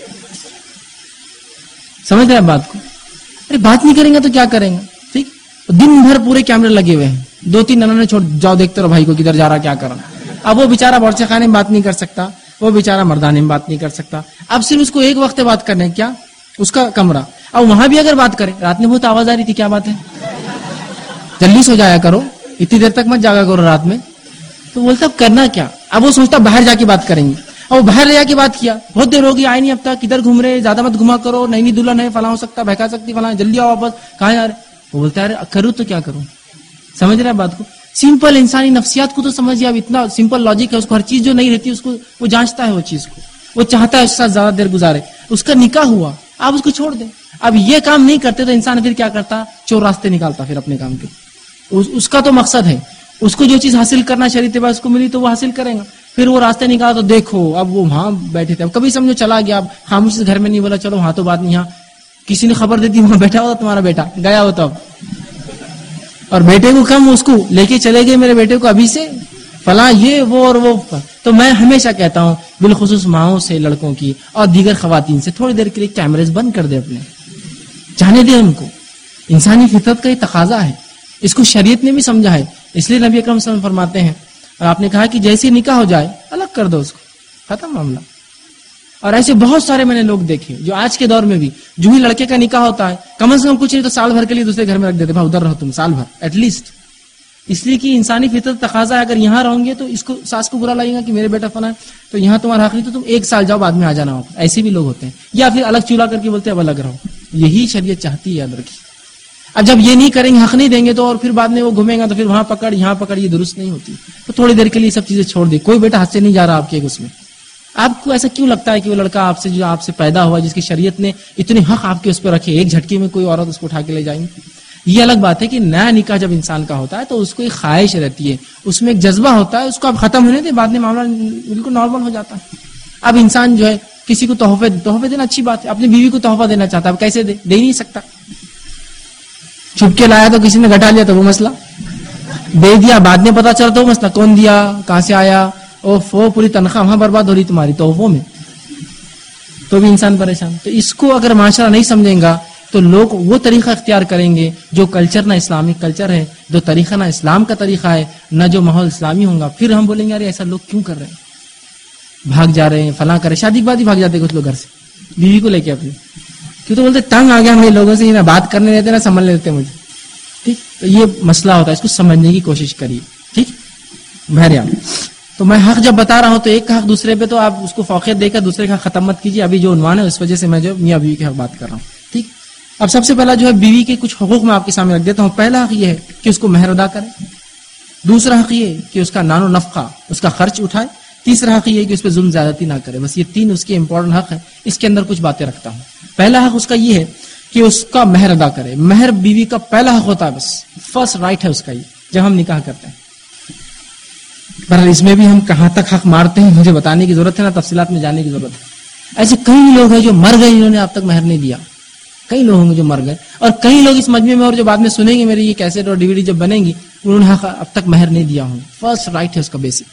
Speaker 5: سمجھ رہے ہیں بات کو. ارے بات نہیں کریں گے تو کیا کریں گے, ٹھیک, دن بھر پورے کیمرے لگے ہوئے ہیں, دو تین ننوں نے چھوڑ جاؤ دیکھتے رہو بھائی کو کدھر جا رہا کیا کر رہا. اب وہ بےچارا بورچے خانے میں بات نہیں کر سکتا, وہ بےچارا مردانے میں بات نہیں کر سکتا. اب صرف اس کو ایک وقت بات کرنے کیا, اس کا کمرہ, اب وہاں بھی اگر بات کرے, رات میں بہت آواز آ رہی تھی, کیا بات ہے, جلدی سو جایا کرو, اتنی دیر تک مت جاگا کرو رات میں. تو بولتا اب کرنا کیا, اب وہ سوچتا باہر جا کے بات کریں گے, اور باہر لے جا کے بات کیا, بہت دیر ہوگی آئے نہیں اب تک, کدھر گھوم رہے, زیادہ مت گھما کرو, نئی نئی دلہن ہے, فلاں ہو سکتا, بہکا سکتی, فلاں, جلدی آؤ واپس, کہاں جا رہے. وہ بولتا ہے کروں تو کیا کروں. سمجھ رہے ہیں بات کو. سمپل انسانی نفسیات کو تو سمجھیے, اب اتنا سمپل لاجک ہے, اس کو ہر چیز جو نہیں رہتی اس کو وہ جانچتا ہے, وہ چیز کو وہ چاہتا ہے اس کے ساتھ زیادہ دیر گزارے. اس کا نکاح ہوا, آپ اس کو چھوڑ دیں. اب یہ کام نہیں کرتے تو انسان پھر کیا کرتا, چور راستے نکالتا پھر اپنے کام کے. اس کا تو مقصد ہے, اس کو جو چیز حاصل کرنا شریعت اس کو ملی تو وہ حاصل کرے گا. پھر وہ راستے نکالا تو دیکھو اب وہ وہاں بیٹھے تھے, اب کبھی سمجھو چلا گیا, اب خاموشی سے گھر میں نہیں بولا, چلو وہاں تو بات نہیں, یہاں کسی نے خبر دے دی وہاں بیٹھا ہوتا تمہارا بیٹا, گیا ہوتا اب, اور بیٹے کو کم اس کو لے کے چلے گئے, میرے بیٹے کو ابھی سے فلاں یہ وہ اور وہ. تو میں ہمیشہ کہتا ہوں بالخصوص ماؤں سے, لڑکوں کی اور دیگر خواتین سے, تھوڑی دیر کے لیے کیمرے بند کر دے, اپنے جانے دے ان کو. انسانی فطرت کا یہ تقاضا ہے, اس کو شریعت نے بھی سمجھا ہے. اس لیے نبی اکرم صلی اللہ علیہ وسلم فرماتے ہیں, اور آپ نے کہا کہ جیسے نکاح ہو جائے الگ کر دو اس کو, ختم معاملہ. اور ایسے بہت سارے میں نے لوگ دیکھے جو آج کے دور میں بھی جو ہی لڑکے کا نکاح ہوتا ہے کم از کم کچھ نہیں تو سال بھر کے لیے دوسرے گھر میں رکھ دیتے, بھائی ادھر رہو تم سال بھر ایٹ لیسٹ. اس لیے کہ انسانی فطرت تقاضا ہے, اگر یہاں رہوں گے تو اس کو ساس کو برا لگے گا کہ میرے بیٹا فنا ہے, تو یہاں تمہارا حق نہیں, تو تم ایک سال جاؤ بعد میں آ جانا ہو. ایسے بھی لوگ ہوتے ہیں, یا پھر الگ چولہا کر کے بولتے ہیں اب الگ رہو. یہی شریعت چاہتی ہے, یاد رکھیے. اب جب یہ نہیں کریں گے, حق نہیں دیں گے, تو اور پھر بعد میں وہ گھومے گا تو پھر وہاں پکڑ یہاں پکڑ, یہ درست نہیں ہوتی. تو تھوڑی دیر کے لیے سب چیزیں چھوڑ دی. کوئی بیٹا ہاتھ سے نہیں جا رہا آپ کے اس میں. آپ کو ایسا کیوں لگتا ہے کہ وہ لڑکا آپ سے جو آپ سے پیدا ہوا, جس کی شریعت نے اتنے حق آپ کے اس پہ رکھے, ایک جھٹکے میں کوئی عورت اس کو اٹھا کے لے جائیں گی؟ یہ الگ بات ہے کہ نیا نکاح جب انسان کا ہوتا ہے تو اس کو ایک خواہش رہتی ہے, اس میں ایک جذبہ ہوتا ہے, اس کو اب ختم ہونے دے, بعد میں معاملہ بالکل نارمل ہو جاتا ہے. اب انسان جو ہے کسی کو تحفے تحفے دینا اچھی بات ہے, اپنی بیوی کو تحفہ دینا چاہتا ہے, اب کیسے دے دے ہی نہیں سکتا. چھپ کے لایا تو کسی نے گھٹا لیا تو وہ مسئلہ, دے دیا بعد میں پتا چلا تو وہ مسئلہ, کون دیا, کہاں سے آیا, اوف وہ پوری تنخواہ وہاں برباد ہو رہی تمہاری تحفوں میں, تو بھی انسان پریشان. تو اس کو اگر معاشرہ نہیں سمجھیں گا تو لوگ وہ طریقہ اختیار کریں گے جو کلچر نہ اسلامک کلچر ہے, جو طریقہ نہ اسلام کا طریقہ ہے, نہ جو ماحول اسلامی ہوگا. پھر ہم بولیں گے ارے ایسا لوگ کیوں کر رہے ہیں, بھاگ جا رہے ہیں, فلاں کر رہے, شادی کے بعد ہی بھاگ جاتے کچھ لوگ گھر سے بیوی کو لے کے اپنی, کیوں تو بولتے تنگ آ گیا ہمیں لوگوں سے, نہ بات کرنے دیتے نہ سنبھلنے دیتے مجھے. ٹھیک, تو یہ مسئلہ ہوتا ہے, اس کو سمجھنے کی کوشش کریے. ٹھیک بہرحال, تو میں حق جب بتا رہا ہوں تو ایک کا حق دوسرے پہ تو آپ اس کو فوقیت دے کر دوسرے کا ختم مت کیجیے. ابھی جو عنوان ہے اس وجہ سے میں جو میاں بیوی کے حق بات کر رہا ہوں. ٹھیک, اب سب سے پہلا جو ہے بیوی کے کچھ حقوق میں آپ کے سامنے رکھ دیتا ہوں. پہلا حق یہ ہے کہ اس کو مہر ادا کرے, دوسرا حق یہ کہ اس کا نان و نفقہ اس کا خرچ اٹھائے, تیسرا حق یہ کہ اس پہ ظلم زیادتی نہ کرے. بس یہ تین اس کے امپورٹنٹ حق ہے, اس کے اندر کچھ باتیں رکھتا ہوں. پہلا حق اس کا یہ ہے کہ اس کا مہر ادا کرے. مہر بیوی کا پہلا حق ہوتا ہے, بس فرسٹ رائٹ ہے اس کا یہ, جب ہم نکاح کرتے ہیں. بہرحال اس میں بھی ہم کہاں تک حق مارتے ہیں مجھے بتانے کی ضرورت ہے, نہ تفصیلات میں جانے کی ضرورت ہے. ایسے کئی لوگ ہیں جو مر گئے, انہوں نے اب تک مہر نہیں دیا. کئی لوگ ہوں گے جو مر گئے, اور کئی لوگ اس مجمع میں اور جو بعد میں سنیں گے میری یہ کیسٹ اور ڈی وی ڈی جب بنیں گی, انہوں نے حق اب تک مہر نہیں دیا ہوں. فرسٹ رائٹ ہے اس کا بیسک.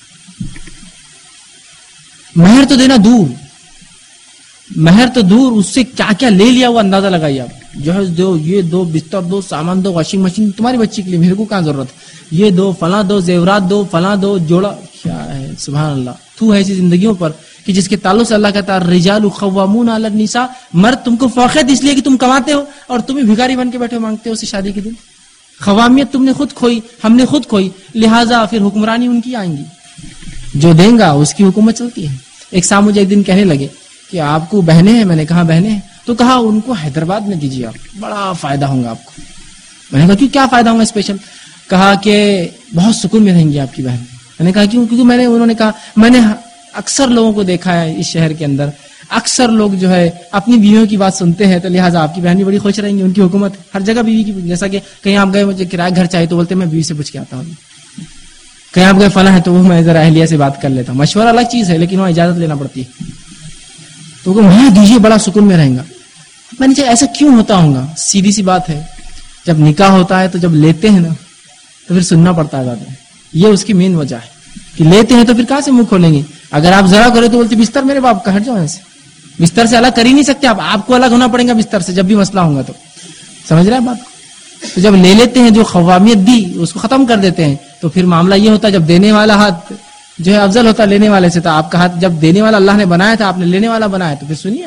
Speaker 5: مہر تو دینا دور, مہر تو دور, اس سے کیا کیا لے لیا وہ اندازہ لگائیے آپ. جہیز دو, یہ دو, بستر دو, سامان دو, واشنگ مشین تمہاری بچی کے لیے, میرے کو کہاں ضرورت ہے, یہ دو, فلاں دو, زیورات دو, فلاں دو, جوڑا. کیا ہے سبحان اللہ, تو ہے ایسی زندگیوں پر کہ جس کے تعلق سے اللہ کہتا ہے الرجال قوامون علی النساء, مرد تم کو فوقیت اس لیے کہ تم کماتے ہو اور تم ہی بھکاری بن کے بیٹھے مانگتے ہو اسے شادی کے دن. قوامیت تم نے خود کھوئی, ہم نے خود کھوئی, لہٰذا پھر حکمرانی ان کی آئیں گی, جو دیں گا اس کی حکومت چلتی ہے. ایک صاحب مجھے ایک دن کہنے لگے کہ آپ کو بہنیں ہیں, میں نے کہا بہنیں ہیں, تو کہا ان کو حیدرآباد میں دیجیے آپ, بڑا فائدہ ہوگا آپ کو. میں نے کہا کیوں, کیا فائدہ ہوگا اسپیشل؟ کہا کہ بہت سکون میں رہیں گی آپ کی بہن. میں نے کہا کیوں؟ کیونکہ میں نے انہوں نے کہا میں نے اکثر لوگوں کو دیکھا ہے اس شہر کے اندر, اکثر لوگ جو ہے اپنی بیویوں کی بات سنتے ہیں, تو لہٰذا آپ کی بہن بھی بڑی خوش رہیں گی, ان کی حکومت ہر جگہ بیوی کی. جیسا کہ کہیں آپ گئے مجھے کرایہ گھر چاہیے تو بولتے میں بیوی سے پوچھ کے آتا ہوں, کہیں آپ گئے فلاں ہے تو وہ میں ذرا اہلیہ سے بات کر لیتا ہوں. مشورہ الگ چیز ہے لیکن وہاں اجازت لینا پڑتی ہے, تو وہاں دیجیے بڑا سکون میں رہیں گا. میں نے کہا ایسا کیوں ہوتا ہوگا؟ سیدھی سی بات ہے, جب نکاح ہوتا ہے تو جب لیتے ہیں نا تو پھر سننا پڑتا ہے زیادہ. یہ اس کی مین وجہ ہے کہ لیتے ہیں تو پھر کہاں سے منہ کھولیں گے. اگر آپ ذرا کرے تو بولتے بستر میرے باپ کا, ہٹ جاؤ ایسے, بستر سے الگ کر ہی نہیں سکتے آپ, آپ کو الگ ہونا پڑے گا بستر سے جب بھی مسئلہ ہوگا. تو سمجھ رہے ہیں بات؟ تو جب لے لیتے ہیں جو قوامیت دی اس کو ختم کر دیتے ہیں, تو پھر معاملہ یہ ہوتا ہے جب دینے والا ہاتھ جو ہے افضل ہوتا ہے لینے والے سے, تو آپ کا ہاتھ جب دینے والا اللہ نے بنایا تھا, آپ نے لینے والا بنایا, تو پھر سنیے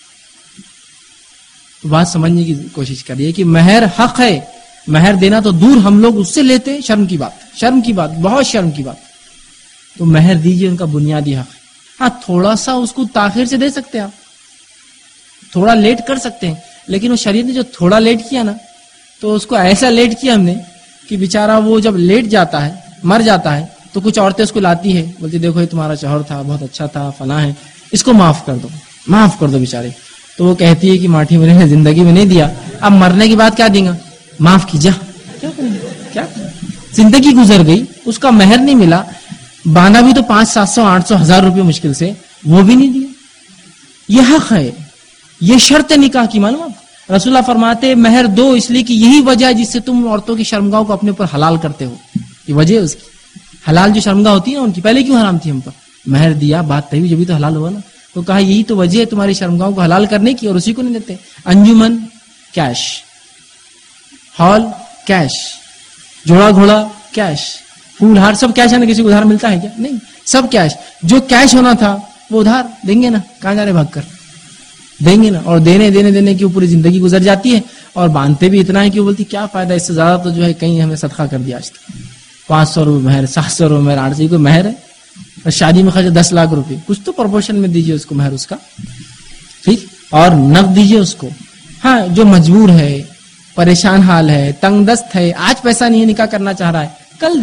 Speaker 5: تو بات سمجھنے کی کوشش کریے کہ مہر حق ہے. مہر دینا تو دور, ہم لوگ اس سے لیتے ہیں, شرم کی بات, شرم کی بات, بہت شرم کی بات. تو مہر دیجیے, ان کا بنیادی حق ہے. ہاں تھوڑا سا اس کو تاخیر سے دے سکتے ہیں آپ, تھوڑا لیٹ کر سکتے ہیں, لیکن وہ شریعت نے جو تھوڑا لیٹ کیا نا, تو اس کو ایسا لیٹ کیا ہم نے کہ بیچارہ وہ جب لیٹ جاتا ہے, مر جاتا ہے, تو کچھ عورتیں اس کو لاتی ہے, بولتی دیکھو یہ تمہارا شوہر تھا, بہت اچھا تھا, فلاں ہے, اس کو معاف کر دو, معاف کر دو بیچارے. تو وہ کہتی ہے کہ ماٹھی میں نے زندگی میں نہیں دیا, اب مرنے کے بعد کیا دیں گا, معاف کیجیے. کیا کریں گے, کیا زندگی گزر گئی, اس کا مہر نہیں ملا, باندھا بھی تو پانچ سات سو آٹھ سو ہزار روپے مشکل سے, وہ بھی نہیں دیا. یہ حق ہے, یہ شرط نکاح کی. معلوم آپ رسول اللہ فرماتے مہر دو اس لیے کہ یہی وجہ ہے جس سے تم عورتوں کی شرمگاہوں کو اپنے اوپر حلال کرتے ہو. یہ وجہ ہے اس کی. حلال جو شرمگاہ ہوتی ہے نا ان کی, پہلے کیوں حرام تھی ہم پر؟ مہر دیا, بات طے ہوئی, جبھی تو حلال ہوا نا. تو کہا یہی تو وجہ ہے تمہاری شرمگاہوں کو حلال کرنے کی, اور اسی کو نہیں دیتے. انجمن کیش, ہال کیش, جوڑا گھوڑا کیش, پھول ہار سب کیش ہے نا. کسی کو ادھار ملتا ہے کیا؟ نہیں, سب کیش. جو کیش ہونا تھا وہ ادھار دیں گے نا, کہاں جا رہے بھاگ کر, دیں گے نا. اور دینے دینے دینے کی پوری زندگی گزر جاتی ہے, اور باندھتے بھی اتنا ہے کہ وہ بولتی کیا فائدہ, اس سے زیادہ تو جو ہے کہیں ہمیں صدقہ کر دیا آج تک. پانچ سو روپے مہر, سات سو روپے مہر, آٹھ سو کوئی مہر ہے, اور شادی میں خرچ دس لاکھ روپے, کچھ تو پروپورشن میں دیجیے اس کو مہر اس کا, ٹھیک, اور نقد دیجیے اس کو. ہاں جو مجبور ہے, پریشان حال ہے, تنگ دست ہے, آج پیسہ نہیں ہے, نکاح کرنا چاہ رہا ہے, کل دے,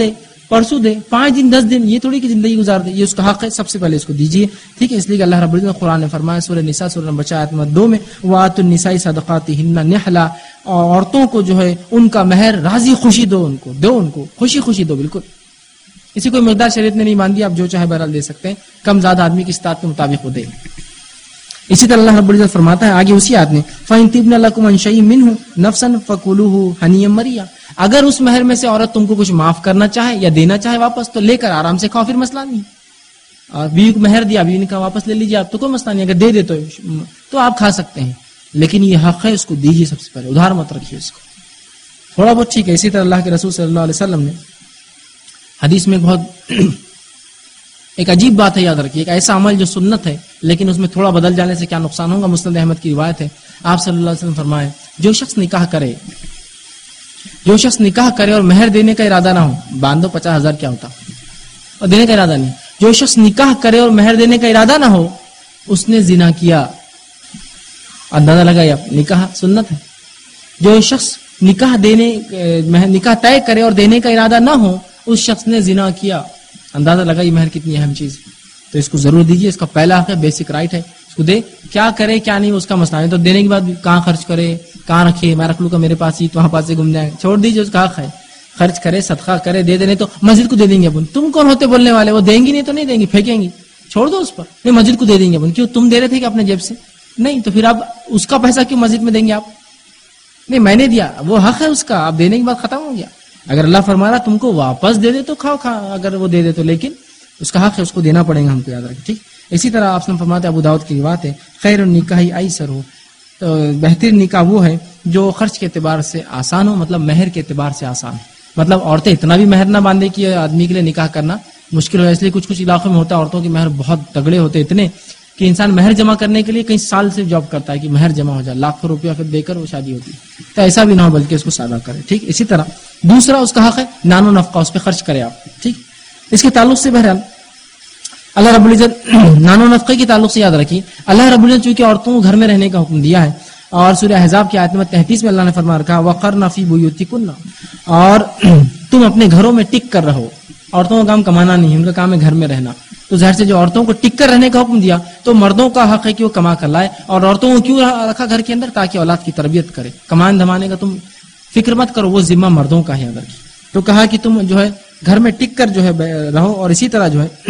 Speaker 5: پرسوں دے، پانچ دن دس دن، یہ تھوڑی کہ زندگی گزار دے، یہ اس کا حق ہے، سب سے پہلے اس کو دیجیے، ٹھیک ہے. اس لیے کہ اللہ رب العزت نے قرآن نے فرمایا سورہ نساء سورہ نمبر چار آیت نمبر دو میں وَآتُوا النِّسَاءِ صَدَقَاتِهِنَّ نِحْلًا، اور عورتوں کو جو ہے ان کا مہر راضی خوشی دو، ان کو دو، ان کو خوشی خوشی دو، بالکل اسی کوئی مقدار شریعت نے نہیں باندھی، آپ جو چاہے بہرحال دے سکتے ہیں، کم زیادہ آدمی کی استطاعت کے مطابق وہ دے. اسی طرح اللہ رب العزت فرماتا ہے آگے اسی آیت میں فَإِن طِبْنَ لَكُمْ عَنْ شَيْءٍ مِّنْهُ نَفْسًا فَكُلُوهُ ہَنِيًّا مَرِيًّا، اگر اس مہر میں سے عورت تم کو کچھ معاف کرنا چاہے یا دینا چاہے واپس تو لے کر آرام سے کھاؤ، پھر مسئلہ نہیں. اور بیوی کو مہر دیا، بیوی نے کہا واپس لے لیجیے آپ، تو کوئی مسئلہ نہیں، اگر دے دے تو تو آپ کھا سکتے ہیں، لیکن یہ حق ہے، اس کو دیجیے سب سے پہلے، ادھار مت رکھیے اس کو. تھوڑا بہت ٹھیک ہے. اسی طرح اللہ کے رسول صلی اللہ علیہ وسلم نے حدیث میں بہت ایک عجیب بات ہے، یاد رکھیے، ایک ایسا عمل جو سنت ہے لیکن اس میں تھوڑا بدل جانے سے کیا نقصان ہوگا. مسند احمد کی روایت ہے، آپ صلی اللہ علیہ وسلم فرمائے جو شخص نکاح کرے جو شخص نکاح کرے اور مہر دینے کا ارادہ نہ ہو، باندھو پچاس ہزار کیا ہوتا، اور دینے کا ارادہ نہیں، جو شخص نکاح کرے اور مہر دینے کا ارادہ نہ ہو اس نے زنا کیا. اندازہ لگائیے آپ، نکاح سنت ہے. جو شخص نکاح دینے نکاح طے کرے اور دینے کا ارادہ نہ ہو اس شخص نے زنا کیا. اندازہ لگائیے مہر کتنی اہم چیز ہے. تو اس کو ضرور دیجیے، اس کا پہلا حق ہے، بیسک رائٹ ہے، اس کو دے. کیا کرے کیا نہیں اس کا مسئلہ نہیں، تو دینے کے بعد کہاں خرچ کرے، کہاں رکھے، میں رکھ لوں گا میرے پاس ہی تو وہاں پاس سے گم جائے، چھوڑ دیجیے، اس کا حق ہے، خرچ کرے، صدقہ کرے، دے دینے تو مسجد کو دے دیں گے اپن. تم کون ہوتے بولنے والے، وہ دیں گی نہیں تو نہیں دیں گی، پھینکیں گی، چھوڑ دو اس پر. نہیں مسجد کو دے دیں گے اپن. کیوں تم دے رہے تھے کہ اپنے جیب سے؟ نہیں، تو پھر آپ اس کا پیسہ کیوں مسجد میں دیں گے آپ؟ نہیں میں نے دیا، وہ حق ہے اس کا، آپ دینے کے بعد ختم ہو گیا. اگر اللہ فرما رہا تم کو واپس دے دے تو کھاؤ کھا، اگر وہ دے دے تو، لیکن اس کا حق ہے، اس کو دینا پڑے گا ہم کو، یاد رکھیں، ٹھیک. اسی طرح آپ نے فرماتے ابو داؤد کی روایت ہے خیر النکاح ایسر ہو، تو بہترین نکاح وہ ہے جو خرچ کے اعتبار سے آسان ہو، مطلب مہر کے اعتبار سے آسان ہے. مطلب عورتیں اتنا بھی مہر نہ باندھے کہ آدمی کے لیے نکاح کرنا مشکل ہو. اس لیے کچھ کچھ علاقوں میں ہوتا ہے عورتوں کی مہر بہت تگڑے ہوتے، اتنے کہ انسان مہر جمع کرنے کے لیے کئی سال سے جاب کرتا ہے کہ مہر جمع ہو جائے، لاکھوں روپیہ پھر دے کر وہ شادی ہوتی ہے. تو ایسا بھی نہ ہو، بلکہ اس کو سادہ کرے، ٹھیک. اسی طرح دوسرا اس کا حق ہے نان و نفقہ، اس پہ خرچ کرے آپ، ٹھیک. اس کے تعلق سے بہرحال اللہ رب العزت نان و نفقے کے تعلق سے یاد رکھیے، اللہ رب العزت چونکہ عورتوں کو گھر میں رہنے کا حکم دیا ہے، اور سورہ احزاب کی آیت نمبر تینتیس میں اللہ نے فرما رکھا وقرن فی بیوتکن، اور تم اپنے گھروں میں ٹک کر رہو. عورتوں کا کام کمانا نہیں ہے، ان کا کام ہے گھر میں رہنا. تو ظاہر سے جو عورتوں کو ٹک کر رہنے کا حکم دیا تو مردوں کا حق ہے کہ وہ کما کر لائے. اور عورتوں کو کیوں رکھا گھر کے اندر؟ تاکہ اولاد کی تربیت کرے. کمان دھمانے کا تم فکر مت کرو، وہ ذمہ مردوں کا ہے اندر کی. تو کہا کہ تم جو ہے گھر میں ٹک کر جو ہے رہو. اور اسی طرح جو ہے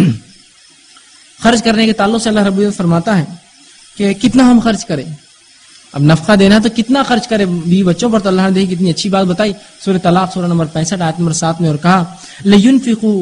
Speaker 5: خرچ کرنے کے تعلق سے اللہ رب العزت فرماتا ہے کہ کتنا ہم خرچ کریں. اب نفقہ دینا تو کتنا خرچ کرے بیوی بچوں پر، تو اللہ نے دیکھی کتنی اچھی بات بتائی سورہ طلاق سورہ نمبر پینسٹھ آیت نمبر سات میں، اور کہا لِيُنْفِقُوا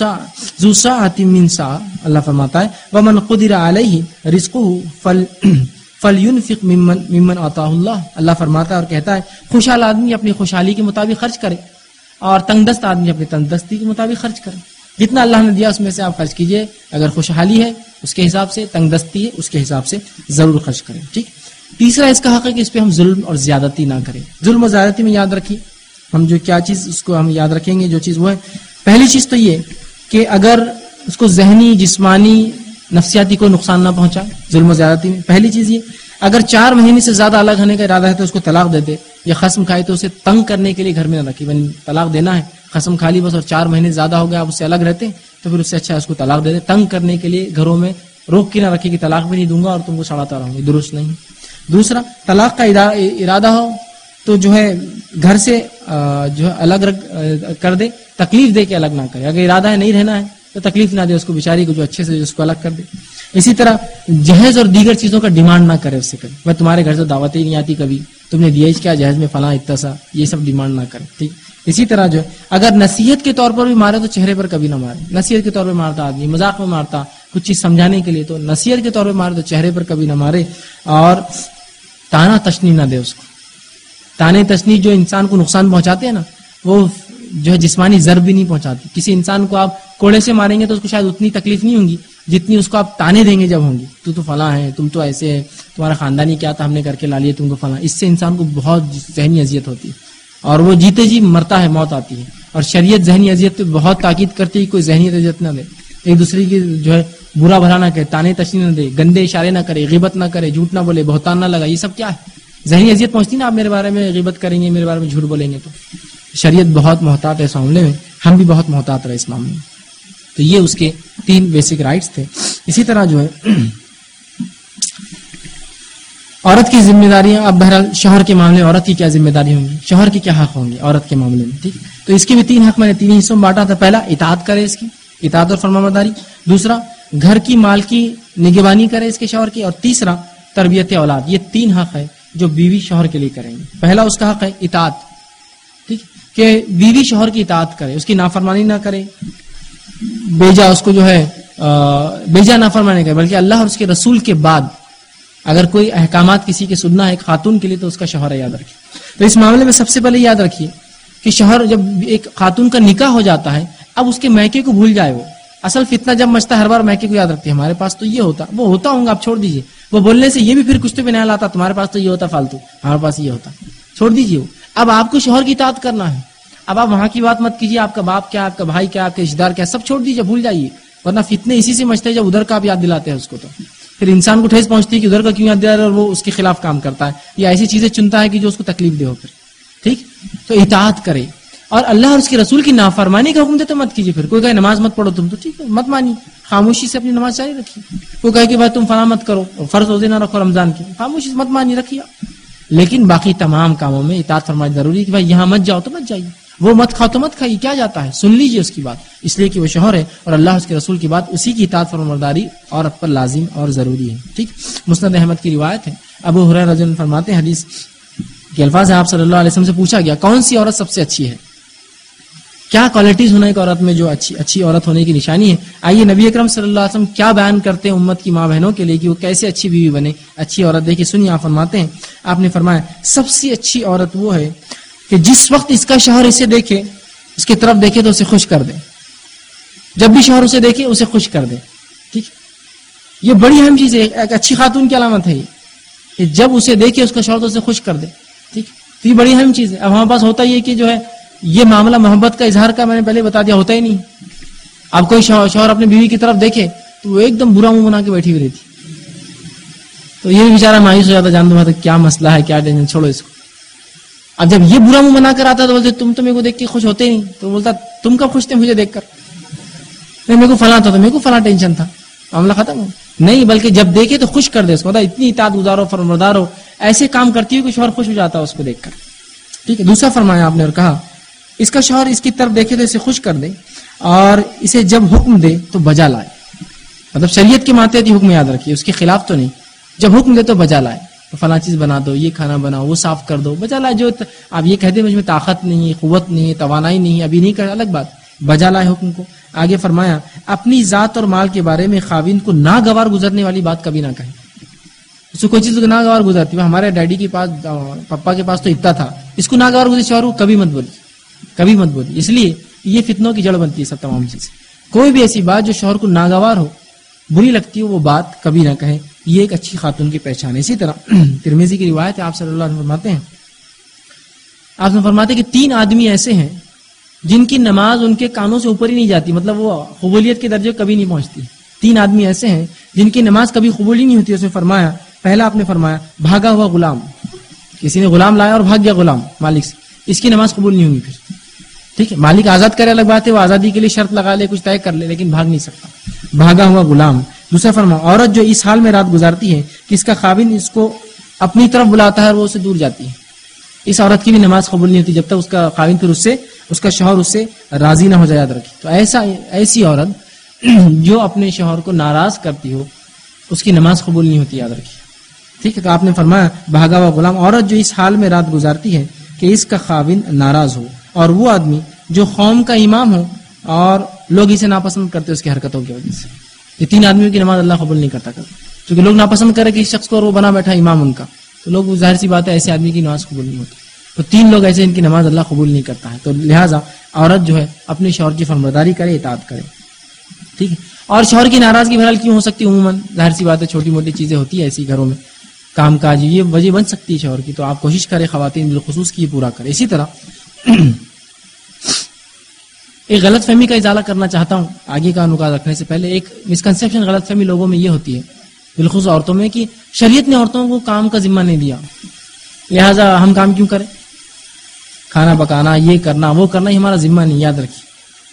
Speaker 5: ذُو سَعَةٍ مِّن سَعَةٍ، اللہ فرماتا ہے وَمَنْ قُدِرَ عَلَيْهِ رِزْقُهُ فَلْيُنْفِقْ مِمَّنْ مِمَّنْ آتَاهُ اللَّهُ. اللہ فرماتا ہے اور کہتا ہے خوشحال آدمی اپنی خوشحالی کے مطابق خرچ کرے، اور تنگ دست آدمی اپنی تنگ دستی کے مطابق خرچ کرے. جتنا اللہ نے دیا اس میں سے آپ خرچ کیجئے. اگر خوشحالی ہے اس کے حساب سے، تنگ دستی ہے اس کے حساب سے ضرور خرچ کریں، ٹھیک. تیسرا اس کا حق ہے کہ اس پہ ہم ظلم اور زیادتی نہ کریں. ظلم اور زیادتی میں یاد رکھیے ہم جو کیا چیز اس کو ہم یاد رکھیں گے، جو چیز وہ ہے، پہلی چیز تو یہ کہ اگر اس کو ذہنی جسمانی نفسیاتی کوئی نقصان نہ پہنچائے. ظلم و زیادتی میں پہلی چیز یہ، اگر چار مہینے سے زیادہ الگ ہونے کا ارادہ ہے تو اس کو طلاق دے دے، یا قسم کھائے تو اسے تنگ کرنے کے لیے گھر میں نہ رکھے. یعنی طلاق دینا ہے، قسم کھا لی بس، اور چار مہینے زیادہ ہو گیا آپ اس سے الگ رہتے تو پھر اس سے اچھا اس کو طلاق دے دے. تنگ کرنے کے لیے گھروں میں روک کے نہ رکھے کہ طلاق بھی نہیں دوں گا اور تم کو سڑاتا رہوں گا، درست نہیں. دوسرا، طلاق کا ارادہ ہو تو جو ہے گھر سے جو ہے الگ کر دے، تکلیف دے کے الگ نہ کرے. اگر ارادہ ہے نہیں رہنا ہے تو تکلیف نہ دے اس کو، بیچاری کو جو اچھے سے اس کو الگ کر دے. اسی طرح جہیز اور دیگر چیزوں کا ڈیمانڈ نہ کرے اس سے. کرے میں تمہارے گھر سے دعوت ہی نہیں آتی کبھی، تم نے دیا کیا جہیز میں فلاں اتنا سا، یہ سب ڈیمانڈ نہ کرے، ٹھیک. اسی طرح جو اگر نصیحت کے طور پر بھی مارے تو چہرے پر کبھی نہ مارے. نصیحت کے طور پہ مارتا آدمی، مذاق میں مارتا، کچھ چیز سمجھانے کے لیے، تو نصیحت کے طور پہ مارے تو چہرے پر کبھی نہ مارے. اور تانا تشنی نہ دے اس کو. تانے تشنی جو انسان کو نقصان پہنچاتے ہیں نا، وہ جو ہے جسمانی ضرر بھی نہیں پہنچاتی. کسی انسان کو آپ کوڑے سے ماریں گے تو اس کو شاید اتنی تکلیف نہیں ہوگی جتنی اس کو آپ تانے دیں گے جب ہوں گی. تو تو فلاں ہے، تم تو ایسے ہے، تمہارا خاندانی کیا تھا، ہم نے کر کے لا لیے تم کو فلاں. اس سے انسان کو بہت ذہنی اذیت ہوتی ہے اور وہ جیتے جی مرتا ہے، موت آتی ہے. اور شریعت ذہنی اذیت پہ بہت تاکید کرتی ہے، کوئی ذہنی اذیت نہ دے، ایک دوسرے کی جو ہے برا بھلا نہ کرے، تانے تشنی نہ دے، گندے اشارے نہ کرے، غیبت نہ کرے، جھوٹ نہ بولے، بہتان نہ لگا. یہ سب کیا ہے؟ ذہنی اذیت پہنچتی نا. آپ میرے بارے میں غیبت کریں گے، میرے بارے میں جھوٹ بولیں گے، تو شریعت بہت محتاط ہے اس معاملے میں. ہم بھی بہت محتاط رہے اس معاملے میں. تو یہ اس کے تین بیسک رائٹس تھے. اسی طرح جو ہے عورت کی ذمہ داریاں، اب بہرحال شوہر کے معاملے میں عورت کی کیا ذمہ داری ہوں گی، شوہر کی کیا حق ہوں گے عورت کے معاملے میں. ٹھیک، تو اس کے بھی تین حق میں نے تین حصوں میں بانٹا تھا. پہلا اطاعت کرے اس کی، اطاعت اور فرمانبرداری. دوسرا گھر کی مال کی نگہبانی کرے اس کے شوہر کی. اور تیسرا تربیت اولاد. یہ تین حق ہے جو بیوی شوہر کے لیے کریں گے. پہلا اس کا حق ہے اطاعت، ٹھیک، کہ بیوی شوہر کی اطاعت کرے، اس کی نافرمانی نہ کرے، بیجا اس کو جو ہے بیجا نافرمانی کرے، بلکہ اللہ اور اس کے رسول کے بعد اگر کوئی احکامات کسی کے سننا ہے ایک خاتون کے لیے تو اس کا شوہر ہے، یاد رکھیے. تو اس معاملے میں سب سے پہلے یاد رکھیے کہ شوہر جب ایک خاتون کا نکاح ہو جاتا ہے اب اس کے میکے کو بھول جائے. وہ اصل فتنہ جب مچتا ہے ہر بار میکے کو یاد رکھتی ہے، ہمارے پاس تو یہ ہوتا، وہ ہوتا ہوں گا، آپ چھوڑ دیجیے. وہ بولنے سے یہ بھی پھر کچھ تو بھی نیا لاتا، تمہارے پاس تو یہ ہوتا فالتو، ہمارے پاس یہ ہوتا، چھوڑ دیجیے. وہ اب آپ کو شوہر کی اطاعت کرنا ہے. اب آپ وہاں کی بات مت کیجیے، آپ کا باپ کیا، آپ کا بھائی کیا، آپ کے رشتے دار کیا، سب چھوڑ دیجیے، بھول جائیے. ورنہ فتنے اسی سے مچتے ہیں جب ادھر کا آپ یاد دلاتے ہیں اس کو، تو پھر انسان کو ٹھیس پہنچتی ہے کہ ادھر کا کیوں یاد دلا رہا ہے، اور وہ اس کے خلاف کام کرتا ہے یا ایسی چیزیں چنتا ہے کہ جو اس کو تکلیف دے ہو. پھر ٹھیک، تو اطاعت کرے. اور اللہ اور اس کے رسول کی نافرمانی کا حکم دے تو مت کیجیے. پھر کوئی کہے نماز مت پڑھو تم، تو ٹھیک ہے مت مانی، خاموشی سے اپنی نماز جاری رکھیے. کوئی کہے کہ بھائی تم فلاں مت کرو، فرض روزے نہ رکھو رمضان کی، خاموشی سے مت مانی رکھیے. لیکن باقی تمام کاموں میں اطاعت فرمانی ضروری ہے کہ بھائی یہاں مت جاؤ تو مت جائیے، وہ مت کھاؤ تو مت کھائیے، کیا جاتا ہے، سن لیجیے اس کی بات، اس لیے کہ وہ شوہر ہے اور اللہ اس کے رسول کی بات، اسی کی اطاعت فرمانبرداری عورت پر لازم اور ضروری ہے. ٹھیک، مسند احمد کی روایت ہے، ابو ہریرہ رضی اللہ عنہ فرماتے ہیں، حدیث کے الفاظ ہیں، آپ صلی اللہ علیہ وسلم سے پوچھا گیا کون سی عورت سب سے اچھی ہے، کیا کوالٹیز ہونا ایک عورت میں جو اچھی اچھی عورت ہونے کی نشانی ہے. آئیے نبی اکرم صلی اللہ علیہ وسلم کیا بیان کرتے ہیں امت کی ماں بہنوں کے لیے کہ وہ کیسے اچھی بیوی بنے، اچھی عورت. دیکھیے سنیے، آپ فرماتے ہیں، آپ نے فرمایا سب سے اچھی عورت وہ ہے کہ جس وقت اس کا شوہر اسے دیکھے، اس کی طرف دیکھے تو اسے خوش کر دے. جب بھی شوہر اسے دیکھے اسے خوش کر دے. ٹھیک، یہ بڑی اہم چیز ہے، ایک اچھی خاتون کی علامت ہے یہ کہ جب اسے دیکھے اس کا شوہر تو اسے خوش کر دے. ٹھیک، تو یہ بڑی اہم چیز ہے. اب ہمارے پاس ہوتا یہ کہ جو ہے یہ معاملہ محبت کا اظہار کا، میں نے پہلے بتا دیا، ہوتا ہی نہیں. اب کوئی شوہر اپنی بیوی کی طرف دیکھے تو وہ ایک دم برا منہ بنا کے بیٹھی ہوئی رہتی، تو یہ بیچارہ مایوس ہو جاتا، جان دو کیا مسئلہ ہے، کیا ٹینشن، چھوڑو اس کو. اب جب یہ برا منہ بنا کر آتا تو بولتے تم تو میرے کو دیکھ کے خوش ہوتے نہیں، تو بولتا تم کب خوش تھے مجھے دیکھ کر، نہیں میرے کو فلاں تھا تو میرے کو فلاں ٹینشن تھا، معاملہ ختم ہو. نہیں، بلکہ جب دیکھے تو خوش کر دے اس کو، اتنی اطاعت گزار ہو، فرمانبردار ہو، ایسے کام کرتی ہو کہ شوہر خوش ہو جاتا ہے اس کو دیکھ کر. ٹھیک ہے، دوسرا فرمایا آپ نے اور کہا اس کا شوہر اس کی طرف دیکھے تو اسے خوش کر دے، اور اسے جب حکم دے تو بجا لائے. مطلب شریعت کے ماتحت حکم یاد رکھیے، اس کے خلاف تو نہیں. جب حکم دے تو بجا لائے، تو فلاں چیز بنا دو، یہ کھانا بناؤ، وہ صاف کر دو، بجا لائے. جو آپ یہ کہہ دیں مجھ میں طاقت نہیں ہے، قوت نہیں ہے، توانائی نہیں ہے، ابھی نہیں کر، الگ بات، بجا لائے حکم کو. آگے فرمایا اپنی ذات اور مال کے بارے میں خاوند کو ناگوار گزرنے والی بات کبھی نہ کہیں. اس کو کوئی چیز کو ناگوار گزرتی ہے، ہمارے ڈیڈی کے پاس، پپا کے پاس تو اتنا تھا، اس کو ناگوار گزری شوہر کو کبھی مت بولی، کبھی مت بولی. اس لیے یہ فتنوں کی جڑ بنتی ہے سب تمام چیزیں. کوئی بھی ایسی بات جو شوہر کو ناگوار ہو، بری لگتی ہو، وہ بات کبھی نہ کہیں. یہ ایک اچھی خاتون کی پہچان ہے. اسی طرح ترمذی کی روایت ہے، آپ صلی اللہ علیہ وسلم فرماتے ہیں، آپ نے فرماتے ہیں کہ تین آدمی ایسے ہیں جن کی نماز ان کے کانوں سے اوپر ہی نہیں جاتی، مطلب وہ قبولیت کے درجے کبھی نہیں پہنچتی. تین آدمی ایسے ہیں جن کی نماز کبھی قبول ہی نہیں ہوتی. اس نے فرمایا، پہلا آپ نے فرمایا بھاگا ہوا غلام، کسی نے غلام لایا اور بھاگ گیا غلام مالک سے، اس کی نماز قبول نہیں ہوگی. پھر ٹھیک ہے، مالک آزاد کرے الگ بات ہے، وہ آزادی کے لیے شرط لگا لے، کچھ طے کر لے، لیکن بھاگ نہیں سکتا. بھاگا ہوا غلام. دوسرا فرما عورت جو اس حال میں رات گزارتی ہے کہ اس کا خاوند اس کو اپنی طرف بلاتا ہے اور وہ اسے دور جاتی ہے، اس عورت کی بھی نماز قبول نہیں ہوتی جب تک اس کا خاوند پھر اس سے اس کا شوہر اس سے راضی نہ ہو جائے. یاد رکھیے، تو ایسا ایسی عورت جو اپنے شوہر کو ناراض کرتی ہو اس کی نماز قبول نہیں ہوتی. یاد رکھیے، ٹھیک ہے. تو آپ نے فرمایا بھاگا ہوا غلام، عورت جو اس حال میں رات گزارتی ہے کہ اس کا خاوند ناراض ہو، اور وہ آدمی جو قوم کا امام ہو اور لوگ اسے ناپسند کرتے اس کی حرکتوں کی وجہ سے. یہ تین آدمیوں کی نماز اللہ قبول نہیں کرتا کرتا، کیونکہ لوگ ناپسند کرے کہ اس شخص کو اور وہ بنا بیٹھا امام ان کا، تو لوگ ظاہر سی بات ہے ایسے آدمی کی نماز قبول نہیں ہوتی. تو تین لوگ ایسے ان کی نماز اللہ قبول نہیں کرتا ہے. تو لہٰذا عورت جو ہے اپنے شوہر کی فرمانبرداری کرے، اطاعت کرے. ٹھیک ہے. اور شوہر کی ناراضگی بہرحال کیوں ہو سکتی ہے؟ عموماً ظاہر سی بات ہے چھوٹی موٹی چیزیں ہوتی ہیں ایسی گھروں میں، کام کاج، یہ وجہ بن سکتی ہے شوہر کی. تو آپ کوشش کریں خواتین بالخصوص کی یہ پورا کریں. اسی طرح ایک غلط فہمی کا ازالہ کرنا چاہتا ہوں آگے کا نکات رکھنے سے پہلے. ایک مسکنسیپشن غلط فہمی لوگوں میں یہ ہوتی ہے بالخصوص عورتوں میں کہ شریعت نے عورتوں کو کام کا ذمہ نہیں دیا، لہٰذا ہم کام کیوں کریں؟ کھانا پکانا، یہ کرنا، وہ کرنا، یہ ہمارا ذمہ نہیں. یاد رکھیے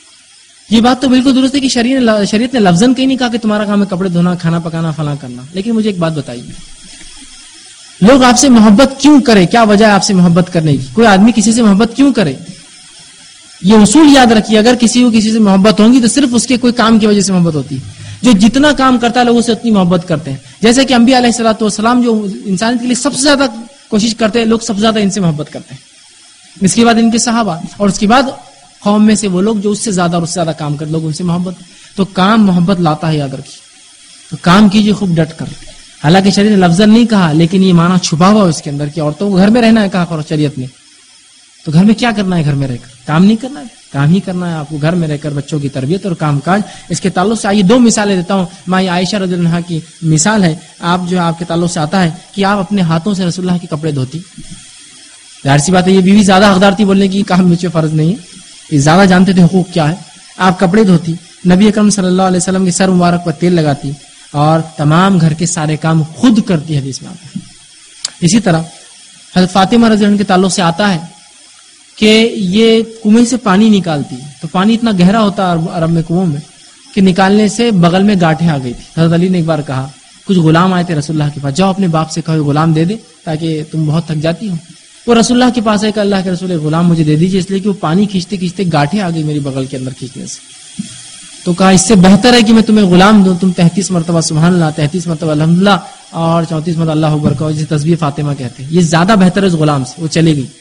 Speaker 5: یہ بات تو بالکل درست ہے کہ شریعت شریعت نے لفظاً کہیں نہیں کہا کہ تمہارا کام ہے کپڑے دھونا، کھانا پکانا، فلاں کرنا. لیکن مجھے ایک بات بتائیے، لوگ آپ سے محبت کیوں کرے؟ کیا وجہ ہے آپ سے محبت کرنے کی؟ کوئی آدمی کسی سے محبت کیوں کرے؟ یہ اصول یاد رکھیے، اگر کسی کو کسی سے محبت ہوگی تو صرف اس کے کوئی کام کی وجہ سے محبت ہوتی ہے. جو جتنا کام کرتا ہے لوگ اسے اتنی محبت کرتے ہیں. جیسے کہ انبیاء علیہ الصلوۃ والسلام جو انسانیت کے لیے سب سے زیادہ کوشش کرتے ہیں، لوگ سب سے زیادہ ان سے محبت کرتے ہیں. اس کے بعد ان کے صحابہ، اور اس کے بعد قوم میں سے وہ لوگ جو اس سے زیادہ اور اس سے زیادہ کام کرتے، لوگ ان سے محبت. تو کام محبت لاتا ہے، یاد رکھیے. تو کام کیجیے خوب ڈٹ کر. حالانکہ شریعت نے لفظاً نہیں کہا، لیکن یہ معنی چھپا ہوا اس کے اندر کہ عورتوں کو گھر میں رہنا ہے کہا کرو شریعت نے. تو گھر میں کیا کرنا ہے؟ گھر میں رہ کر کام نہیں کرنا ہے، کام ہی کرنا ہے آپ کو. گھر میں رہ کر بچوں کی تربیت اور کام کاج. اس کے تعلق سے آئیے دو مثالیں دیتا ہوں. ماں عائشہ رضی اللہ عنہا کی مثال ہے، آپ جو آپ کے تعلق سے آتا ہے کہ آپ اپنے ہاتھوں سے رسول اللہ کے کپڑے دھوتی. ظاہر سی بات ہے یہ بیوی زیادہ حقدار تھی بولنے کی، کام مجھ پہ فرض نہیں ہے، یہ زیادہ جانتے تھے حقوق کیا ہے. آپ کپڑے دھوتی، نبی اکرم صلی اللہ علیہ وسلم کے سر مبارک پر تیل لگاتی، اور تمام گھر کے سارے کام خود کرتی. حدیث میں آتا ہے. اسی طرح حضرت فاطمہ رضی اللہ عنہا کے تعلق سے آتا ہے کہ یہ کنویں سے پانی نکالتی، تو پانی اتنا گہرا ہوتا عرب میں کنووں میں کہ نکالنے سے بغل میں گاٹھیں آ گئی تھی. حضرت علی نے ایک بار کہا، کچھ غلام آئے تھے رسول اللہ کے پاس، جاؤ اپنے باپ سے کہو غلام دے دے تاکہ تم بہت تھک جاتی ہو. وہ رسول اللہ کے پاس ہے کہ اللہ کے رسول غلام مجھے دے دیجیے، اس لیے کہ وہ پانی کھینچتے کھینچتے گاٹھیں آ گئی میری بغل کے اندر کھینچنے سے. تو کہا اس سے بہتر ہے کہ میں تمہیں غلام دوں، تم تینتیس مرتبہ سبحان اللہ، تینتیس مرتبہ الحمدللہ اور چونتیس مرتبہ اللہ اکبر کہو، جسے تسبیح فاطمہ کہتے ہیں. یہ زیادہ بہتر ہے اس غلام سے. وہ چلے گئی.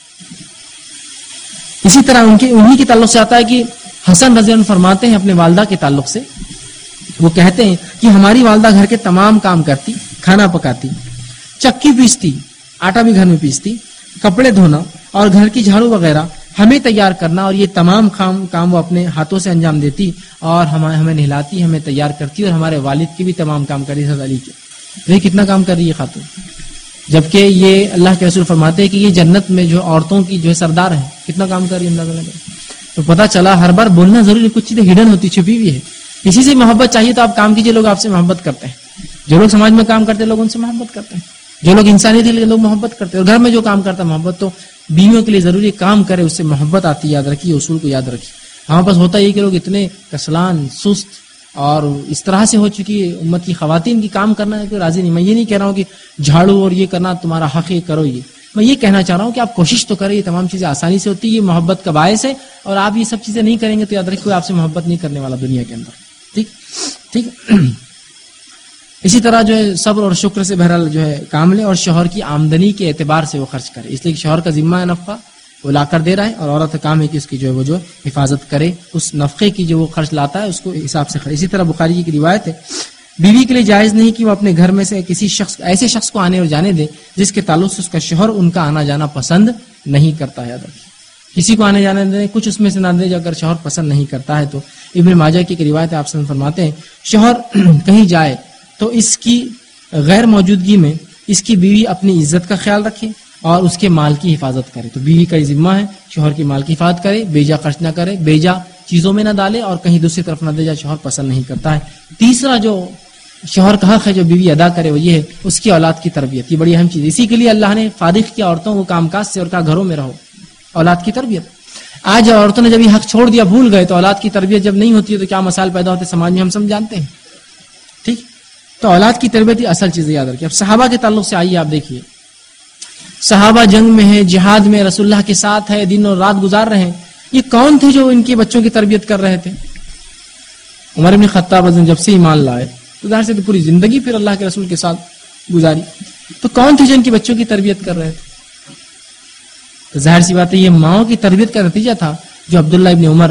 Speaker 5: اسی طرح ان کے انہی کے تعلق سے آتا ہے کہ حسن رضی اللہ عنہ فرماتے ہیں اپنے والدہ کے تعلق سے، وہ کہتے ہیں کہ ہماری والدہ گھر کے تمام کام کرتی، کھانا پکاتی، چکی پیستی، آٹا بھی گھر میں پیستی، کپڑے دھونا اور گھر کی جھاڑو وغیرہ، ہمیں تیار کرنا، اور یہ تمام کام کام وہ اپنے ہاتھوں سے انجام دیتی، اور ہمیں ہمیں نہلاتی، ہمیں تیار کرتی، اور ہمارے والد کے بھی تمام کام کری. حضرت علی کے یہ کتنا کام کر رہی ہے خاتون، جبکہ یہ اللہ کے رسول فرماتے ہیں کہ یہ جنت میں جو عورتوں کی جو ہے سردار ہے، کتنا کام کر رہی ہے اللہ. تو پتہ چلا ہر بار بولنا ضروری، کچھ چیزیں ہڈن ہوتی، چھپی ہوئی ہے. کسی سے محبت چاہیے تو آپ کام کیجیے، لوگ آپ سے محبت کرتے ہیں. جو لوگ سماج میں کام کرتے ہیں لوگ ان سے محبت کرتے ہیں، جو لوگ انسانیت کے لیے لوگ محبت کرتے ہیں. اور گھر میں جو کام کرتا ہے محبت، تو بیویوں کے لیے ضروری کام کرے، اس سے محبت آتی. یاد رکھیے اصول کو یاد رکھیے. ہمارے پاس ہوتا یہ کہ لوگ اتنے کسلان، سست اور اس طرح سے ہو چکی ہے امت کی خواتین کی کام کرنا ہے کہ راضی نہیں. میں یہ نہیں کہہ رہا ہوں کہ جھاڑو اور یہ کرنا تمہارا حق ہے کرو، یہ میں یہ کہنا چاہ رہا ہوں کہ آپ کوشش تو کریں. یہ تمام چیزیں آسانی سے ہوتی ہے، یہ محبت کا باعث ہے. اور آپ یہ سب چیزیں نہیں کریں گے تو یاد رکھیے کوئی آپ سے محبت نہیں کرنے والا دنیا کے اندر. ٹھیک ٹھیک اسی طرح جو ہے صبر اور شکر سے بہرحال جو ہے کام لے، اور شوہر کی آمدنی کے اعتبار سے وہ خرچ کرے، اس لیے کہ شوہر کا ذمہ ہے نفقہ وہ لا کر دے رہا ہے، اور عورت کا کام ہے کہ اس کی جو ہے وہ جو حفاظت کرے، اس نفقے کی جو وہ خرچ لاتا ہے اس کو حساب سے خرچ. اسی طرح بخاری کی روایت ہے، بیوی کے لیے جائز نہیں کہ وہ اپنے گھر میں سے کسی شخص ایسے شخص کو آنے اور جانے دے جس کے تعلق سے اس کا شوہر ان کا آنا جانا پسند نہیں کرتا ہے. یاد رکھیے کسی کو آنے جانے دیں، کچھ اس میں سے نہ دے جو اگر شوہر پسند نہیں کرتا ہے. تو ابن ماجہ کی روایت ہے، آپ سے فرماتے ہیں شوہر کہیں جائے تو اس کی غیر موجودگی میں اس کی بیوی اپنی عزت کا خیال رکھے اور اس کے مال کی حفاظت کرے. تو بیوی کا ذمہ ہے شوہر کی مال کی حفاظت کرے، بیجا خرچ نہ کرے، بیجا چیزوں میں نہ ڈالے، اور کہیں دوسری طرف نہ دے جا شوہر پسند نہیں کرتا ہے. تیسرا جو شوہر کا حق ہے جو بیوی ادا کرے وہ یہ ہے اس کی اولاد کی تربیت. یہ بڑی اہم چیز ہے، اسی کے لیے اللہ نے فارغ کیا عورتوں کو کام کاج سے اور کہا گھروں میں رہو. اولاد کی تربیت، آج عورتوں نے جب یہ حق چھوڑ دیا، بھول گئے، تو اولاد کی تربیت جب نہیں ہوتی ہے تو کیا مسائل پیدا ہوتے سماج میں ہم سب جانتے ہیں. ٹھیک، تو اولاد کی تربیت یہ اصل چیز یاد رکھیے. اب صحابہ کے تعلق سے آئیے، آپ دیکھیے صحابہ جنگ میں ہیں، جہاد میں رسول اللہ کے ساتھ ہے، دن اور رات گزار رہے ہیں. یہ کون تھے جو ان کے بچوں کی تربیت کر رہے تھے؟ عمر بن خطاب جب سے ایمان لائے تو ظاہر سے تو پوری زندگی پھر اللہ کے رسول کے ساتھ گزاری. تو کون تھے جو ان کے بچوں کی تربیت کر رہے تھے؟ تو ظاہر سی بات ہے یہ ماؤں کی تربیت کا نتیجہ تھا جو عبداللہ ابن عمر،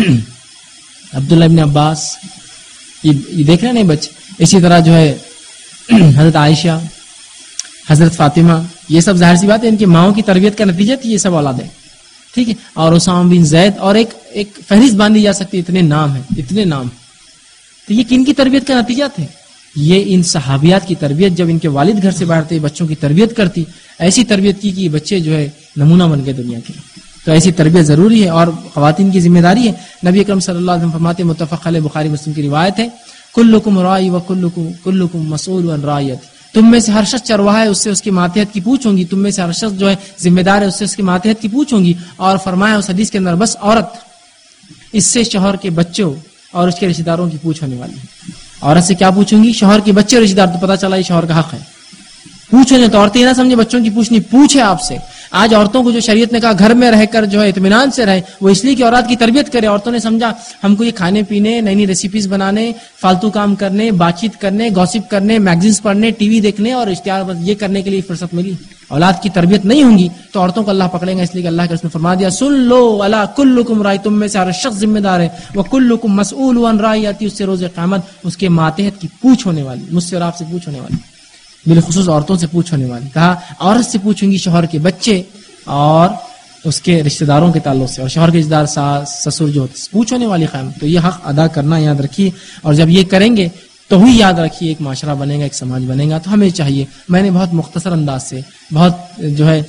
Speaker 5: عبداللہ ابن عباس، یہ دیکھ رہے نہیں بچے. اسی طرح جو ہے حضرت عائشہ، حضرت فاطمہ، یہ سب ظاہر سی بات ہے ان کی ماؤں کی تربیت کا نتیجہ تھی، یہ سب اولادیں. ٹھیک ہے، اور اسامہ بن زید، اور ایک ایک فہرست باندھی جا سکتی، اتنے نام ہیں، اتنے نام. تو یہ کن کی تربیت کا نتیجہ تھے؟ یہ ان صحابیات کی تربیت. جب ان کے والد گھر سے باہر تھے بچوں کی تربیت کرتی، ایسی تربیت کی کہ بچے جو ہے نمونہ بن گئے دنیا کے. تو ایسی تربیت ضروری ہے اور خواتین کی ذمہ داری ہے. نبی اکرم صلی اللہ علیہ وسلم فرماتے ہیں، متفق علیہ، بخاری مسلم کی روایت ہے، کلکم رائی و کلکم کلکم مسئول عن رعیت. تم میں سے ہر شخص چرواہا ہے، اس سے اس کی ماتحت کی پوچھوں گی. تم میں سے ہر شخص جو ہے ذمہ دار ہے، اس سے اس کی ماتحت کی پوچھوں گی. اور فرمایا اس حدیث کے اندر، بس عورت اس سے شوہر کے بچوں اور اس کے رشتہ داروں کی پوچھ ہونے والی ہے. عورت سے کیا پوچھوں گی؟ شوہر کے بچے اور رشتہ دار. تو پتا چلا یہ شوہر کا حق ہے. پوچھو نہیں تو عورتیں یہ نہ سمجھے بچوں کی پوچھنی، پوچھے آپ سے. آج عورتوں کو جو شریعت نے کہا گھر میں رہ کر جو ہے اطمینان سے رہے، وہ اس لیے کہ اولاد کی تربیت کرے. عورتوں نے سمجھا ہم کو یہ کھانے پینے، نئی نئی ریسیپیز بنانے، فالتو کام کرنے، بات چیت کرنے، گوسپ کرنے، میگزینس پڑھنے، ٹی وی دیکھنے اور اشتہار یہ کرنے کے لیے فرصت ملی. اولاد کی تربیت نہیں ہوں گی تو عورتوں کو اللہ پکڑیں گا. اس لیے کہ اللہ کے رسول نے فرما دیا سن لو الا کلکم رائی، تم میں سے ہر شخص ذمہ دار ہے. وکلکم مسئول عن رعیتی، اس سے روز قیامت اس کے ماتحت کی پوچھ ہونے والی، مجھ سے اور آپ سے پوچھ ہونے والی، بالخصوص عورتوں سے پوچھ ہونے والی. کہا عورت سے پوچھوں گی شوہر کے بچے اور اس کے رشتہ داروں کے تعلق سے، اور شوہر کے رشتہ دار ساس سسر جو پوچھ ہونے والی قائم. تو یہ حق ادا کرنا یاد رکھیے، اور جب یہ کریں گے تو ہی یاد رکھیے ایک معاشرہ بنے گا، ایک سماج بنے گا. تو ہمیں چاہیے، میں نے بہت مختصر انداز سے، بہت جو ہے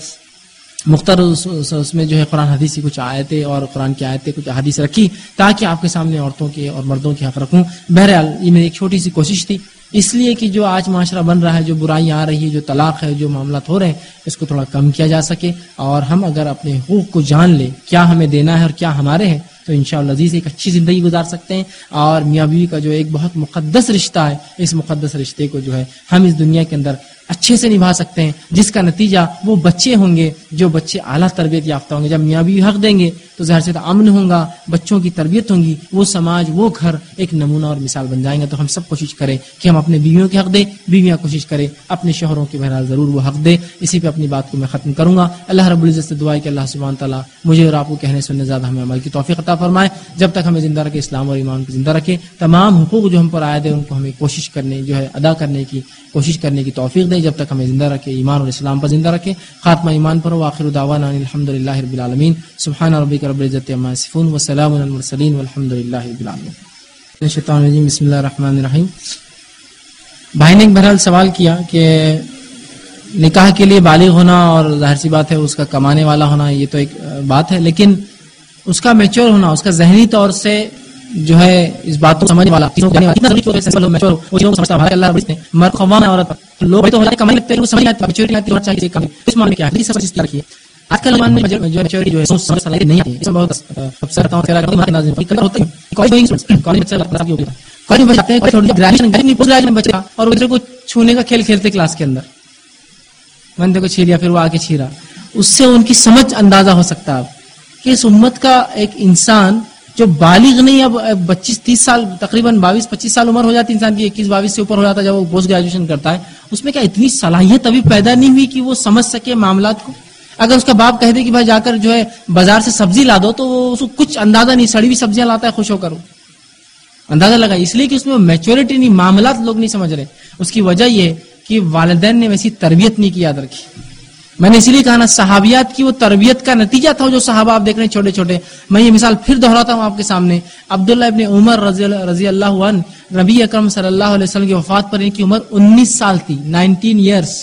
Speaker 5: مختار اس میں جو ہے قرآن حدیث کی کچھ آیتیں اور قرآن کی آیتیں کچھ حدیث رکھی تاکہ آپ کے سامنے عورتوں کے اور مردوں کے حق رکھوں. بہرحال یہ میری ایک چھوٹی سی کوشش تھی، اس لیے کہ جو آج معاشرہ بن رہا ہے، جو برائیاں آ رہی ہے، جو طلاق ہے، جو معاملات ہو رہے ہیں، اس کو تھوڑا کم کیا جا سکے. اور ہم اگر اپنے حقوق کو جان لیں، کیا ہمیں دینا ہے اور کیا ہمارے ہیں، تو انشاءاللہ عزیز ایک اچھی زندگی گزار سکتے ہیں. اور میاں بیوی کا جو ایک بہت مقدس رشتہ ہے، اس مقدس رشتے کو جو ہے ہم اس دنیا کے اندر اچھے سے نبھا سکتے ہیں، جس کا نتیجہ وہ بچے ہوں گے جو بچے اعلیٰ تربیت یافتہ ہوں گے. جب میاں بیوی حق دیں گے تو ظاہر سے امن ہوگا، بچوں کی تربیت ہوگی، وہ سماج، وہ گھر ایک نمونہ اور مثال بن جائیں گے. تو ہم سب کوشش کریں کہ ہم اپنے بیویوں کے حق دیں، بیویاں کوشش کریں اپنے شوہروں کے بہرحال ضرور وہ حق دیں. اسی پہ اپنی بات کو میں ختم کروں گا. اللہ رب العزت سے دعا ہے کہ اللہ سبحانہ تعالیٰ مجھے اور آپ کو کہنے سننے زیادہ ہمیں عمل کی توفیق عطا فرمائے. جب تک ہمیں زندہ رکھے، اسلام اور ایمان کو زندہ رکھے. تمام حقوق جو ہم پر عائد ہیں ان کو ہمیں کوشش کرنے جو ہے ادا کرنے کی کوشش کرنے کی توفیق دے. جب تک ہمیں زندہ رکھے، ایمان اور اسلام پر زندہ رکھے. خاتمہ ایمان پر. وآخر دعوانا الحمدللہ رب العالمین. سبحان ربک رب العزت عما یصفون وسلام علی المرسلین والحمد للہ رب العالمین. شیطان الرجیم. بسم اللہ الرحمن الرحیم. بھائی نے ایک بہرحال سوال کیا کہ نکاح کے لیے بالغ ہونا اور ظاہر سی بات ہے اس کا کمانے والا ہونا، یہ تو ایک بات ہے، لیکن اس کا میچور ہونا، اس کا ذہنی طور سے جو ہے اس بات کو سمجھنے والا، مرد خوان ہے عورت پر، لوگ تو کمائی لگتے ہیں، وہ سمجھ آتے ہیں اس معاملے کیا ہے. آج کل زمانے میں جو میچورٹی جو ہے سمجھ صلاحیت نہیں آتی ہے. اس میں بہت افسر ہوتا ہے، کالج میں جاتے ہیں گریجویشن بچہ اور دوسرے کو چھونے کا کھیل کھیلتے کلاس کے اندر، بندے کو چھیریا پھر وہ آ کے چھیرا. اس سے ان کی سمجھ اندازہ ہو سکتا ہے کہ اس امت کا ایک انسان جو بالغ نہیں، اب پچیس تیس سال تقریباً بائیس پچیس سال عمر ہو جاتی انسان کی، اکیس بائیس سے اوپر ہو جاتا ہے جب وہ پوسٹ گریجویشن کرتا ہے. اس میں کیا اتنی صلاحیت ابھی پیدا نہیں ہوئی کہ وہ سمجھ سکے معاملات کو. اگر اس کا باپ کہہ دے کہ بھائی جا کر جو ہے بازار سے سبزی لا دو، تو وہ اس کو کچھ اندازہ نہیں، سڑی ہوئی سبزیاں لاتا ہے خوش ہو کر، اندازہ لگا. اس لیے کہ اس میں میچورٹی نہیں، معاملات لوگ نہیں سمجھ رہے. اس کی وجہ یہ کہ والدین نے ویسی تربیت نہیں کی. یاد رکھی، میں نے اسی لیے کہا نا صحابیات کی وہ تربیت کا نتیجہ تھا جو صحابہ آپ دیکھ رہے ہیں چھوٹے چھوٹے. میں یہ مثال پھر دہراتا ہوں آپ کے سامنے. عبداللہ ابن عمر رضی اللہ عنہ، نبی اکرم صلی اللہ علیہ وسلم کی وفات پر ان کی عمر انیس سال تھی، نائنٹین ایئرس.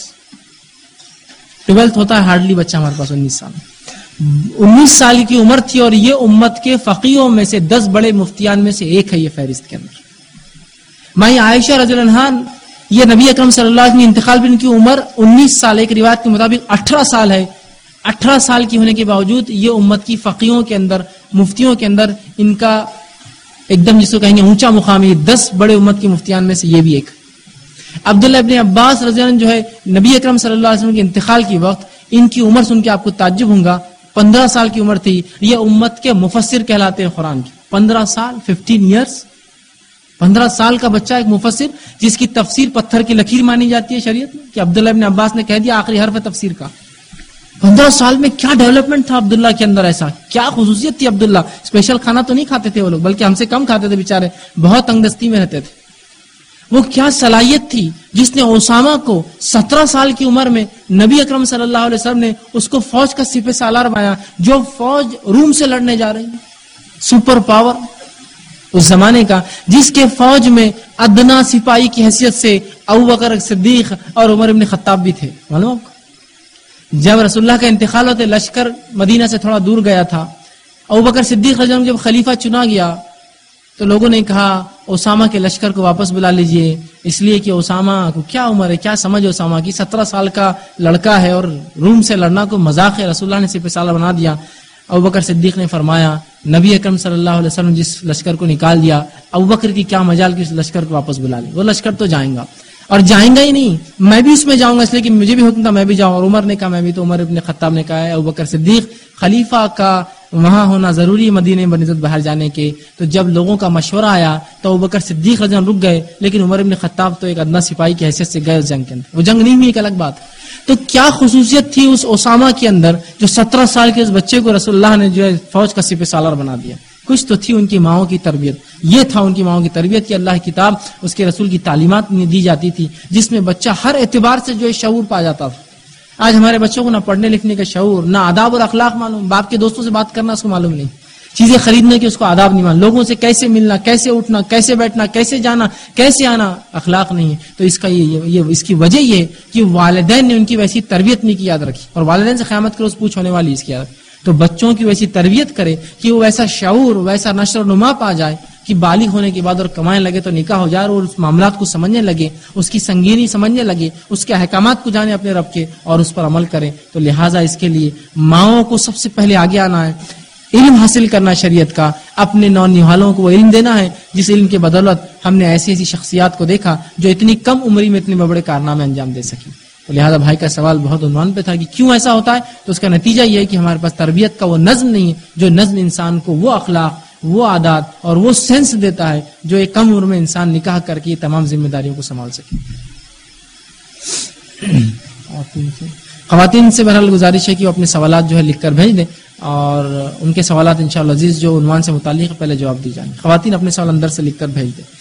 Speaker 5: ٹویلتھ ہوتا ہے ہارڈلی بچہ ہمارے پاس انیس سال انیس سال کی عمر تھی، اور یہ امت کے فقیہوں میں سے دس بڑے مفتیان میں سے ایک ہے یہ فہرست کے اندر. مائی عائشہ رضی اللہ عنہا، یہ نبی اکرم صلی اللہ علیہ وسلم انتقال پر ان کی عمر انیس سال، ایک روایت کے مطابق اٹھارہ سال ہے. اٹھارہ سال کی ہونے کے باوجود یہ امت کی فقیہوں کے اندر، مفتیوں کے اندر ان کا ایک دم جس کو کہیں گے اونچا مقام ہے. دس بڑے امت کے مفتیان میں سے یہ بھی ایک. عبداللہ ابن عباس رضی اللہ عنہ جو ہے نبی اکرم صلی اللہ علیہ وسلم کے انتقال کی وقت ان کی عمر سن کے آپ کو تعجب ہوگا، پندرہ سال کی عمر تھی. یہ امت کے مفسر کہلاتے ہیں قرآن کی. پندرہ سال، ففٹین ایئرس، پندرہ سال کا بچہ ایک مفسر جس کی تفسیر پتھر کی لکیر مانی جاتی ہے شریعت میں، کہ عبداللہ ابن عباس نے کہہ دیا آخری حرف ہے تفسیر کا. پندرہ سال میں کیا ڈیولپمنٹ تھا عبداللہ کے اندر، ایسا کیا خصوصیت تھی عبداللہ. اسپیشل کھانا تو نہیں کھاتے تھے وہ لوگ، بلکہ ہم سے کم کھاتے تھے بیچارے، بہت تنگ دستی میں رہتے تھے. وہ کیا صلاحیت تھی جس نے اسامہ کو سترہ سال کی عمر میں نبی اکرم صلی اللہ علیہ وسلم نے اس کو فوج کا سپہ سالار بنایا، جو فوج روم سے لڑنے جا رہی ہے، سپر پاور اس زمانے کا، جس کے فوج میں ادنا سپاہی کی حیثیت سے ابوبکر صدیق اور عمر ابن خطاب بھی تھے. معلوم آپ کو جب رسول اللہ کا انتقال ہوتے لشکر مدینہ سے تھوڑا دور گیا تھا، ابوبکر صدیق رضی اللہ عنہ جب خلیفہ چنا گیا تو لوگوں نے کہا اسامہ کے لشکر کو واپس بلا لیجئے، اس لیے کہ اسامہ کو کیا عمر ہے، کیا سمجھ اسامہ کی، سترہ سال کا لڑکا ہے اور روم سے لڑنا کو مذاق ہے. رسول اللہ نے سپہ سالار بنا دیا. ابوبکر صدیق نے فرمایا نبی اکرم صلی اللہ علیہ وسلم جس لشکر کو نکال دیا، ابوبکر کی کیا مجال کہ اس لشکر کو واپس بلا لے، وہ لشکر تو جائیں گا اور جائیں گا ہی نہیں، میں بھی اس میں جاؤں گا، اس لیے کہ مجھے بھی حکم تھا میں بھی جاؤں. اور عمر نے کہا میں بھی، تو عمر ابن خطاب نے کہا ہے ابوبکر صدیق خلیفہ کا وہاں ہونا ضروری ہے مدینے بنسبت باہر جانے کے. تو جب لوگوں کا مشورہ آیا تو ابوبکر صدیق رضی اللہ عنہ رک گئے، لیکن عمر ابن خطاب تو ایک ادنا سپاہی کی حیثیت سے گئے اس جنگ کے اندر. وہ جنگ نہیں ہوئی، ایک الگ بات. تو کیا خصوصیت تھی اس اسامہ کے اندر جو سترہ سال کے اس بچے کو رسول اللہ نے جو ہے فوج کا سپہ سالار بنا دیا؟ کچھ تو تھی ان کی ماؤں کی تربیت. یہ تھا ان کی ماؤں کی تربیت کہ اللہ کی کتاب، اس کے رسول کی تعلیمات دی جاتی تھی، جس میں بچہ ہر اعتبار سے جو ہے شعور پا جاتا تھا. آج ہمارے بچوں کو نہ پڑھنے لکھنے کا شعور، نہ آداب اور اخلاق معلوم، باپ کے دوستوں سے بات کرنا اس کو معلوم نہیں، چیزیں خریدنے کے اس کو آداب نہیں معلوم، لوگوں سے کیسے ملنا، کیسے اٹھنا، کیسے بیٹھنا، کیسے جانا، کیسے آنا، اخلاق نہیں ہے. تو اس کا یہ, یہ اس کی وجہ یہ ہے کہ والدین نے ان کی ویسی تربیت نہیں کی یاد رکھی، اور والدین سے قیامت کے روز پوچھ ہونے والی اس کی یاد. تو بچوں کی ویسی تربیت کرے کہ وہ ویسا شعور، ویسا نشر و نما پا جائے کہ بالغ ہونے کے بعد اور کمائیں لگے تو نکاح ہو جائے اور اس معاملات کو سمجھنے لگے، اس کی سنگینی سمجھنے لگے، اس کے احکامات کو جانے اپنے رب کے اور اس پر عمل کرے. تو لہٰذا اس کے لیے ماؤں کو سب سے پہلے آگے آنا ہے، علم حاصل کرنا شریعت کا، اپنے نونہالوں کو وہ علم دینا ہے جس علم کے بدولت ہم نے ایسی ایسی شخصیات کو دیکھا جو اتنی کم عمری میں اتنے بڑے کارنامے انجام دے سکی. تو لہٰذا بھائی کا سوال بہت عنوان پہ تھا کہ کیوں ایسا ہوتا ہے، تو اس کا نتیجہ یہ ہے کہ ہمارے پاس تربیت کا وہ نظم نہیں ہے جو نظم انسان کو وہ اخلاق، وہ عادات اور وہ سینس دیتا ہے جو ایک کم عمر میں انسان نکاح کر کے تمام ذمہ داریوں کو سنبھال سکے. خواتین سے بہرحال گزارش ہے کہ وہ اپنے سوالات جو ہے لکھ کر بھیج دیں، اور ان کے سوالات انشاءاللہ عزیز جو عنوان سے متعلق پہلے جواب دی جائیں. خواتین اپنے سوال اندر سے لکھ کر بھیج دیں.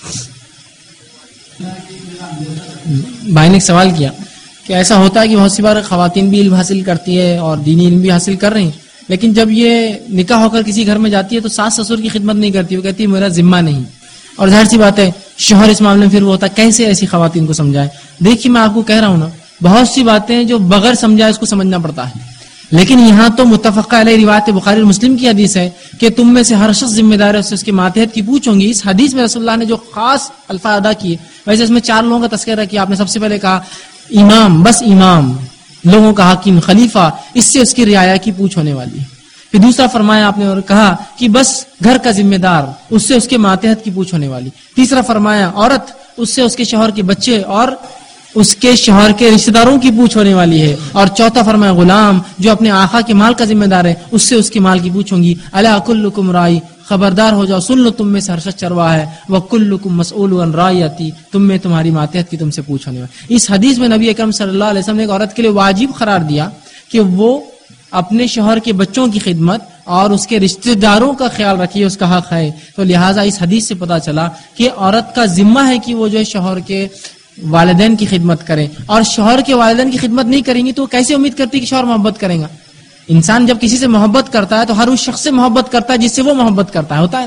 Speaker 5: بھائی نے ایک سوال کیا کہ ایسا ہوتا ہے کہ بہت سی بار خواتین بھی علم حاصل کرتی ہے اور دینی علم بھی حاصل کر رہی ہیں، لیکن جب یہ نکاح ہو کر کسی گھر میں جاتی ہے تو ساس سسر کی خدمت نہیں کرتی، وہ کہتی ہے میرا ذمہ نہیں. اور ظاہر سی بات ہے شوہر اس معاملے میں پھر وہ ہوتا ہے کیسے ایسی خواتین کو سمجھائے. دیکھیے میں آپ کو کہہ رہا ہوں نا، بہت سی باتیں جو بغیر سمجھائے اس کو سمجھنا پڑتا ہے، لیکن یہاں تو متفقہ علیہ روایت بخاری اور مسلم کی حدیث ہے کہ تم میں سے ہر شخص ذمہ دار ہے اس سے اس کے ماتحت کی پوچھوں گی. اس حدیث میں رسول اللہ نے جو خاص الفاظ ادا کیے، ویسے اس میں چار لوگوں کا تذکرہ کیا. آپ نے سب سے پہلے کہا امام، بس امام، لوگوں کا حاکم، خلیفہ، اس سے اس کی رعایا کی پوچھ ہونے والی. پھر دوسرا فرمایا آپ نے اور کہا کہ بس گھر کا ذمہ دار، اس سے اس کے ماتحت کی پوچھ ہونے والی. تیسرا فرمایا عورت، اس سے اس کے شوہر کے بچے اور اس کے شوہر کے رشتہ داروں کی پوچھ ہونے والی ہے. اور چوتھا فرمایا غلام، جو اپنے آقا کے مال کا ذمہ دار ہے، اس سے اس کے مال کی پوچھوں گی. الا کلکم رائی، خبردار ہو جاؤ، سن لو تم میں سے ہر شخص چرواہا ہے. وکلکم مسئول عن رعیتی، تم میں تمہاری ماتحت کی تم سے پوچھ ہونے والی. اس حدیث میں نبی اکرم صلی اللہ علیہ وسلم نے ایک عورت کے لیے واجب قرار دیا کہ وہ اپنے شوہر کے بچوں کی خدمت اور اس کے رشتہ داروں کا خیال رکھیے، اس کا حق ہے. تو لہٰذا اس حدیث سے پتا چلا کہ عورت کا ذمہ ہے کہ وہ جو ہے شوہر کے والدین کی خدمت کریں، اور شوہر کے والدین کی خدمت نہیں کریں گی تو کیسے امید کرتی کہ شوہر محبت کرے گا؟ انسان جب کسی سے محبت کرتا ہے تو ہر اس شخص سے محبت کرتا ہے جس سے وہ محبت کرتا ہے. ہوتا ہے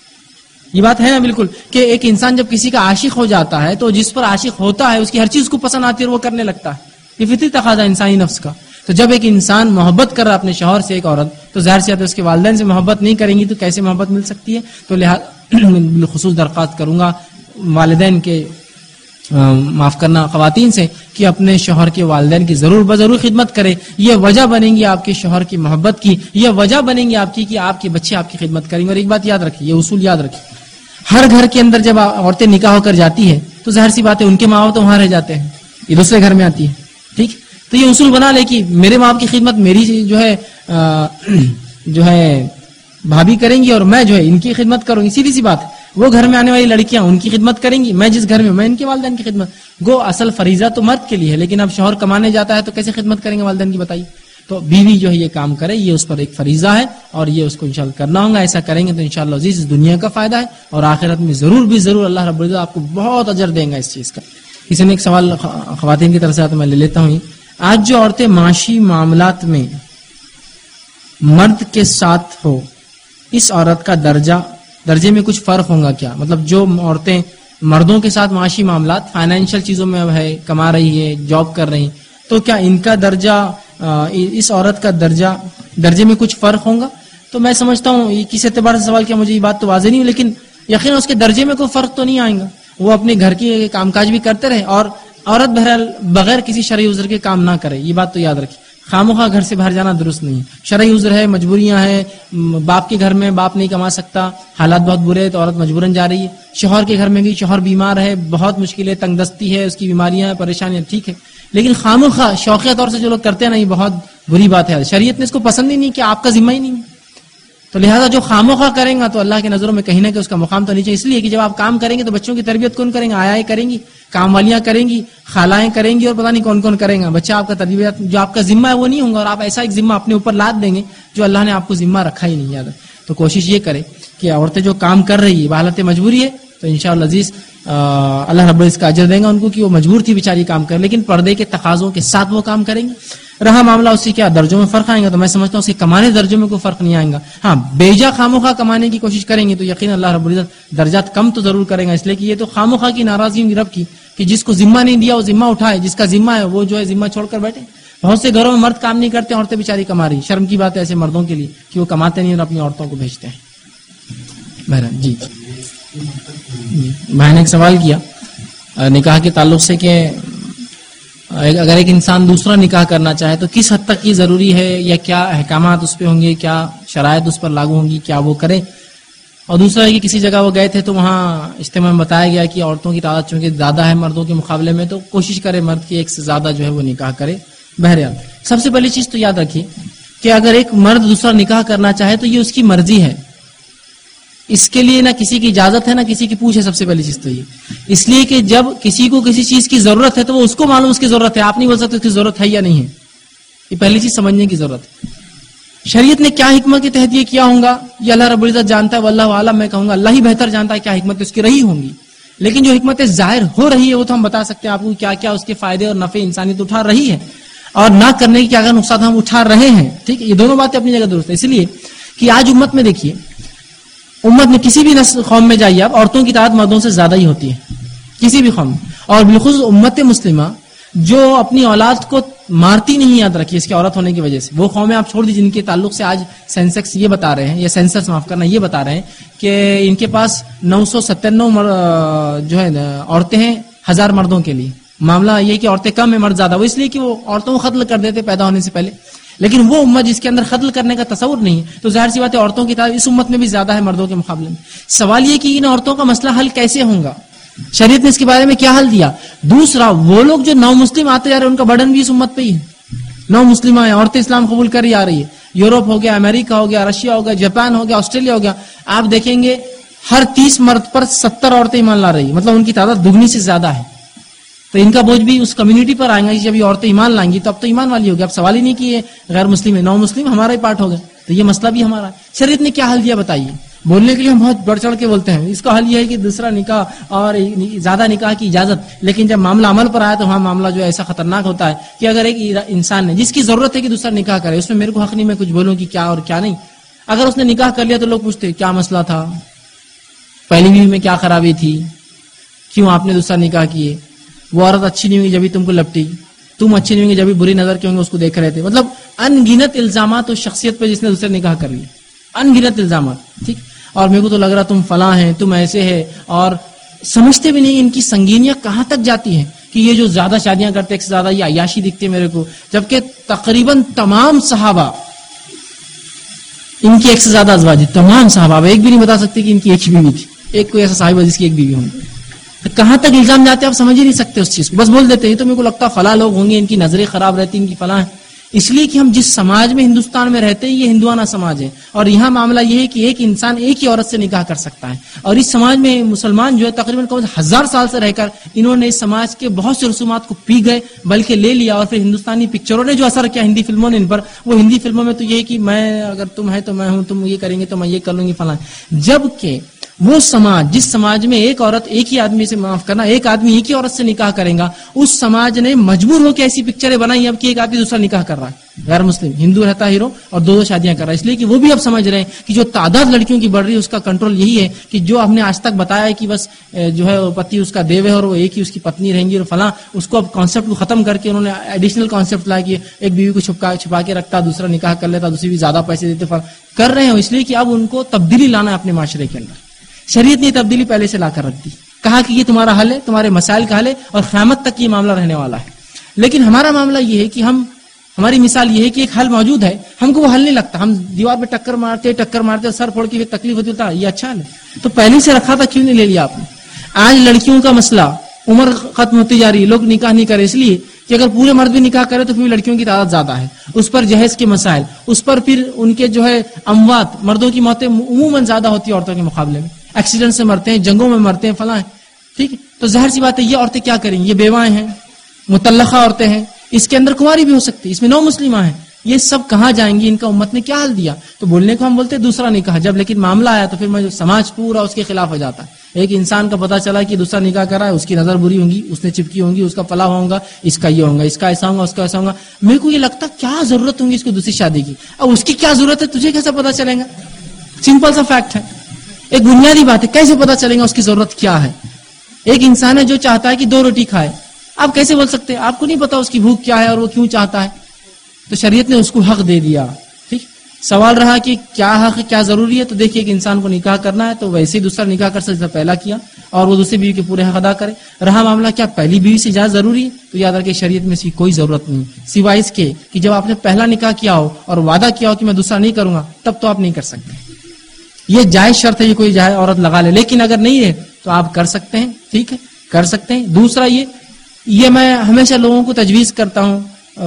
Speaker 5: یہ بات ہے نا بالکل، کہ ایک انسان جب کسی کا عاشق ہو جاتا ہے تو جس پر عاشق ہوتا ہے اس کی ہر چیز کو پسند آتی ہے اور وہ کرنے لگتا ہے. یہ فطری تقاضا انسانی نفس کا. تو جب ایک انسان محبت کر رہا ہے اپنے شوہر سے، ایک عورت، تو ظاہر سی بات ہے اس کے والدین سے محبت نہیں کریں گی تو کیسے محبت مل سکتی ہے؟ تو لہٰذا بالخصوص درخواست کروں گا والدین کے معاف کرنا خواتین سے کہ اپنے شوہر کے والدین کی ضرور بضرور خدمت کرے. یہ وجہ بنیں گی آپ کے شوہر کی محبت کی، یہ وجہ بنیں گی آپ کی کہ آپ کے بچے آپ کی خدمت کریں گے. اور ایک بات یاد رکھیے، یہ اصول یاد رکھیے، ہر گھر کے اندر جب عورتیں نکاح ہو کر جاتی ہیں تو ظاہر سی بات ہے ان کے ماں باپ تو وہاں رہ جاتے ہیں، یہ دوسرے گھر میں آتی ہے. ٹھیک، تو یہ اصول بنا لے کہ میرے ماں باپ کی خدمت میری جو ہے جو ہے بھابھی کریں گی اور میں جو ہے ان کی خدمت کروں گی. سیدھی سی بات ہے. وہ گھر میں آنے والی لڑکیاں ان کی خدمت کریں گی، میں جس گھر میں میں ان کے والدین کی خدمت. گو اصل فریضہ تو مرد کے لیے ہے، لیکن اب شوہر کمانے جاتا ہے تو کیسے خدمت کریں گے والدین کی؟ بتائیے. تو بیوی جو ہے یہ کام کرے، یہ اس پر ایک فریضہ ہے اور یہ اس کو انشاءاللہ کرنا ہوگا. ایسا کریں گے تو انشاءاللہ عزیز اس دنیا کا فائدہ ہے اور آخرت میں ضرور بھی ضرور اللہ رب العزت آپ کو بہت اجر دیں گا اس چیز کا. کسی نے ایک سوال خواتین کی طرف سے آتا میں لے لیتا ہوں. آج جو عورتیں معاشی معاملات میں مرد کے ساتھ ہو، اس عورت کا درجہ درجے میں کچھ فرق ہوگا کیا؟ مطلب جو عورتیں مردوں کے ساتھ معاشی معاملات فائنینشیل چیزوں میں ہے، کما رہی ہے، جاب کر رہی، تو کیا ان کا درجہ اس عورت کا درجہ درجے میں کچھ فرق ہوگا؟ تو میں سمجھتا ہوں کس اعتبار سے سوال کیا مجھے یہ بات تو واضح نہیں، لیکن یقیناً اس کے درجے میں کوئی فرق تو نہیں آئے گا. وہ اپنے گھر کی کام کاج بھی کرتے رہے اور عورت بہرحال بغیر کسی شرعی عذر کے کام نہ کرے، یہ بات تو یاد رکھیے. خامخواہ گھر سے باہر جانا درست نہیں. شرعی عذر ہے، مجبوریاں ہیں، باپ کے گھر میں باپ نہیں کما سکتا، حالات بہت برے ہیں تو عورت مجبوراً جا رہی ہے. شوہر کے گھر میں بھی شوہر بیمار ہے، بہت مشکل ہے، تنگ دستی ہے، اس کی بیماریاں ہیں، پریشانیاں، ٹھیک ہے. لیکن خامخواہ شوقیہ طور سے جو لوگ کرتے ہیں نا، یہ بہت بری بات ہے. شریعت نے اس کو پسند ہی نہیں کہ آپ کا ذمہ ہی نہیں ہے. تو لہٰذا جو خامخواہ کریں گا تو اللہ کی نظروں میں کہیں نہ کہ اس کا مقام تو نیچے. اس لیے کہ جب آپ کام کریں گے تو بچوں کی تربیت کون کریں گے؟ آیائیں کریں گی، کام والیاں کریں گی، خالائیں کریں گی، اور پتہ نہیں کون کون کریں گا. بچہ آپ کا تربیت جو آپ کا ذمہ ہے وہ نہیں ہوگا، اور آپ ایسا ایک ذمہ اپنے اوپر لاد دیں گے جو اللہ نے آپ کو ذمہ رکھا ہی نہیں. یاد ہے تو کوشش یہ کرے کہ عورتیں جو کام کر رہی ہے بحالت مجبوری ہے تو انشاءاللہ عزیز اللہ رب العزت کا اجر دیں گا ان کو کہ وہ مجبور تھی بیچاری کام کر، لیکن پردے کے تقاضوں کے ساتھ وہ کام کریں گے. رہا معاملہ اس سے کیا درجوں میں فرق آئے گا، تو میں سمجھتا ہوں اس کے کمانے درجوں میں کوئی فرق نہیں آئے گا. ہاں بیجا خاموخواہ کمانے کی کوشش کریں گے تو یقین اللہ رب العزت درجات کم تو ضرور کریں گا. اس لیے کہ یہ تو خاموخواہ کی ناراضی ہوگی رب کی کہ جس کو ذمہ نہیں دیا وہ ذمہ اٹھائے، جس کا ذمہ ہے وہ جو ہے ذمہ چھوڑ کر بیٹھے. بہت سے گھروں میں مرد کام نہیں کرتے، عورتیں بیچاری کما رہی. شرم کی بات ہے ایسے مردوں کے لیے کہ وہ کماتے نہیں اور اپنی عورتوں کو بھیجتے ہیں. بہرحال جی میں نے ایک سوال کیا نکاح کے تعلق سے کہ اگر ایک انسان دوسرا نکاح کرنا چاہے تو کس حد تک یہ ضروری ہے، یا کیا احکامات اس پہ ہوں گے، کیا شرائط اس پر لاگو ہوں گی، کیا وہ کرے. اور دوسرا ہے کہ کسی جگہ وہ گئے تھے تو وہاں اجتماع میں بتایا گیا کہ عورتوں کی تعداد چونکہ زیادہ ہے مردوں کے مقابلے میں تو کوشش کرے مرد کی ایک سے زیادہ جو ہے وہ نکاح کرے. بہرحال سب سے پہلی چیز تو یاد رکھیے کہ اگر ایک مرد دوسرا نکاح کرنا چاہے تو یہ اس کی مرضی ہے، اس کے لیے نہ کسی کی اجازت ہے نہ کسی کی پوچھ ہے. سب سے پہلی چیز تو یہ اس لیے کہ جب کسی کو کسی چیز کی ضرورت ہے تو وہ اس کو معلوم اس کی ضرورت ہے، آپ نہیں بول سکتے اس کی ضرورت ہے یا نہیں ہے. یہ پہلی چیز سمجھنے کی ضرورت ہے. شریعت نے کیا حکمت کے تحت یہ کیا ہوگا یہ اللہ رب العزت جانتا ہے، واللہ عالم. میں کہوں گا اللہ ہی بہتر جانتا ہے کیا حکمت اس کی رہی ہوں گی. لیکن جو حکمت ظاہر ہو رہی ہے وہ تو ہم بتا سکتے ہیں آپ کو کیا کیا اس کے فائدے اور نفع انسانیت اٹھا رہی ہے اور نہ کرنے کی کیا کیا نقصان ہم اٹھا رہے ہیں. ٹھیک ہے، یہ دونوں باتیں اپنی جگہ درست ہے. اس لیے کہ آج امت میں دیکھیے، امت میں کسی بھی نسل قوم میں جائیے آپ، عورتوں کی تعداد مردوں سے زیادہ ہی ہوتی ہے کسی بھی قوم میں. اور بالخصوص امت مسلمہ جو اپنی اولاد کو مارتی نہیں، یاد رکھیے اس کی عورت ہونے کی وجہ سے. وہ قومیں آپ چھوڑ دیجیے جن کے تعلق سے آج سینسیکس یہ بتا رہے ہیں، یا سینسس معاف کرنا یہ بتا رہے ہیں کہ ان کے پاس نو سو ستانوے جو ہے عورتیں ہیں ہزار مردوں کے لیے. معاملہ یہ کہ عورتیں کم ہیں مرد زیادہ، وہ اس لیے کہ وہ عورتوں کو قتل کر دیتے پیدا ہونے سے پہلے. لیکن وہ امت جس کے اندر قتل کرنے کا تصور نہیں ہے تو ظاہر سی بات ہے عورتوں کی تعداد اس امت میں بھی زیادہ ہے مردوں کے مقابلے میں. سوال یہ کہ ان عورتوں کا مسئلہ حل کیسے ہوگا، شریعت نے اس کے بارے میں کیا حل دیا. دوسرا، وہ لوگ جو نو مسلم آتے جا رہے ہیں ان کا برڈن بھی اس امت پہ ہی ہے. نو مسلمہ ہیں، عورتیں اسلام قبول کر ہی آ رہی ہے. یوروپ ہو گیا، امریکہ ہو گیا، رشیا ہو گیا، جاپان ہو گیا، آسٹریلیا ہو گیا، آپ دیکھیں گے ہر تیس مرد پر ستر عورتیں ایمان لا رہی ہے. مطلب ان کی تعداد دگنی سے زیادہ ہے. تو ان کا بوجھ بھی اس کمیونٹی پر آئے گا کہ جب یہ عورتیں ایمان لائیں گی تو اب تو ایمان والی ہوگی. اب سوال ہی نہیں کہ یہ غیر مسلم ہے، نو مسلم ہمارا ہی پارٹ ہو گئے تو یہ مسئلہ بھی ہمارا ہے. شریعت نے کیا حل دیا بتائیے. بولنے کے لیے ہم بہت بڑھ چڑھ کے بولتے ہیں، اس کا حل یہ ہے کہ دوسرا نکاح اور زیادہ نکاح کی اجازت. لیکن جب معاملہ عمل پر آیا تو وہاں معاملہ جو ہے ایسا خطرناک ہوتا ہے کہ اگر ایک انسان نے جس کی ضرورت ہے کہ دوسرا نکاح کرے، اس میں میرے کو حق نہیں میں کچھ بولوں کہ کیا اور کیا نہیں. اگر اس نے نکاح کر لیا تو لوگ پوچھتے کیا مسئلہ تھا، پہلی بیوی میں کیا خرابی تھی، کیوں آپ نے دوسرا نکاح کیے، وہ عورت اچھی نہیں ہوئی جبھی تم کو لپٹی، تم اچھی نہیں ہوئی جبھی بری نظر کے ہوں گے اس کو دیکھ رہے تھے. مطلب ان گنت الزامات اس شخصیت پہ جس نے دوسرے نکاح کر لیا، ان گنت الزامات. ٹھیک، اور میرے کو تو لگ رہا تم فلاں ہیں، تم ایسے ہے، اور سمجھتے بھی نہیں ان کی سنگینیاں کہاں تک جاتی ہیں کہ یہ جو زیادہ شادیاں کرتے ایک سے زیادہ یہ عیاشی دکھتے میرے کو. جبکہ تقریباً تمام صحابہ ان کی ایک سے زیادہ ازواج، تمام صحابہ ایک بھی نہیں بتا سکتے کہ ان کی ایک ہی بیوی تھی. ایک کوئی ایسا صاحب جس کی ایک بیوی ہوگی. کہاں تک الزام جاتے ہیں آپ سمجھ ہی نہیں سکتے اس چیز کو، بس بول دیتے ہیں. تو میرے کو لگتا فلاں لوگ ہوں گے، ان کی نظریں خراب رہتی، ان کی فلاں. اس لیے کہ ہم جس سماج میں ہندوستان میں رہتے ہیں یہ ہندوانہ سماج ہے، اور یہاں معاملہ یہ ہے کہ ایک انسان ایک ہی عورت سے نکاح کر سکتا ہے. اور اس سماج میں مسلمان جو ہے تقریباً ہزار سال سے رہ کر انہوں نے اس سماج کے بہت سے رسومات کو پی گئے بلکہ لے لیا. اور پھر ہندوستانی پکچروں نے جو اثر کیا ہندی فلموں نے ان پر، وہ ہندی فلموں میں تو یہ کہ میں اگر تم ہے تو میں ہوں، تم یہ کریں گے تو میں یہ کر لوں گی فلاں. جبکہ وہ سماج جس سماج میں ایک عورت ایک ہی آدمی سے معاف کرنا ایک آدمی ایک ہی عورت سے نکاح کریں گا، اس سماج نے مجبور ہو کے ایسی پکچریں بنائی اب کہ ایک آدمی دوسرا نکاح کر رہا ہے، غیر مسلم ہندو رہتا ہے ہیرو اور دو دو شادیاں کر رہا ہے. اس لیے کہ وہ بھی اب سمجھ رہے ہیں کہ جو تعداد لڑکیوں کی بڑھ رہی ہے اس کا کنٹرول یہی ہے کہ جو ہم نے آج تک بتایا ہے کہ بس جو ہے پتی اس کا دیو ہے اور وہ ایک ہی اس کی پتنی رہیں گی اور فلاں، اس کو اب کانسیپٹ کو ختم کر کے انہوں نے ایڈیشنل کانسیپٹ لایا کہ ایک بیوی کو چھپا چھپا کے رکھتا، دوسرا نکاح کر لیتا، دوسری بھی زیادہ پیسے دیتے کر رہے ہیں. اس لیے کہ اب ان کو تبدیلی لانا ہے اپنے معاشرے کے اندر. شریعت نے تبدیلی پہلے سے لا کر رکھ دی، کہا کہ یہ تمہارا حل ہے، تمہارے مسائل کا حل ہے اور قیامت تک یہ معاملہ رہنے والا ہے. لیکن ہمارا معاملہ یہ ہے کہ ہم ہماری مثال یہ ہے کہ ایک حل موجود ہے، ہم کو وہ حل نہیں لگتا، ہم دیوار پہ ٹکر مارتے ٹکر مارتے سر پھوڑ کے تکلیف ہوتی ہے، یہ اچھا حل ہے تو پہلے سے رکھا تھا، کیوں نہیں لے لیا آپ نے؟ آج لڑکیوں کا مسئلہ، عمر ختم ہوتی جا رہی ہے، لوگ نکاح نہیں کرے اس لیے کہ اگر پورے مرد بھی نکاح کرے تو پھر لڑکیوں کی تعداد زیادہ ہے، اس پر جہیز کے مسائل، اس پر پھر ان کے جو ہے اموات، مردوں کی موتیں عموماً زیادہ ہوتی ہے عورتوں کے مقابلے میں، ایکسیڈنٹ سے مرتے ہیں، جنگوں میں مرتے ہیں، فلاں، ٹھیک ہے، تو ظاہر سی بات ہے یہ عورتیں کیا کریں گی؟ یہ بیوائیں ہیں، مطلقہ عورتیں ہیں، اس کے اندر کماری بھی ہو سکتی، اس میں نو مسلمہ ہیں، یہ سب کہاں جائیں گی؟ ان کا امت نے کیا حل دیا؟ تو بولنے کو ہم بولتے دوسرا نکاح، جب لیکن معاملہ آیا تو پھر میں سماج پورا اس کے خلاف ہو جاتا ہے۔ ایک انسان کا پتہ چلا کہ دوسرا نکاح کرا ہے، اس کی نظر بری ہوں گی، اس نے چپکی ہوں گی، اس کا فلاح ہوگا، اس کا یہ ہوگا، اس کا ایسا ہوگا، اس کا ایسا ہوگا، میرے کو یہ لگتا کیا ضرورت ہوں گی اس کو دوسری شادی کی؟ اب اس کی کیا ضرورت ہے تجھے کیسے پتا چلے گا؟ سمپل سا فیکٹ ہے، ایک بنیادی بات ہے، کیسے پتا چلے گا اس کی ضرورت کیا ہے؟ ایک انسان ہے جو چاہتا ہے کہ دو روٹی کھائے، آپ کیسے بول سکتے ہیں؟ آپ کو نہیں پتا اس کی بھوک کیا ہے اور وہ کیوں چاہتا ہے، تو شریعت نے اس کو حق دے دیا۔ ٹھیک، سوال رہا کہ کیا حق ہے، کیا ضروری ہے، تو دیکھیے کہ انسان کو نکاح کرنا ہے تو ویسے ہی دوسرا نکاح کر سکتا پہلا کیا اور وہ دوسری بیوی کے پورے حق ادا کرے۔ رہا معاملہ کیا پہلی بیوی سے اجازت ضروری ہے، تو یاد رکھیں شریعت میں اس کی کوئی ضرورت نہیں، سوائے اس کے کہ جب آپ نے پہلا نکاح کیا ہو اور وعدہ کیا ہو کہ میں دوسرا نہیں کروں گا، تب تو آپ نہیں کر سکتے، یہ جائز شرط ہے، یہ کوئی جائز عورت لگا لے، لیکن اگر نہیں ہے تو آپ کر سکتے ہیں، ٹھیک ہے، کر سکتے ہیں۔ دوسرا یہ یہ میں ہمیشہ لوگوں کو تجویز کرتا ہوں،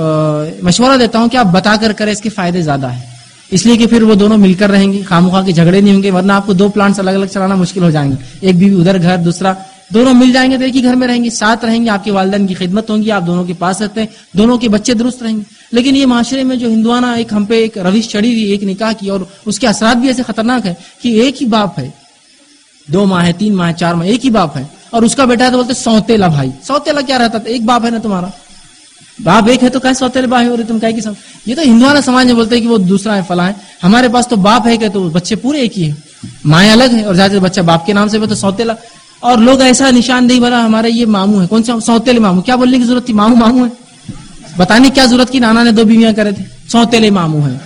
Speaker 5: مشورہ دیتا ہوں کہ آپ بتا کر کریں، اس کے فائدے زیادہ ہیں، اس لیے کہ پھر وہ دونوں مل کر رہیں گے، خواہ کے جھگڑے نہیں ہوں گے، ورنہ آپ کو دو پلانٹس الگ الگ چلانا مشکل ہو جائیں گے، ایک بیوی ادھر گھر، دوسرا، دونوں مل جائیں گے تو ایک ہی گھر میں رہیں گے، ساتھ رہیں گے، آپ کے والدین کی خدمت ہوں گی، آپ دونوں کے پاس رہتے ہیں، دونوں کے بچے درست رہیں گے۔ لیکن یہ معاشرے میں جو ہندوانہ ایک ہم پہ ایک روش چڑھی ہوئی، ایک نکاح کی، اور اس کے اثرات بھی ایسے خطرناک ہے کہ ایک ہی باپ ہے، دو ماہ ہے، تین ماہ ہے، چار ماہ، ایک ہی باپ ہے، اور اس کا بیٹا ہے تو بولتے سوتےلا بھائی، سوتےلا کیا رہتا تھا؟ ایک باپ ہے نا تمہارا، باپ ایک ہے تو کیا سوتےلے بھائی ہو رہے تم، کیا سب؟ یہ تو ہندوانہ سماج میں بولتے ہیں کہ وہ دوسرا ہے، فلاں ہے، ہمارے پاس تو باپ ہے کہ تو بچے پورے ایک ہی ہے، مائیں الگ ہے اور زیادہ بچہ باپ کے نام سے تو سوتےلا، اور لوگ ایسا نشاندہی بنا ہمارے یہ ماموں ہے، کون سا سوتےلے ماموں، کیا بولنے کی ضرورت تھی؟ ماموں ماموں ہے، بتانے کیا ضرورت کی نانا نے دو بیویاں کرے تھے، سوتےلے ماموں ہے،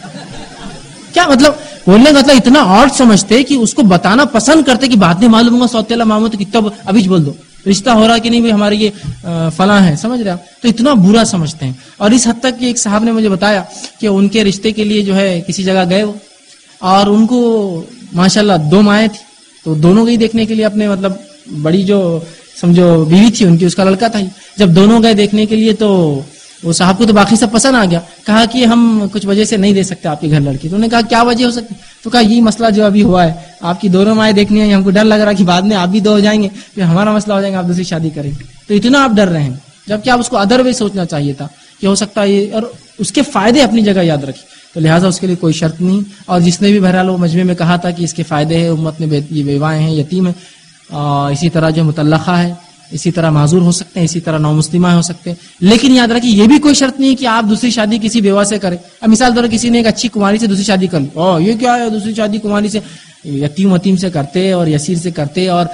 Speaker 5: کیا مطلب؟ بولنے کا مطلب اتنا آڈ سمجھتے کہ اس کو بتانا پسند کرتے کہ بعد میں معلوم ہوگا سوتےلا ماموں تو کتنا ابھی بول دو رشتہ ہو رہا کہ نہیں، ہمارے یہ فلاں ہے، سمجھ رہے آپ؟ تو اتنا برا سمجھتے ہیں، اور اس حد تک کہ ایک صاحب نے مجھے بتایا کہ ان کے رشتے کے لیے جو ہے کسی جگہ گئے وہ، اور ان کو ماشاءاللہ دو مائیں تھی، تو دونوں کو ہی دیکھنے کے لیے اپنے مطلب بڑی جو سمجھو بیوی تھی ان کی، اس کا لڑکا تھا، جب دونوں گئے دیکھنے کے لیے تو وہ صاحب کو تو باقی سب پسند آ گیا، کہا کہ ہم کچھ وجہ سے نہیں دے سکتے آپ کے گھر لڑکی، تو انہوں نے کہا کیا وجہ ہو سکتی؟ تو کہا یہی مسئلہ جو ابھی ہوا ہے، آپ کی دونوں مائیں دیکھنی ہے، ہم کو ڈر لگ رہا کہ بعد میں آپ بھی دو ہو جائیں گے، پھر ہمارا مسئلہ ہو جائے گا، آپ دوسری شادی کریں گے، تو اتنا آپ ڈر رہے ہیں، جبکہ آپ اس کو ادر وے سوچنا چاہیے تھا کہ ہو سکتا ہے یہ، اور اس کے فائدے اپنی جگہ یاد رکھیں، تو لہٰذا اس کے لیے کوئی شرط نہیں، اور جس نے بھی بہرحال وہ مجمع میں کہا تھا کہ اس کے فائدے ہیں، امت میں یہ بیوائیں ہیں، یتیم ہیں، اسی طرح جو مطلقہ ہے، اسی طرح معذور ہو سکتے ہیں، اسی طرح نو مسلمہ ہو سکتے ہیں، لیکن یاد رکھیں یہ بھی کوئی شرط نہیں ہے کہ آپ دوسری شادی کسی بیوہ سے کریں۔ اب مثال طور پر کسی نے ایک اچھی کماری سے دوسری شادی کر لی، او یہ کیا ہے دوسری شادی کماری سے، یتیم وتیم سے کرتے اور یسیر سے کرتے اور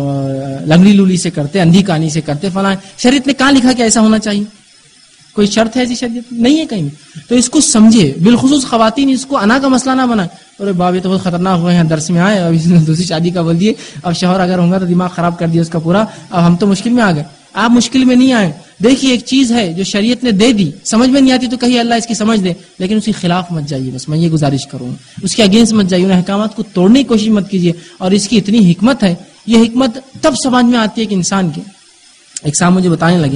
Speaker 5: لنگڑی لولی سے کرتے، اندھی کانی سے کرتے، فلاں، شریعت نے کہاں لکھا کہ ایسا ہونا چاہیے؟ کوئی شرط ہے ایسی شریعت نہیں ہے کہیں بھی، تو اس کو سمجھے، بالخصوص خواتین اس کو انا کا مسئلہ نہ بنائے، اور باب یہ تو بہت خطرناک ہوئے ہیں، درس میں آئے اب اس نے دوسری شادی کا بول دیے، اب شوہر اگر ہوں گا تو دماغ خراب کر دیا اس کا پورا، اب ہم تو مشکل میں آ گئے۔ آپ مشکل میں نہیں آئے، دیکھیے ایک چیز ہے جو شریعت نے دے دی، سمجھ میں نہیں آتی تو کہیں اللہ اس کی سمجھ دے، لیکن اس کے خلاف مت جائیے، بس میں یہ گزارش کروں گا، اس کے اگینسٹ مت جائیے، ان احکامات کو توڑنے کی کوشش مت کیجیے، اور اس کی اتنی حکمت ہے، یہ حکمت تب سمجھ میں آتی ہے کہ انسان کے ایک صاحب مجھے بتانے لگے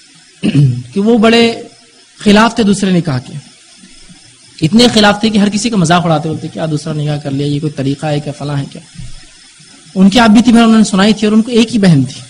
Speaker 5: کہ وہ بڑے خلاف تھے دوسرے نکاح کے، اتنے خلاف تھے کہ ہر کسی کا مذاق اڑاتے بولتے کیا دوسرا نکاح کر لیا، یہ کوئی طریقہ ہے کیا، فلاں ہے کیا۔ ان کی آپ بھی تھی، میں انہوں نے سنائی تھی، اور ان کو ایک ہی بہن تھی،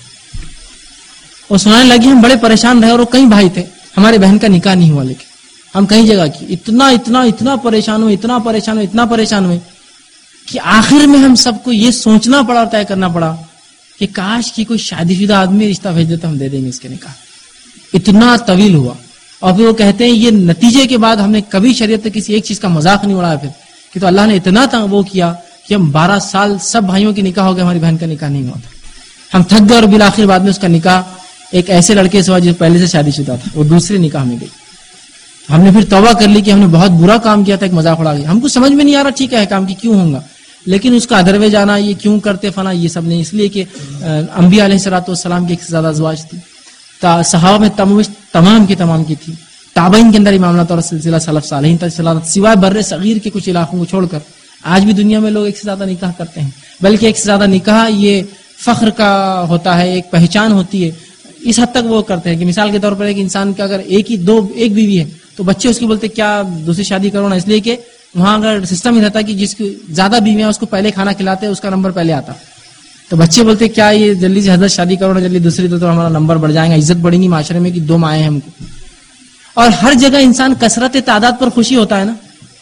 Speaker 5: وہ سنانے لگی ہم بڑے پریشان رہے، اور وہ کئی بھائی تھے، ہمارے بہن کا نکاح نہیں ہوا، لیکن ہم کئی جگہ کی اتنا اتنا اتنا پریشان ہوئے اتنا پریشان ہوئے اتنا پریشان ہوئے کہ آخر میں ہم سب کو یہ سوچنا پڑا اور طے کرنا پڑا کہ کاش کی کوئی شادی شدہ آدمی رشتہ بھیج دیتا، ہم دے دیں گے اس کے نکاح۔ اتنا طویل ہوا، اور پھر وہ کہتے ہیں یہ نتیجے کے بعد ہم نے کبھی شریعت سے کسی ایک چیز کا مذاق نہیں اڑایا، پھر کہ تو اللہ نے اتنا وہ کیا کہ ہم بارہ سال سب بھائیوں کی نکاح ہو گئے، ہماری بہن کا نکاح نہیں ہوا تھا، ہم تھک گئے، اور بالآخر بعد میں اس کا نکاح ایک ایسے لڑکے سے ہوا جو پہلے سے شادی شدہ تھا، وہ دوسرے نکاح میں گئی۔ ہم نے پھر توبہ کر لی کہ ہم نے بہت برا کام کیا تھا، ایک مذاق اڑا گیا، ہم کو سمجھ میں نہیں آ رہا ٹھیک ہے کام کی کیوں ہوں گا، لیکن اس کا ادروے جانا یہ کیوں کرتے فلاں، یہ سب نہیں، اس لیے کہ انبیاء علیہ الصلوۃ والسلام کی ایک سے زیادہ ازواج تھی، صحابہ میں تمام کی تمام کی تھی، تابعین کے اندر یہ معاملہ اور سلسلہ سلف صالحین تک چلا تھا، سوائے بر صغیر کے کچھ علاقوں کو چھوڑ کر آج بھی دنیا میں لوگ ایک سے زیادہ نکاح کرتے ہیں، بلکہ ایک سے زیادہ نکاح یہ فخر کا ہوتا ہے، ایک پہچان ہوتی ہے، اس حد تک وہ کرتے ہیں کہ مثال کے طور پر ایک انسان کا اگر ایک ہی دو ایک بیوی ہے تو بچے اس کی بولتے کیا دوسری شادی کرو نا، اس لیے کہ وہاں اگر سسٹم ہی رہتا ہے کہ جس کی زیادہ بیویاں اس کو پہلے کھانا کھلاتے ہیں اس کا نمبر پہلے آتا، تو بچے بولتے کیا یہ جلدی سے حضرت شادی کرو نا، جلدی دوسری تو, تو ہمارا نمبر بڑھ جائے گا، عزت بڑھے گی معاشرے میں کہ دو مائیں ہیں ہم کو. اور ہر جگہ انسان کثرت تعداد پر خوشی ہوتا ہے نا،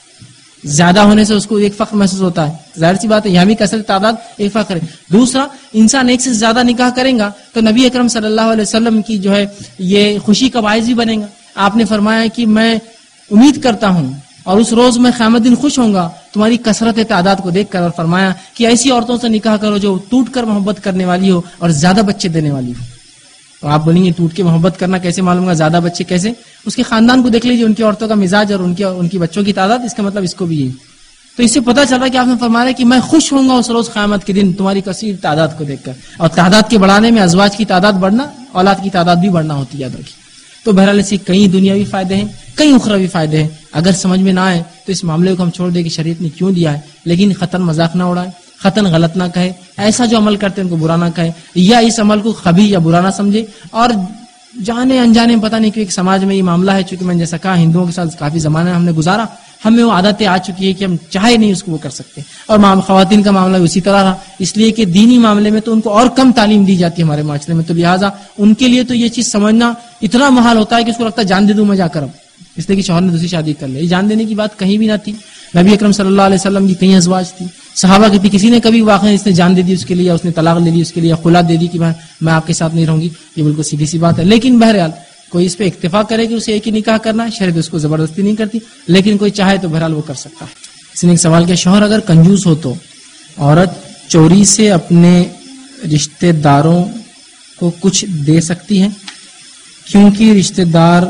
Speaker 5: زیادہ ہونے سے اس کو ایک فخر محسوس ہوتا ہے، ظاہر سی بات ہے یہاں بھی کثرت تعداد ایک فخر ہے. دوسرا انسان ایک سے زیادہ نکاح کرے گا تو نبی اکرم صلی اللہ علیہ وسلم کی جو ہے یہ خوشی کا باعث بھی بنے گا. آپ نے فرمایا کہ میں امید کرتا ہوں اور اس روز میں قیامت دن خوش ہوں گا تمہاری کثرت تعداد کو دیکھ کر، اور فرمایا کہ ایسی عورتوں سے نکاح کرو جو ٹوٹ کر محبت کرنے والی ہو اور زیادہ بچے دینے والی ہو. تو آپ بولیں گے ٹوٹ کے محبت کرنا کیسے معلوم گا، زیادہ بچے کیسے؟ اس کے خاندان کو دیکھ لیجیے، ان کی عورتوں کا مزاج اور ان کی ان کی بچوں کی تعداد، اس کا مطلب اس کو بھی یہی. تو اس سے پتہ چل رہا ہے کہ آپ نے فرمایا کہ میں خوش ہوں گا اس روز قیامت کے دن تمہاری کثیر تعداد کو دیکھ کر. اور تعداد کے بڑھانے میں ازواج کی تعداد بڑھنا، اولاد کی تعداد بھی بڑھنا ہوتی ہے، یاد رکھیے. تو بہرحال اس سے کئی دنیاوی فائدے ہیں، کئی اخروی فائدے ہیں. اگر سمجھ میں نہ آئے تو اس معاملے کو ہم چھوڑ دیں کہ شریعت نے کیوں دیا ہے، لیکن خطن مذاق نہ اڑائے، خطن غلط نہ کہے، ایسا جو عمل کرتے ہیں ان کو برا نہ کہے، یا اس عمل کو خبیث یا برا نہ سمجھے. اور جانے انجانے پتہ نہیں کہ ایک سماج میں یہ معاملہ ہے، چونکہ میں نے جیسا کہا ہندوؤں کے ساتھ کافی زمانہ ہم نے گزارا، ہمیں وہ عادتیں آ چکی ہے کہ ہم چاہے نہیں اس کو وہ کر سکتے. اور خواتین کا معاملہ اسی طرح رہا، اس لیے کہ دینی معاملے میں تو ان کو اور کم تعلیم دی جاتی ہے ہمارے معاشرے میں، تو لہٰذا ان کے لیے تو یہ چیز سمجھنا اتنا محال ہوتا ہے کہ اس کو لگتا ہے جان دے دوں میں جا کر، اب اس لیے کہ شوہر نے دوسری شادی کر لی. جان دینے کی بات کہیں بھی نہ تھی. نبی اکرم صلی اللہ علیہ وسلم کی کئی ازواج تھی، صحابہ کی تھی، کسی نے کبھی واقعی اس نے جان دے دی اس کے لیے، اس نے طلاق لے لی اس کے لیے، خلا دے دی کہ میں آپ کے ساتھ نہیں رہوں گی، یہ بالکل سیدھی سی بات ہے. لیکن بہرحال کوئی اس پہ اکتفا کرے کہ اسے ایک ہی نکاح کرنا ہے، شریعت اس کو زبردستی نہیں کرتی، لیکن کوئی چاہے تو بہرحال وہ کر سکتا ہے. اس نے ایک سوال کیا، شوہر اگر کنجوس ہو تو عورت چوری سے اپنے رشتہ داروں کو کچھ دے سکتی ہے کیونکہ رشتہ دار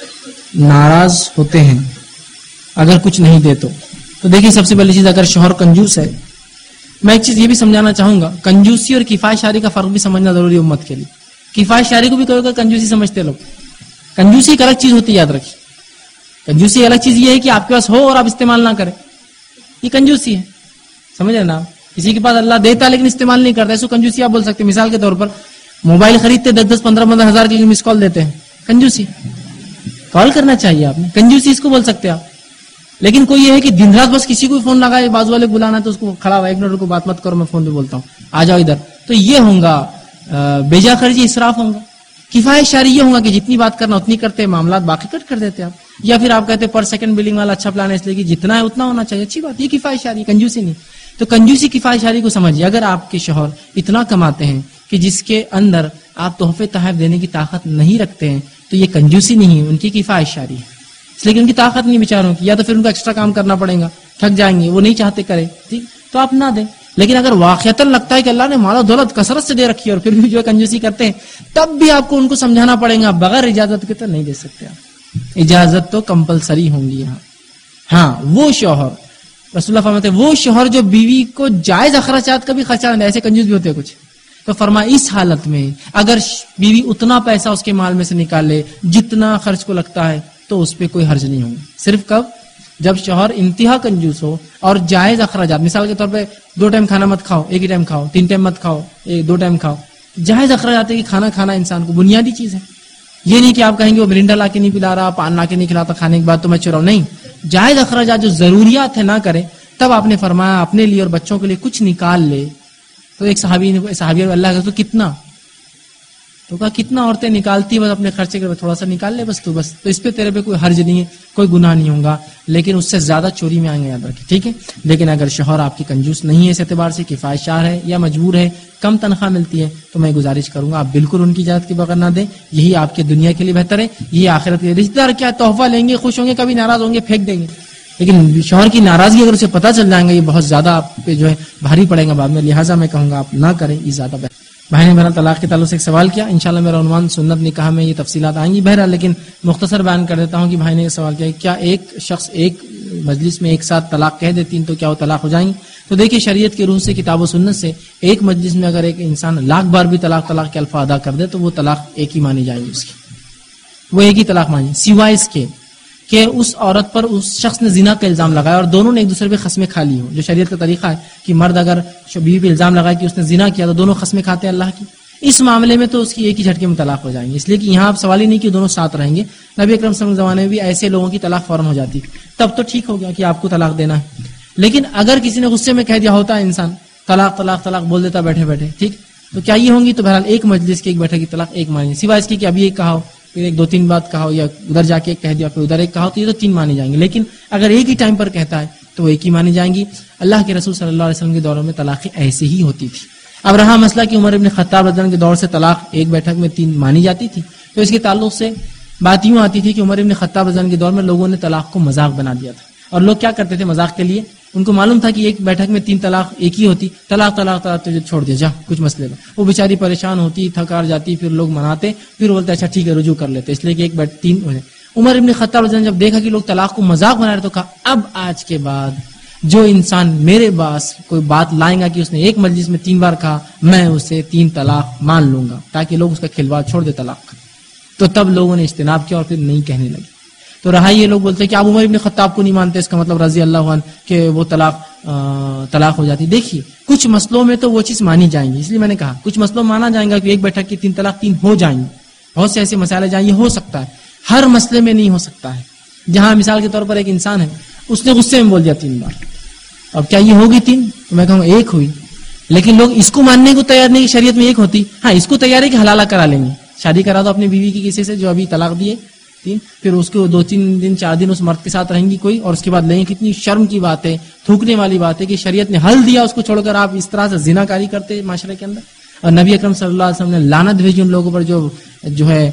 Speaker 5: ناراض ہوتے ہیں اگر کچھ نہیں دے تو؟ تو دیکھیے سب سے پہلی چیز، اگر شوہر کنجوس ہے، میں ایک چیز یہ بھی سمجھانا چاہوں گا، کنجوسی اور کفایت شاری کا فرق بھی سمجھنا ضروری ہے امت کے لیے. کفایت شاری کو بھی کوئی کنجوسی سمجھتے لوگ، کنجوسی ایک الگ چیز ہوتی ہے، یاد رکھیے. کنجوسی الگ چیز یہ ہے کہ آپ کے پاس ہو اور آپ استعمال نہ کریں، یہ کنجوسی ہے، سمجھ رہے نا. کسی کے پاس اللہ دیتا لیکن استعمال نہیں کرتا، اس کو کنجوسی آپ بول سکتے. مثال کے طور پر موبائل خریدتے دس دس پندرہ پندرہ ہزار کے لیے مس کال دیتے ہیں، کنجوسی. کال کرنا چاہیے آپ نے، کنجوسی اس کو بول سکتے آپ. لیکن کوئی یہ ہے کہ دن رات بس کسی کو فون لگائے، بازو والے بلانا تو اس کو کھڑا ہوا ایک منٹ کو بات مت کرو میں فون پہ بولتا ہوں، آ جاؤ ادھر، تو یہ ہوگا بیجا خرچی، اسراف ہوگا. کفایت شاری یہ ہوگا کہ جتنی بات کرنا اتنی کرتے، معاملات باقی کٹ کر دیتے آپ. یا پھر آپ کہتے پر سیکنڈ بلنگ والا اچھا پلان ہے اس لیے کہ جتنا ہے اتنا ہونا چاہیے، اچھی بات، یہ کفایت شاری، کنجوسی نہیں. تو کنجوسی کفایت شاری کو سمجھیے. اگر آپ کے شوہر اتنا کماتے ہیں کہ جس کے اندر آپ تحفے تحائف دینے کی طاقت نہیں رکھتے ہیں تو یہ کنجوسی نہیں، ان کی کفایت شاری ہے. اس لیے کہ ان کی طاقت نہیں بیچاروں کی، یا تو پھر ان کو ایکسٹرا کام کرنا پڑے گا، تھک جائیں گے، وہ نہیں چاہتے کرے، ٹھیک تو آپ نہ دیں. لیکن اگر واقعتاً لگتا ہے کہ اللہ نے مال و دولت کثرت سے دے رکھی ہے اور پھر بھی جو ہے کنجوسی کرتے ہیں، تب بھی آپ کو ان کو سمجھانا پڑے گا، بغیر اجازت کے تو نہیں دے سکتے آپ. اجازت تو کمپلسری ہوں گی یہاں. ہاں وہ شوہر، رسول اللہ فرماتے ہیں وہ شوہر جو بیوی کو جائز اخراجات کا بھی خرچہ نہ، ایسے کنجوس بھی ہوتے ہیں کچھ. تو فرمایا اس حالت میں اگر بیوی اتنا پیسہ اس کے مال میں سے نکال لے جتنا خرچ کو لگتا ہے تو اس پہ کوئی حرج نہیں ہوگا. صرف کب؟ جب شوہر انتہا کنجوس ہو اور جائز اخراجات، مثال کے طور پہ دو ٹائم کھانا مت کھاؤ، ایک ہی ٹائم کھاؤ، تین ٹائم مت کھاؤ، ایک دو ٹائم کھاؤ. جائز اخراجات ہے کہ کھانا کھانا انسان کو بنیادی چیز ہے. یہ نہیں کہ آپ کہیں گے وہ مرینڈا لا کے نہیں پلا رہا، پان لا کے نہیں کھلاتا، کھانے کے بعد تو میں چراؤں، نہیں. جائز اخراجات جو ضروریات ہے نہ کرے. تب آپ نے فرمایا اپنے لیے اور بچوں کے لیے کچھ نکال لے. تو ایک صحابی نے صحابی اللہ کا تو کتنا تو کہا کتنا عورتیں نکالتی بس اپنے خرچے کے تھوڑا سا نکال لے بس تو بس تو اس پہ تیرے پہ کوئی حرج نہیں ہے، کوئی گناہ نہیں ہوگا. لیکن اس سے زیادہ چوری میں آئیں گے، یاد رکھیں، ٹھیک ہے. لیکن اگر شوہر آپ کی کنجوس نہیں ہے اس اعتبار سے، کفایت شار ہے یا مجبور ہے، کم تنخواہ ملتی ہے، تو میں گزارش کروں گا آپ بالکل ان کی اجازت کے بغیر نہ دیں. یہی آپ کے دنیا کے لیے بہتر ہے، یہی آخرت کے لیے. رشتہ دار کیا تحفہ لیں گے، خوش ہوں گے، کبھی ناراض ہوں گے، پھینک دیں گے. لیکن شوہر کی ناراضگی اگر اسے پتہ چل جائیں گے یہ بہت زیادہ آپ پہ جو ہے بھاری پڑے گا بعد میں. لہٰذا میں کہوں گا آپ نہ کریں، یہ زیادہ بہتر. بھائی نے میرا طلاق کے تعلق سے ایک سوال کیا، انشاءاللہ میرا عنوان سنت نکاح میں یہ تفصیلات آئیں گی بہرحال، لیکن مختصر بیان کر دیتا ہوں کہ بھائی نے یہ سوال کیا کیا ایک شخص ایک مجلس میں ایک ساتھ طلاق کہہ دیتی تو کیا وہ طلاق ہو جائیں گی؟ تو دیکھیے شریعت کی روح سے، کتاب و سنت سے، ایک مجلس میں اگر ایک انسان لاکھ بار بھی طلاق طلاق کے الفاظ ادا کر دے تو وہ طلاق ایک ہی مانی جائے گی اس کی. وہ ایک ہی طلاق مانی سوائے اس کے کہ اس عورت پر اس شخص نے زنا کا الزام لگایا اور دونوں نے ایک دوسرے پہ قسمیں کھا لی ہو. جو شریعت کا طریقہ ہے کہ مرد اگر بیوی پہ الزام لگائے کہ اس نے زنا کیا تو دونوں قسمیں کھاتے ہیں اللہ کی. اس معاملے میں تو اس کی ایک ہی جھٹکے میں طلاق ہو جائیں گے, اس لیے کہ یہاں اب سوال ہی نہیں کہ دونوں ساتھ رہیں گے. نبی اکرم صلی اللہ علیہ وسلم کے زمانے میں بھی ایسے لوگوں کی طلاق فوراً ہو جاتی, تب تو ٹھیک ہو گیا کہ آپ کو طلاق دینا ہے. لیکن اگر کسی نے غصے میں کہہ دیا ہوتا ہے انسان طلاق طلاق طلاق بول دیتا بیٹھے بیٹھے, ٹھیک, تو کیا یہ ہوں گی؟ تو بہرحال ایک مجلس کی ایک بیٹھے کی طلاق ایک مانی, سوائے اس کی کہ ابھی ایک کہا ہو پھر ایک دو تین بات کہا ہو یا ادھر جا کے ایک کہہ دیا پھر ادھر ایک کہا ہو, تو یہ تو تین مانی جائیں گے. لیکن اگر ایک ہی ٹائم پر کہتا ہے تو وہ ایک ہی مانی جائیں گی. اللہ کے رسول صلی اللہ علیہ وسلم کے دوروں میں طلاقیں ایسے ہی ہوتی تھی. اب رہا مسئلہ کہ عمر ابن خطاب رضی اللہ عنہ کے دور سے طلاق ایک بیٹھک میں تین مانی جاتی تھی, تو اس کے تعلق سے بات یوں آتی تھی کہ عمر ابن خطاب رضی اللہ عنہ کے دور میں لوگوں نے طلاق کو مذاق بنا دیا تھا. اور لوگ کیا کرتے تھے مذاق کے لیے, ان کو معلوم تھا کہ ایک بیٹھک میں تین طلاق ایک ہی ہوتی, طلاق طلاق طلاق تجھے چھوڑ دیا جا کچھ مسئلے میں. وہ بیچاری پریشان ہوتی, تھکار جاتی, پھر لوگ مناتے, پھر بولتے اچھا ٹھیک ہے رجوع کر لیتے, اس لیے کہ ایک بیٹھ تین ہو جائے. عمر ابن خطاب رضی اللہ عنہ جب دیکھا کہ لوگ طلاق کو مذاق بنا رہے تو کہا اب آج کے بعد جو انسان میرے پاس کوئی بات لائے گا کہ اس نے ایک مجلس میں تین بار کہا, میں اسے تین طلاق مان لوں گا, تاکہ لوگ اس کا کھلواڑ چھوڑ دے طلاق کا. تو تب لوگوں نے اجتناب کیا اور پھر نہیں کہنے لگے. تو رہا یہ لوگ بولتے کہ آپ عمر ابن خطاب کو نہیں مانتے, اس کا مطلب رضی اللہ عنہ کہ وہ طلاق طلاق ہو جاتی. دیکھیے کچھ مسئلوں میں تو وہ چیز مانی جائیں گی, اس لیے میں نے کہا کچھ مسئلوں میں مانا جائے گا کہ ایک بیٹھک کی تین طلاق تین ہو جائیں گی. بہت سے ایسے مسائل جائیں یہ ہو سکتا ہے, ہر مسئلے میں نہیں ہو سکتا ہے. جہاں مثال کے طور پر ایک انسان ہے, اس نے غصے میں بول دیا تین بار, اب کیا یہ ہوگی تین؟ تو میں کہوں ایک ہوئی, لیکن لوگ اس کو ماننے کو تیار نہیں, شریعت میں ایک ہوتی. ہاں اس کو تیار ہے کہ حلالہ کرا لیں گے, شادی کرا دو اپنی بیوی کی کسی سے جو ابھی طلاق دیے تین, پھر اس کو دو تین دن چار دن اس مرد کے ساتھ رہیں گی کوئی, اور اس کے بعد لیں گے. کتنی شرم کی بات ہے, تھوکنے والی بات ہے کہ شریعت نے حل دیا اس کو چھوڑ کر آپ اس طرح سے زنا کاری کرتے معاشرے کے اندر. اور نبی اکرم صلی اللہ علیہ وسلم نے لعنت بھیجی ان لوگوں پر جو جو ہے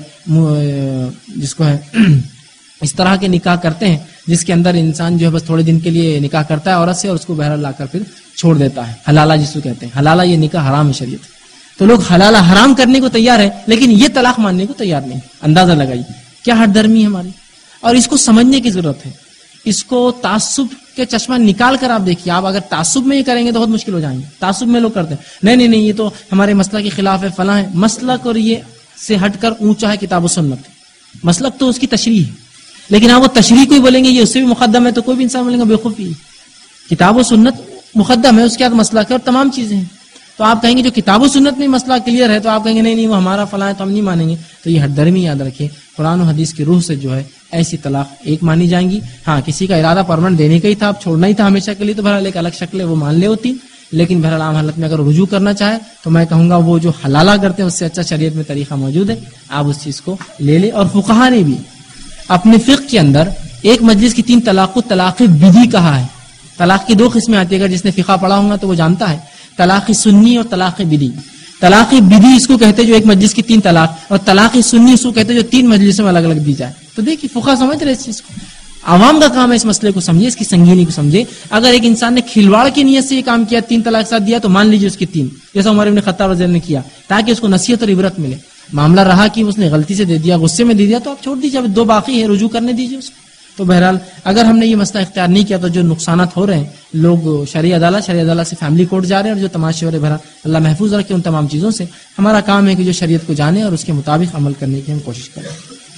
Speaker 5: جس کو ہے اس طرح کے نکاح کرتے ہیں جس کے اندر انسان جو ہے بس تھوڑے دن کے لیے نکاح کرتا ہے عورت سے اور اس کو بہرحال لا کر پھر چھوڑ دیتا ہے. حلالہ جس کو کہتے ہیں, حلالہ یہ نکاح حرام ہے شریعت. تو لوگ حلالہ حرام کرنے کو تیار ہے لیکن یہ طلاق ماننے کو تیار نہیں. اندازہ لگائیے کیا ہٹ درمی ہے ہماری. اور اس کو سمجھنے کی ضرورت ہے, اس کو تعصب کے چشمہ نکال کر آپ دیکھیے. آپ اگر تعصب میں یہ کریں گے تو بہت مشکل ہو جائیں گے. تعصب میں لوگ کرتے ہیں نہیں نہیں نہیں یہ تو ہمارے مسلک کے خلاف ہے, فلاں ہے. مسلک اور یہ سے ہٹ کر اونچا ہے کتاب و سنت. مسلک تو اس کی تشریح ہے, لیکن آپ وہ تشریح کو ہی بولیں گے یہ اس سے بھی مقدم ہے تو کوئی بھی انسان بولیں گا بیوقوفی. کتاب و سنت مقدم ہے, اس کے بعد مسلک ہے اور تمام چیزیں ہیں. تو آپ کہیں گے جو کتاب و سنت میں مسئلہ کلیئر ہے تو آپ کہیں گے نہیں نہیں وہ ہمارا فلاں ہے تو ہم نہیں مانیں گے. تو یہ ہٹ درمی یاد رکھیے, قرآن و حدیث کی روح سے جو ہے ایسی طلاق ایک مانی جائیں گی. ہاں کسی کا ارادہ پرماننٹ دینے کا ہی تھا, اب چھوڑنا ہی تھا ہمیشہ کے لیے, تو بہرحال ایک الگ شکل ہے وہ مان لے ہوتی. لیکن بہرحال عام حالت میں اگر رجوع کرنا چاہے تو میں کہوں گا وہ جو حلالہ کرتے ہیں اس سے اچھا شریعت میں طریقہ موجود ہے, آپ اس چیز کو لے لیں. اور فقہا نے بھی اپنے فقہ کے اندر ایک مجلس کی تین طلاق کو طلاق بدی کہا ہے. طلاق کی دو قسمیں آتی ہے, اگر جس نے فقہ پڑھا ہوگا تو وہ جانتا ہے, طلاق سنی اور طلاق بدی. طلاق بدی اس کو کہتے جو ایک مجلس کی تین طلاق, اور طلاق سنی اس کو کہتے جو تین مجلسوں میں الگ الگ دی جائے. تو دیکھیے فقہ سمجھ رہے اس چیز کو, عوام کا کام ہے اس مسئلے کو سمجھے, اس کی سنگینی کو سمجھے. اگر ایک انسان نے کھلواڑ کی نیت سے یہ کام کیا, تین طلاق ساتھ دیا, تو مان لیجیے اس کی تین, جیسا عمر ابن خطاب رضی اللہ عنہ نے کیا, تاکہ اس کو نصیحت اور عبرت ملے. معاملہ رہا کہ اس نے غلطی سے دے دیا, غصے میں دے دیا, تو آپ چھوڑ دیجیے, اب دو باقی ہے, رجوع کرنے دیجیے اس کو. تو بہرحال اگر ہم نے یہ مسئلہ اختیار نہیں کیا تو جو نقصانات ہو رہے ہیں, لوگ شرعی عدالت شرعی عدالت سے فیملی کورٹ جا رہے ہیں, اور جو تماشے ہو رہے, بہرحال اللہ محفوظ رکھے ان تمام چیزوں سے. ہمارا کام ہے کہ جو شریعت کو جانے اور اس کے مطابق عمل کرنے کی ہم کوشش کریں.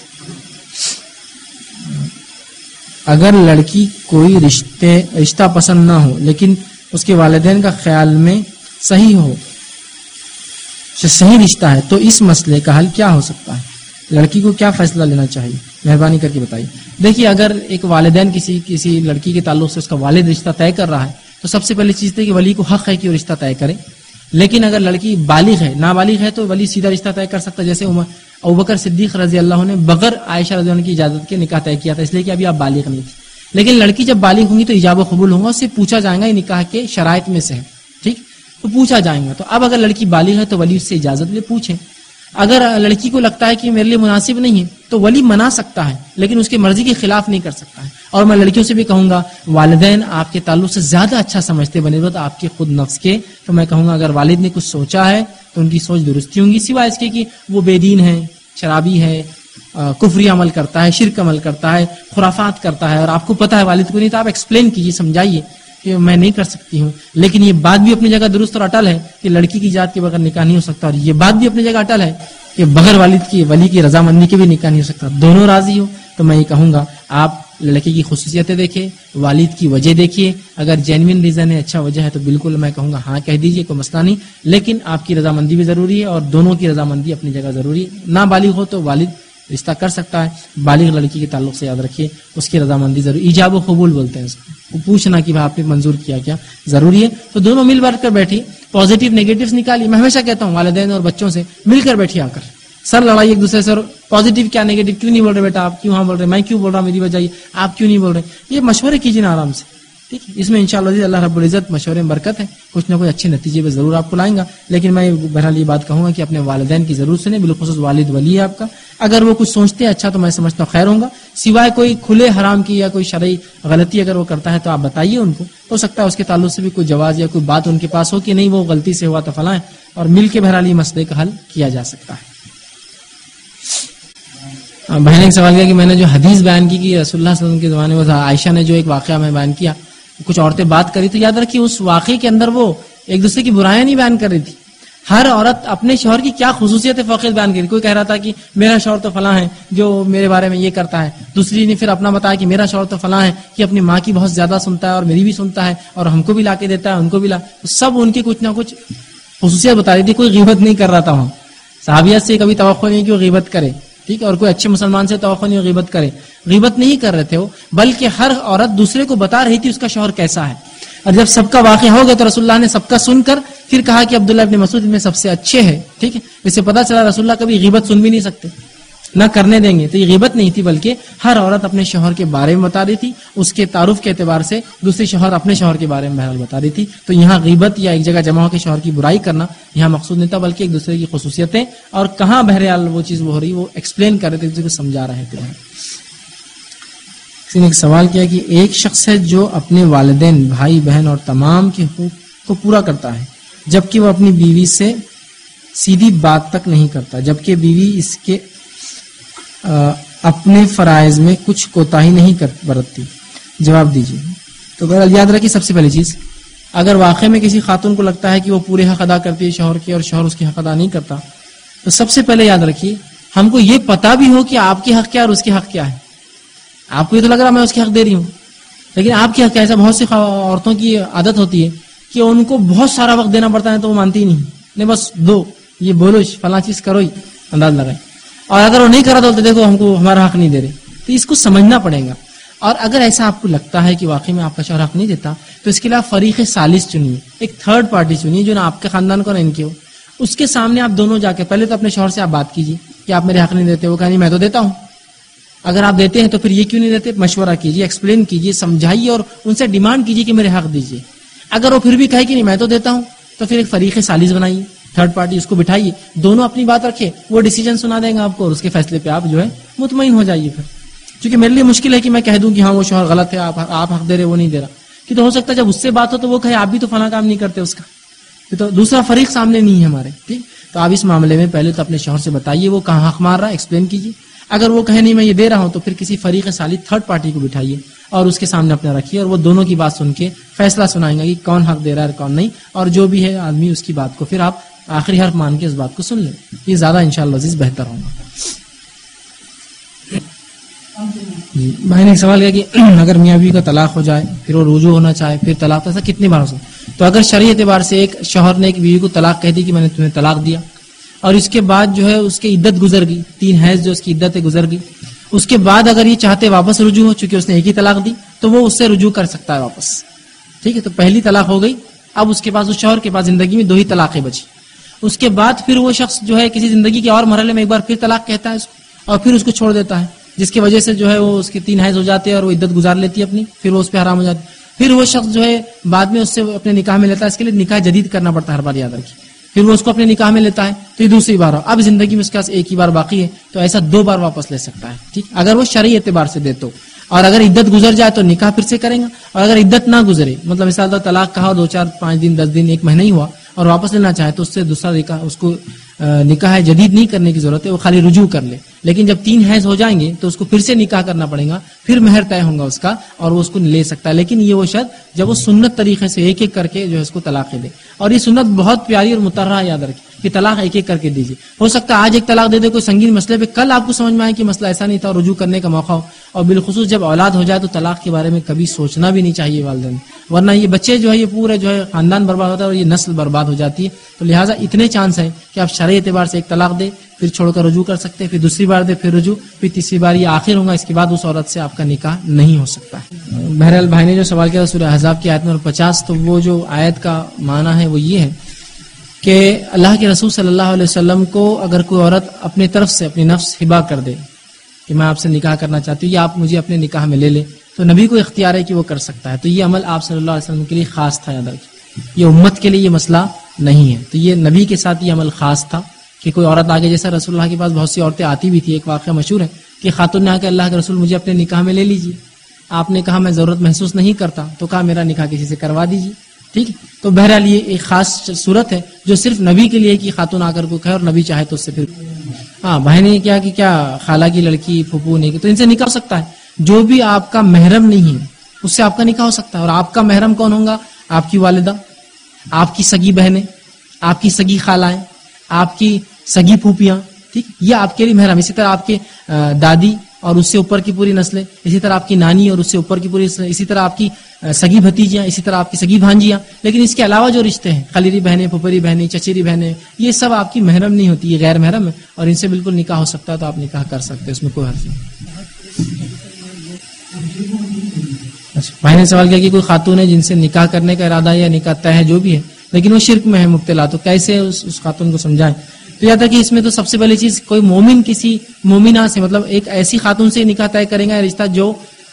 Speaker 5: اگر لڑکی کوئی رشتے رشتہ پسند نہ ہو لیکن اس کے والدین کا خیال میں صحیح ہو, صحیح رشتہ ہے, تو اس مسئلے کا حل کیا ہو سکتا ہے؟ لڑکی کو کیا فیصلہ لینا چاہیے؟ مہربانی کر کے بتائیے. دیکھیے اگر ایک والدین کسی کسی لڑکی کے تعلق سے اس کا والد رشتہ طے کر رہا ہے تو سب سے پہلی چیز ہے کہ ولی کو حق ہے کہ وہ رشتہ طے کرے. لیکن اگر لڑکی بالغ ہے, نابالغ ہے, تو ولی سیدھا رشتہ طے کر سکتا ہے. جیسے ابوبکر صدیق رضی اللہ عنہ نے بغیر عائشہ رضی اللہ عنہ کی اجازت کے نکاح طے کیا تھا, اس لیے کہ ابھی آپ بالغ نہیں تھی. لیکن لڑکی جب بالغ ہوں گی تو ایجاب و قبول ہوگا, اس سے پوچھا جائے گا یہ نکاح کے شرائط میں سے ہے, ٹھیک, تو پوچھا جائے گا. تو اب اگر لڑکی بالغ ہے تو ولی اس سے اجازت لے, پوچھے. اگر لڑکی کو لگتا ہے کہ میرے لیے مناسب نہیں ہے تو ولی منا سکتا ہے, لیکن اس کی مرضی کے خلاف نہیں کر سکتا ہے. اور میں لڑکیوں سے بھی کہوں گا, والدین آپ کے تعلق سے زیادہ اچھا سمجھتے بنے رہو آپ کے خود نفس کے, تو میں کہوں گا اگر والد نے کچھ سوچا ہے تو ان کی سوچ درستی ہوں گی, سوائے اس کے کہ وہ بے دین ہے, شرابی ہے, کفری عمل کرتا ہے, شرک عمل کرتا ہے, خرافات کرتا ہے, اور آپ کو پتا ہے والد کو نہیں, تو آپ ایکسپلین کیجیے, سمجھائیے کہ میں نہیں کر سکتی ہوں. لیکن یہ بات بھی اپنی جگہ درست اور اٹل ہے کہ لڑکی کی ذات کے بغیر نکاح نہیں ہو سکتا, اور یہ بات بھی اپنی جگہ اٹل ہے کہ بغیر والد کی ولی کی رضامندی کے بھی نکاح نہیں ہو سکتا. دونوں راضی ہو تو میں یہ کہوں گا آپ لڑکے کی خصوصیتیں دیکھیں, والد کی وجہ دیکھیے, اگر جینوین ریزن ہے, اچھا وجہ ہے تو بالکل میں کہوں گا ہاں کہہ دیجیے, کوئی مسئلہ نہیں, لیکن آپ کی رضامندی بھی ضروری ہے اور دونوں کی رضامندی اپنی جگہ ضروری ہے. نابالغ ہو تو والد رشتہ کر سکتا ہے, بالغ لڑکی کے تعلق سے یاد رکھیے اس کی رضامندی ضروری, ایجاب و قبول بولتے ہیں اس کو, پوچھنا کہ آپ نے منظور کیا کیا ضروری ہے. تو دونوں مل بیٹھ کر بیٹھی, پازیٹیو نیگیٹو نکالیے. میں ہمیشہ کہتا ہوں والدین اور بچوں سے مل کر بیٹھیے, آ کر سر لڑائی ایک دوسرے سے, اور پازیٹیو کیا نیگیٹو کیوں نہیں بول رہے بیٹا, آپ کیوں ہاں بول رہے, میں کیوں بول رہا ہوں, میری وجہ آپ کیوں نہیں بول رہے, یہ مشورے کیجیے نا آرام سے, ٹھیک ہے. اس میں انشاءاللہ اللہ رب العزت مشورے میں برکت ہے, کچھ نہ کچھ اچھے نتیجے پہ ضرور آپ کو لائیں گا. لیکن میں بہرحال یہ بات کہوں گا کہ اپنے والدین کی ضرور سنیں, بالخصوص والد ولی ہے آپ کا. اگر وہ کچھ سوچتے ہیں اچھا تو میں سمجھتا ہوں خیر ہوگا, سوائے کوئی کھلے حرام کی یا کوئی شرعی غلطی اگر وہ کرتا ہے تو آپ بتائیے ان کو, ہو سکتا ہے اس کے تعلق سے بھی کوئی جواز یا کوئی بات ان کے پاس ہو کہ نہیں وہ غلطی سے ہوا تو فلاں ہے, اور مل کے بہرحال یہ مسئلے کا حل کیا جا سکتا ہے. بہن ایک سوال کیا کہ میں نے جو حدیث بیان کی کہ رسول اللہ صلی اللہ علیہ وسلم کے زمانے میں عائشہ نے جو ایک واقعہ میں بیان کیا, کچھ عورتیں بات کری, تو یاد رکھیے اس واقعے کے اندر وہ ایک دوسرے کی برائیاں نہیں بیان کر رہی تھی. ہر عورت اپنے شوہر کی کیا خصوصیت فوقیت بیان کری. کوئی کہہ رہا تھا کہ میرا شوہر تو فلاں ہے جو میرے بارے میں یہ کرتا ہے, دوسری نے پھر اپنا بتایا کہ میرا شوہر تو فلاں ہے کہ اپنی ماں کی بہت زیادہ سنتا ہے اور میری بھی سنتا ہے اور ہم کو بھی لا کے دیتا ہے, ان کو بھی لا, سب ان کی کچھ نہ کچھ خصوصیت بتا رہی تھی. کوئی غیبت نہیں کر رہا تھا وہاں, صحابیات سے کبھی توقع نہیں کہ وہ غیبت کرے, ٹھیک ہے, اور کوئی اچھے مسلمان سے توقع نہیں غیبت کرے. غیبت نہیں کر رہے تھے وہ, بلکہ ہر عورت دوسرے کو بتا رہی تھی اس کا شوہر کیسا ہے. اور جب سب کا واقعہ ہو گیا تو رسول اللہ نے سب کا سن کر پھر کہا کہ عبداللہ ابن مسعود میں سب سے اچھے ہے, ٹھیک ہے. اس سے پتا چلا رسول اللہ کبھی غیبت سن بھی نہیں سکتے, نہ کرنے دیں گے. تو یہ غیبت نہیں تھی, بلکہ ہر عورت اپنے شوہر کے بارے میں بتا رہی تھی, اس کے تعارف کے اعتبار سے دوسری شوہر اپنے شوہر کے بارے میں بہرحال بتا رہی تھی. تو یہاں غیبت یا ایک جگہ جمع ہو کے شوہر کی برائی کرنا یہاں مقصود نہیں تھا, بلکہ ایک دوسرے کی خصوصیتیں اور کہاں بہرحال وہ چیز وہ ہو رہی وہ ایکسپلین کر رہے تھے, ایک دوسرے کو سمجھا رہے تھے. کسی نے ایک سوال کیا کہ ایک شخص ہے جو اپنے والدین, بھائی بہن اور تمام کے حقوق کو پورا کرتا ہے, جبکہ وہ اپنی بیوی سے سیدھی بات تک نہیں کرتا, جبکہ بیوی اس کے اپنے فرائض میں کچھ کوتاہی نہیں برتتی, جواب دیجیے. تو بہرحال یاد رکھیے, سب سے پہلی چیز, اگر واقعی میں کسی خاتون کو لگتا ہے کہ وہ پورے حق ادا کرتی ہے شوہر کے اور شوہر اس کے حق ادا نہیں کرتا, تو سب سے پہلے یاد رکھیے ہم کو یہ پتا بھی ہو کہ آپ کے حق کیا اور اس کے حق کیا ہے. آپ کو یہ تو لگ رہا میں اس کے حق دے رہی ہوں, لیکن آپ کے حق کیا. ایسا بہت سی عورتوں کی عادت ہوتی ہے کہ ان کو بہت سارا وقت دینا پڑتا ہے تو وہ مانتی ہی نہیں, نہیں بس دو, یہ بولو فلاں چیز کرو ہی, انداز لگائے. اور اگر وہ نہیں کرا تو دیکھو ہم کو ہمارا حق نہیں دے رہے. تو اس کو سمجھنا پڑے گا. اور اگر ایسا آپ کو لگتا ہے کہ واقعی میں آپ کا شوہر حق نہیں دیتا, تو اس کے لیے آپ فریق ثالث چنیے, ایک تھرڈ پارٹی چنیے جو نہ آپ کے خاندان کو نہ ان کے ہو. اس کے سامنے آپ دونوں جا کے پہلے تو اپنے شوہر سے آپ بات کیجیے کہ آپ میرے حق نہیں دیتے. وہ کہیں نہیں میں تو دیتا ہوں, اگر آپ دیتے ہیں تو پھر یہ کیوں نہیں دیتے, مشورہ کیجیے, ایکسپلین کیجیے, سمجھائیے اور ان سے ڈیمانڈ کیجیے کہ میرے حق دیجیے. اگر وہ پھر بھی کہے کہ نہیں میں تو دیتا ہوں, تو پھر ایک فریق ثالث بنائیے, تھرڈ پارٹی, اس کو بٹھائیے, دونوں اپنی بات رکھے, وہ ڈیسیجن سنا دیں گا آپ کو اور اس کے فیصلے پہ آپ جو ہے مطمئن ہو جائیے. پھر کیونکہ میرے لیے مشکل ہے کہ میں کہہ دوں کہ ہاں وہ شوہر غلط ہے, آپ آپ حق دے رہے وہ نہیں دے رہا, کہ تو ہو سکتا ہے جب اس سے بات ہو تو وہ کہے آپ بھی تو فلاں کام نہیں کرتے اس کا, تو دوسرا فریق سامنے نہیں ہے ہمارے, ٹھیک. تو آپ اس معاملے میں پہلے تو اپنے شوہر سے بتائیے وہ کہاں حق مار رہا ہے, ایکسپلین کیجیے. اگر وہ کہے نہیں میں یہ دے رہا ہوں, تو پھر کسی فریق ثالث تھرڈ پارٹی کو بٹھائیے اور اس کے سامنے اپنا رکھیے, اور وہ دونوں کی بات سن کے فیصلہ سنائیں گا کہ کون حق دے رہا ہے کون نہیں, اور جو بھی ہے آدمی اس کی بات کو پھر آپ آخری حرف مان کے اس بات کو سن لیں. یہ زیادہ انشاءاللہ عزیز بہتر ہوگا. بھائی نے ایک سوال کیا کہ اگر میاں بیوی کا طلاق ہو جائے پھر وہ رجوع ہونا چاہے, پھر طلاق ایسا کتنی بار ہو سکتا؟ تو اگر شرعی اعتبار سے ایک شوہر نے ایک بیوی کو طلاق کہہ دی کہ میں نے تمہیں طلاق دیا, اور اس کے بعد جو ہے اس کی عدت گزر گئی, تین حیض جو اس کی عدت ہے گزر گئی, اس کے بعد اگر یہ چاہتے واپس رجوع ہو, چونکہ اس نے ایک ہی طلاق دی, تو وہ اس سے رجوع کر سکتا ہے واپس, ٹھیک ہے. تو پہلی طلاق ہو گئی, اب اس کے پاس, اس شوہر کے پاس زندگی میں دو ہی طلاقیں بچی. اس کے بعد پھر وہ شخص جو ہے کسی زندگی کے اور مرحلے میں ایک بار پھر طلاق کہتا ہے اس کو, اور پھر اس کو چھوڑ دیتا ہے, جس کی وجہ سے جو ہے وہ اس کی تین حیض ہو جاتے ہیں اور وہ عدت گزار لیتی ہے اپنی, پھر وہ اس پہ حرام ہو جاتی. پھر وہ شخص جو ہے بعد میں اس سے اپنے نکاح میں لیتا ہے, اس کے لیے نکاح جدید کرنا پڑتا ہے ہر بار, یاد رکھیے. پھر وہ اس کو اپنے نکاح میں لیتا ہے تو یہ دوسری بار ہو, اب زندگی میں اس کے پاس ایک ہی بار باقی ہے, تو ایسا دو بار واپس لے سکتا ہے, ٹھیک, اگر وہ شرعی اعتبار سے دے تو. اور اگر عدت گزر جائے تو نکاح پھر سے کریں گا, اور اگر عدت نہ گزرے, مطلب مثال طلاق کہا دو چار پانچ دن دس دن ایک مہینہ ہی ہوا اور واپس لینا چاہے, تو اس سے دوسرا نکاح اس کو نکاح جدید نہیں کرنے کی ضرورت ہے، وہ خالی رجوع کر لے. لیکن جب تین حیض ہو جائیں گے تو اس کو پھر سے نکاح کرنا پڑے گا، پھر مہر طے ہوگا اس کا اور وہ اس کو لے سکتا ہے. لیکن یہ وہ شرط جب وہ سنت طریقے سے ایک ایک کر کے جو ہے اس کو طلاق دے. اور یہ سنت بہت پیاری اور متحرہ یاد رکھیں کہ طلاق ایک ایک کر کے دیجیے. ہو سکتا ہے آج ایک طلاق دے دے کوئی سنگین مسئلے پہ، کل آپ کو سمجھ میں آئے کہ مسئلہ ایسا نہیں تھا اور رجوع کرنے کا موقع ہو. اور بالخصوص جب اولاد ہو جائے تو طلاق کے بارے میں کبھی سوچنا بھی نہیں چاہیے والدین، ورنہ یہ بچے جو ہے یہ پورے جو ہے خاندان برباد ہوتا ہے اور یہ نسل برباد ہو جاتی ہے. تو لہٰذا اتنے چانس ہیں کہ آپ شرعی اعتبار سے ایک طلاق دے، پھر چھوڑ کر رجوع کر سکتے ہیں، پھر دوسری بار دے پھر رجوع، پھر تیسری بار یہ آخر ہوگا، اس کے بعد اس عورت سے آپ کا نکاح نہیں ہو سکتا ہے. بہرحال بھائی نے جو سوال کیا سورہ احزاب کی آیت نمبر پچاس، تو وہ جو آیت کا معنی ہے وہ یہ ہے کہ اللہ کے رسول صلی اللہ علیہ وسلم کو اگر کوئی عورت اپنی طرف سے اپنی نفس ہبا کر دے کہ میں آپ سے نکاح کرنا چاہتی ہوں یا آپ مجھے اپنے نکاح میں لے لیں، تو نبی کو اختیار ہے کہ وہ کر سکتا ہے. تو یہ عمل آپ صلی اللہ علیہ وسلم کے لیے خاص تھا، یاد رکھیے، یہ امت کے لیے یہ مسئلہ نہیں ہے. تو یہ نبی کے ساتھ یہ عمل خاص تھا کہ کوئی عورت آگے، جیسا رسول اللہ کے پاس بہت سی عورتیں آتی بھی تھی. ایک واقعہ مشہور ہے کہ خاتون نے آ کے اللہ کے رسول مجھے اپنے نکاح میں لے لیجیے. آپ نے کہا میں ضرورت محسوس نہیں کرتا، تو کہا میرا نکاح کسی سے کروا دیجیے. ٹھیک ہے، تو بہرحال یہ ایک خاص صورت ہے جو صرف نبی کے لیے کہ خاتون آ کر کو کہے اور نبی چاہے تو اس سے پھر ہاں بھائی نے کیا کہ کیا خالہ کی لڑکی پھوپھو نہیں، تو ان سے نکاح ہو سکتا ہے. جو بھی آپ کا محرم نہیں ہے اس سے آپ کا نکاح ہو سکتا ہے. اور آپ کا محرم کون ہوگا؟ آپ کی والدہ، آپ کی سگی بہنیں، آپ کی سگی خالائیں، آپ کی سگی پھوپھیاں. ٹھیک، یہ آپ کے لیے محرم. اسی طرح آپ کے دادی اور اس سے اوپر کی پوری نسلیں، اسی طرح آپ کی نانی اور اس سے اوپر کی پوری نسلیں، اسی طرح آپ کی سگی بھتیجیاں، اسی طرح آپ کی سگی بھانجیاں. لیکن اس کے علاوہ جو رشتے ہیں، خلیری بہنیں، پھپھری بہنیں، چچیری بہنیں، یہ سب آپ کی محرم نہیں ہوتی، یہ غیر محرم ہے اور ان سے بالکل نکاح ہو سکتا ہے. تو آپ نکاح کر سکتے ہیں، اس میں کوئی حرج نہیں. بھائی نے سوال کیا کہ کوئی خاتون ہے جن سے نکاح کرنے کا ارادہ یا نکاح طے ہے جو بھی ہے، لیکن وہ شرک میں ہے مبتلا، تو کیسے اس, اس خاتون کو سمجھائیں؟ تو یاد ہے کہ اس میں تو سب سے پہلی چیز کوئی مومن کسی مومنہ سے، مطلب ایک ایسی خاتون سے نکاح طے کریں گا رشتہ جو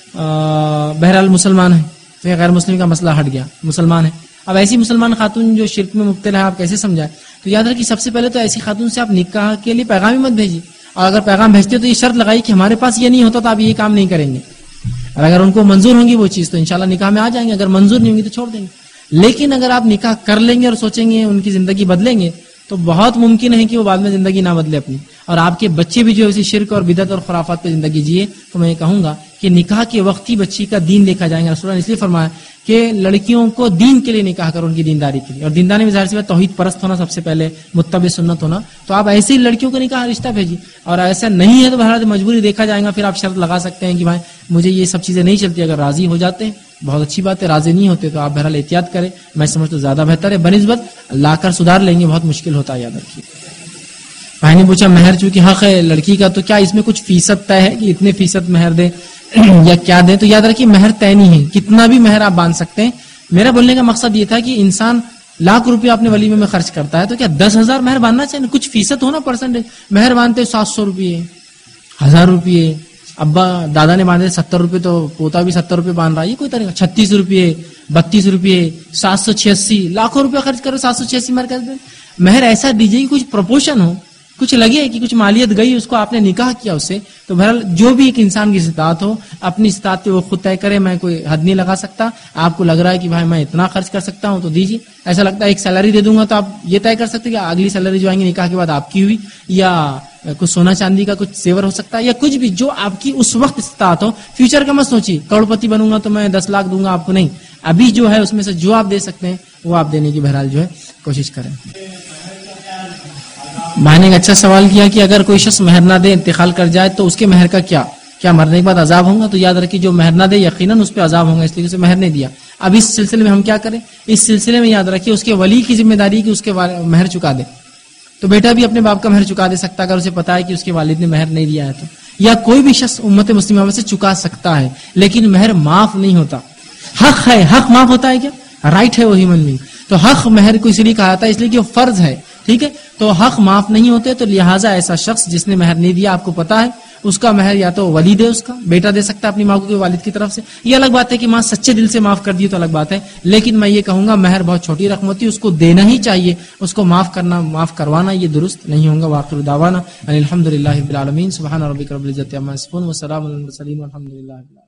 Speaker 5: بہرحال مسلمان ہے، تو غیر مسلم کا مسئلہ ہٹ گیا، مسلمان ہے. اب ایسی مسلمان خاتون جو شرک میں مبتلا ہے آپ کیسے سمجھائیں؟ تو یاد رکھیے سب سے پہلے تو ایسی خاتون سے آپ نکاح کے لیے پیغام ہی مت بھیجیے، اور اگر پیغام بھیجتے تو یہ شرط لگائی کہ ہمارے پاس یہ نہیں ہوتا تو آپ یہ کام نہیں کریں گے. اور اگر ان کو منظور ہوں گی وہ چیز تو انشاءاللہ نکاح میں آ جائیں گے، اگر منظور نہیں ہوں گی تو چھوڑ دیں گے. لیکن اگر آپ نکاح کر لیں گے اور سوچیں گے ان کی زندگی بدلیں گے تو بہت ممکن ہے کہ وہ بعد میں زندگی نہ بدلے اپنی، اور آپ کے بچے بھی جو اسی شرک اور بدعت اور خرافات پہ زندگی جیے. تو میں یہ کہوں گا کہ نکاح کے وقت ہی بچی کا دین دیکھا جائے گا. رسول اللہ نے اس لیے فرمایا کہ لڑکیوں کو دین کے لیے نکاح کرو، ان کی دینداری کے لیے. اور دینداری میں ظاہر سی بات توحید پرست ہونا سب سے پہلے، متبع سنت ہونا. تو آپ ایسے ہی لڑکیوں کو نکاح رشتہ بھیجیے، اور ایسا نہیں ہے تو بہرحال مجبوری دیکھا جائے گا. پھر آپ شرط لگا سکتے ہیں کہ بھائی مجھے یہ سب چیزیں نہیں چلتی. اگر راضی ہو جاتے ہیں بہت اچھی بات ہے، راضی نہیں ہوتے تو آپ بہرحال احتیاط کریں. میں سمجھتا ہوں زیادہ بہتر ہے، بنسبت لا کر سدھار لیں گے، بہت مشکل ہوتا ہے، یاد رکھیے. بھائی نے پوچھا مہر چونکہ حق ہے لڑکی کا، تو کیا اس میں کچھ فیصد طے ہے کہ اتنے فیصد مہر دیں یا کیا دیں؟ تو یاد رکھیے مہر طے نہیں ہے، کتنا بھی مہر آپ باندھ سکتے ہیں. میرا بولنے کا مقصد یہ تھا کہ انسان لاکھ روپیہ اپنے ولیمے میں خرچ کرتا ہے تو کیا دس ہزار مہر باندھنا چاہیے؟ کچھ فیصد ہونا، پرسنٹیج. مہر باندھتے سات سو روپیے، ہزار روپیے، ابا دادا نے باندھے ستر روپے تو پوتا بھی ستر روپے باندھ رہا ہے، یہ کوئی طریقہ؟ چھتیس روپیے، بتیس روپیے، سات سو چھیاسی، لاکھوں روپیہ خرچ کرو، سات سو چھیاسی مہر کر دیں. مہر ایسا دیجیے کہ کچھ پروپورشن ہو، کچھ لگے کہ کچھ مالیت گئی، اس کو آپ نے نکاح کیا اس سے. تو بہرحال جو بھی ایک انسان کی استطاعت ہو اپنی استطاعت پہ وہ خود طے کرے. میں کوئی حد نہیں لگا سکتا. آپ کو لگ رہا ہے کہ بھائی میں اتنا خرچ کر سکتا ہوں تو دیجیے. ایسا لگتا ہے ایک سیلری دے دوں گا تو آپ یہ طے کر سکتے کہ اگلی سیلری جو آئیں گی نکاح کے بعد آپ کی ہوئی، یا کچھ سونا چاندی کا کچھ زیور ہو سکتا ہے، یا کچھ بھی جو آپ کی اس وقت استطاعت ہو. فیوچر کا مت سوچیے کروڑ پتی بنوں گا تو میں دس لاکھ دوں گا آپ کو، نہیں. ابھی جو ہے اس میں سے جو آپ دے سکتے ہیں وہ آپ دینے کی بہرحال جو ہے کوشش کریں. میں نے ایک اچھا سوال کیا کہ اگر کوئی شخص مہر نہ دے انتقال کر جائے تو اس کے مہر کا کیا کیا مرنے کے بعد عذاب ہوگا؟ تو یاد رکھیے جو مہر نہ دے یقیناً اس پہ عذاب ہوگا، اس لیے اسے مہر نہیں دیا. اب اس سلسلے میں ہم کیا کریں؟ اس سلسلے میں یاد رکھیے اس کے ولی کی ذمہ داری کہ اس کے مہر چکا دے. تو بیٹا بھی اپنے باپ کا مہر چکا دے سکتا اگر اسے پتا ہے کہ اس کے والد نے مہر نہیں دیا ہے تو، یا کوئی بھی شخص امت مسلمہ میں سے چکا سکتا ہے، لیکن مہر معاف نہیں ہوتا. حق ہے، حق معاف ہوتا ہے کیا؟ رائٹ ہے وہ ہیومن بینگ. تو حق مہر کو اس لیے کہا جاتا ہے اس لیے کہ وہ فرض ہے. ٹھیک ہے، تو حق معاف نہیں ہوتے. تو لہٰذا ایسا شخص جس نے مہر نہیں دیا، آپ کو پتا ہے اس کا مہر یا تو ولی دے، اس کا بیٹا دے سکتا ہے اپنی ماں کو والد کی طرف سے. یہ الگ بات ہے کہ ماں سچے دل سے معاف کر دی تو الگ بات ہے. لیکن میں یہ کہوں گا مہر بہت چھوٹی رقم ہوتی ہے، اس کو دینا ہی چاہیے. اس کو معاف کرنا، معاف کروانا یہ درست نہیں ہوگا. وآخر دعوانا الحمد للہ رب العالمین. سبحان ربک رب العزۃ عما یصفون وسلام علی المرسلین والحمد للہ.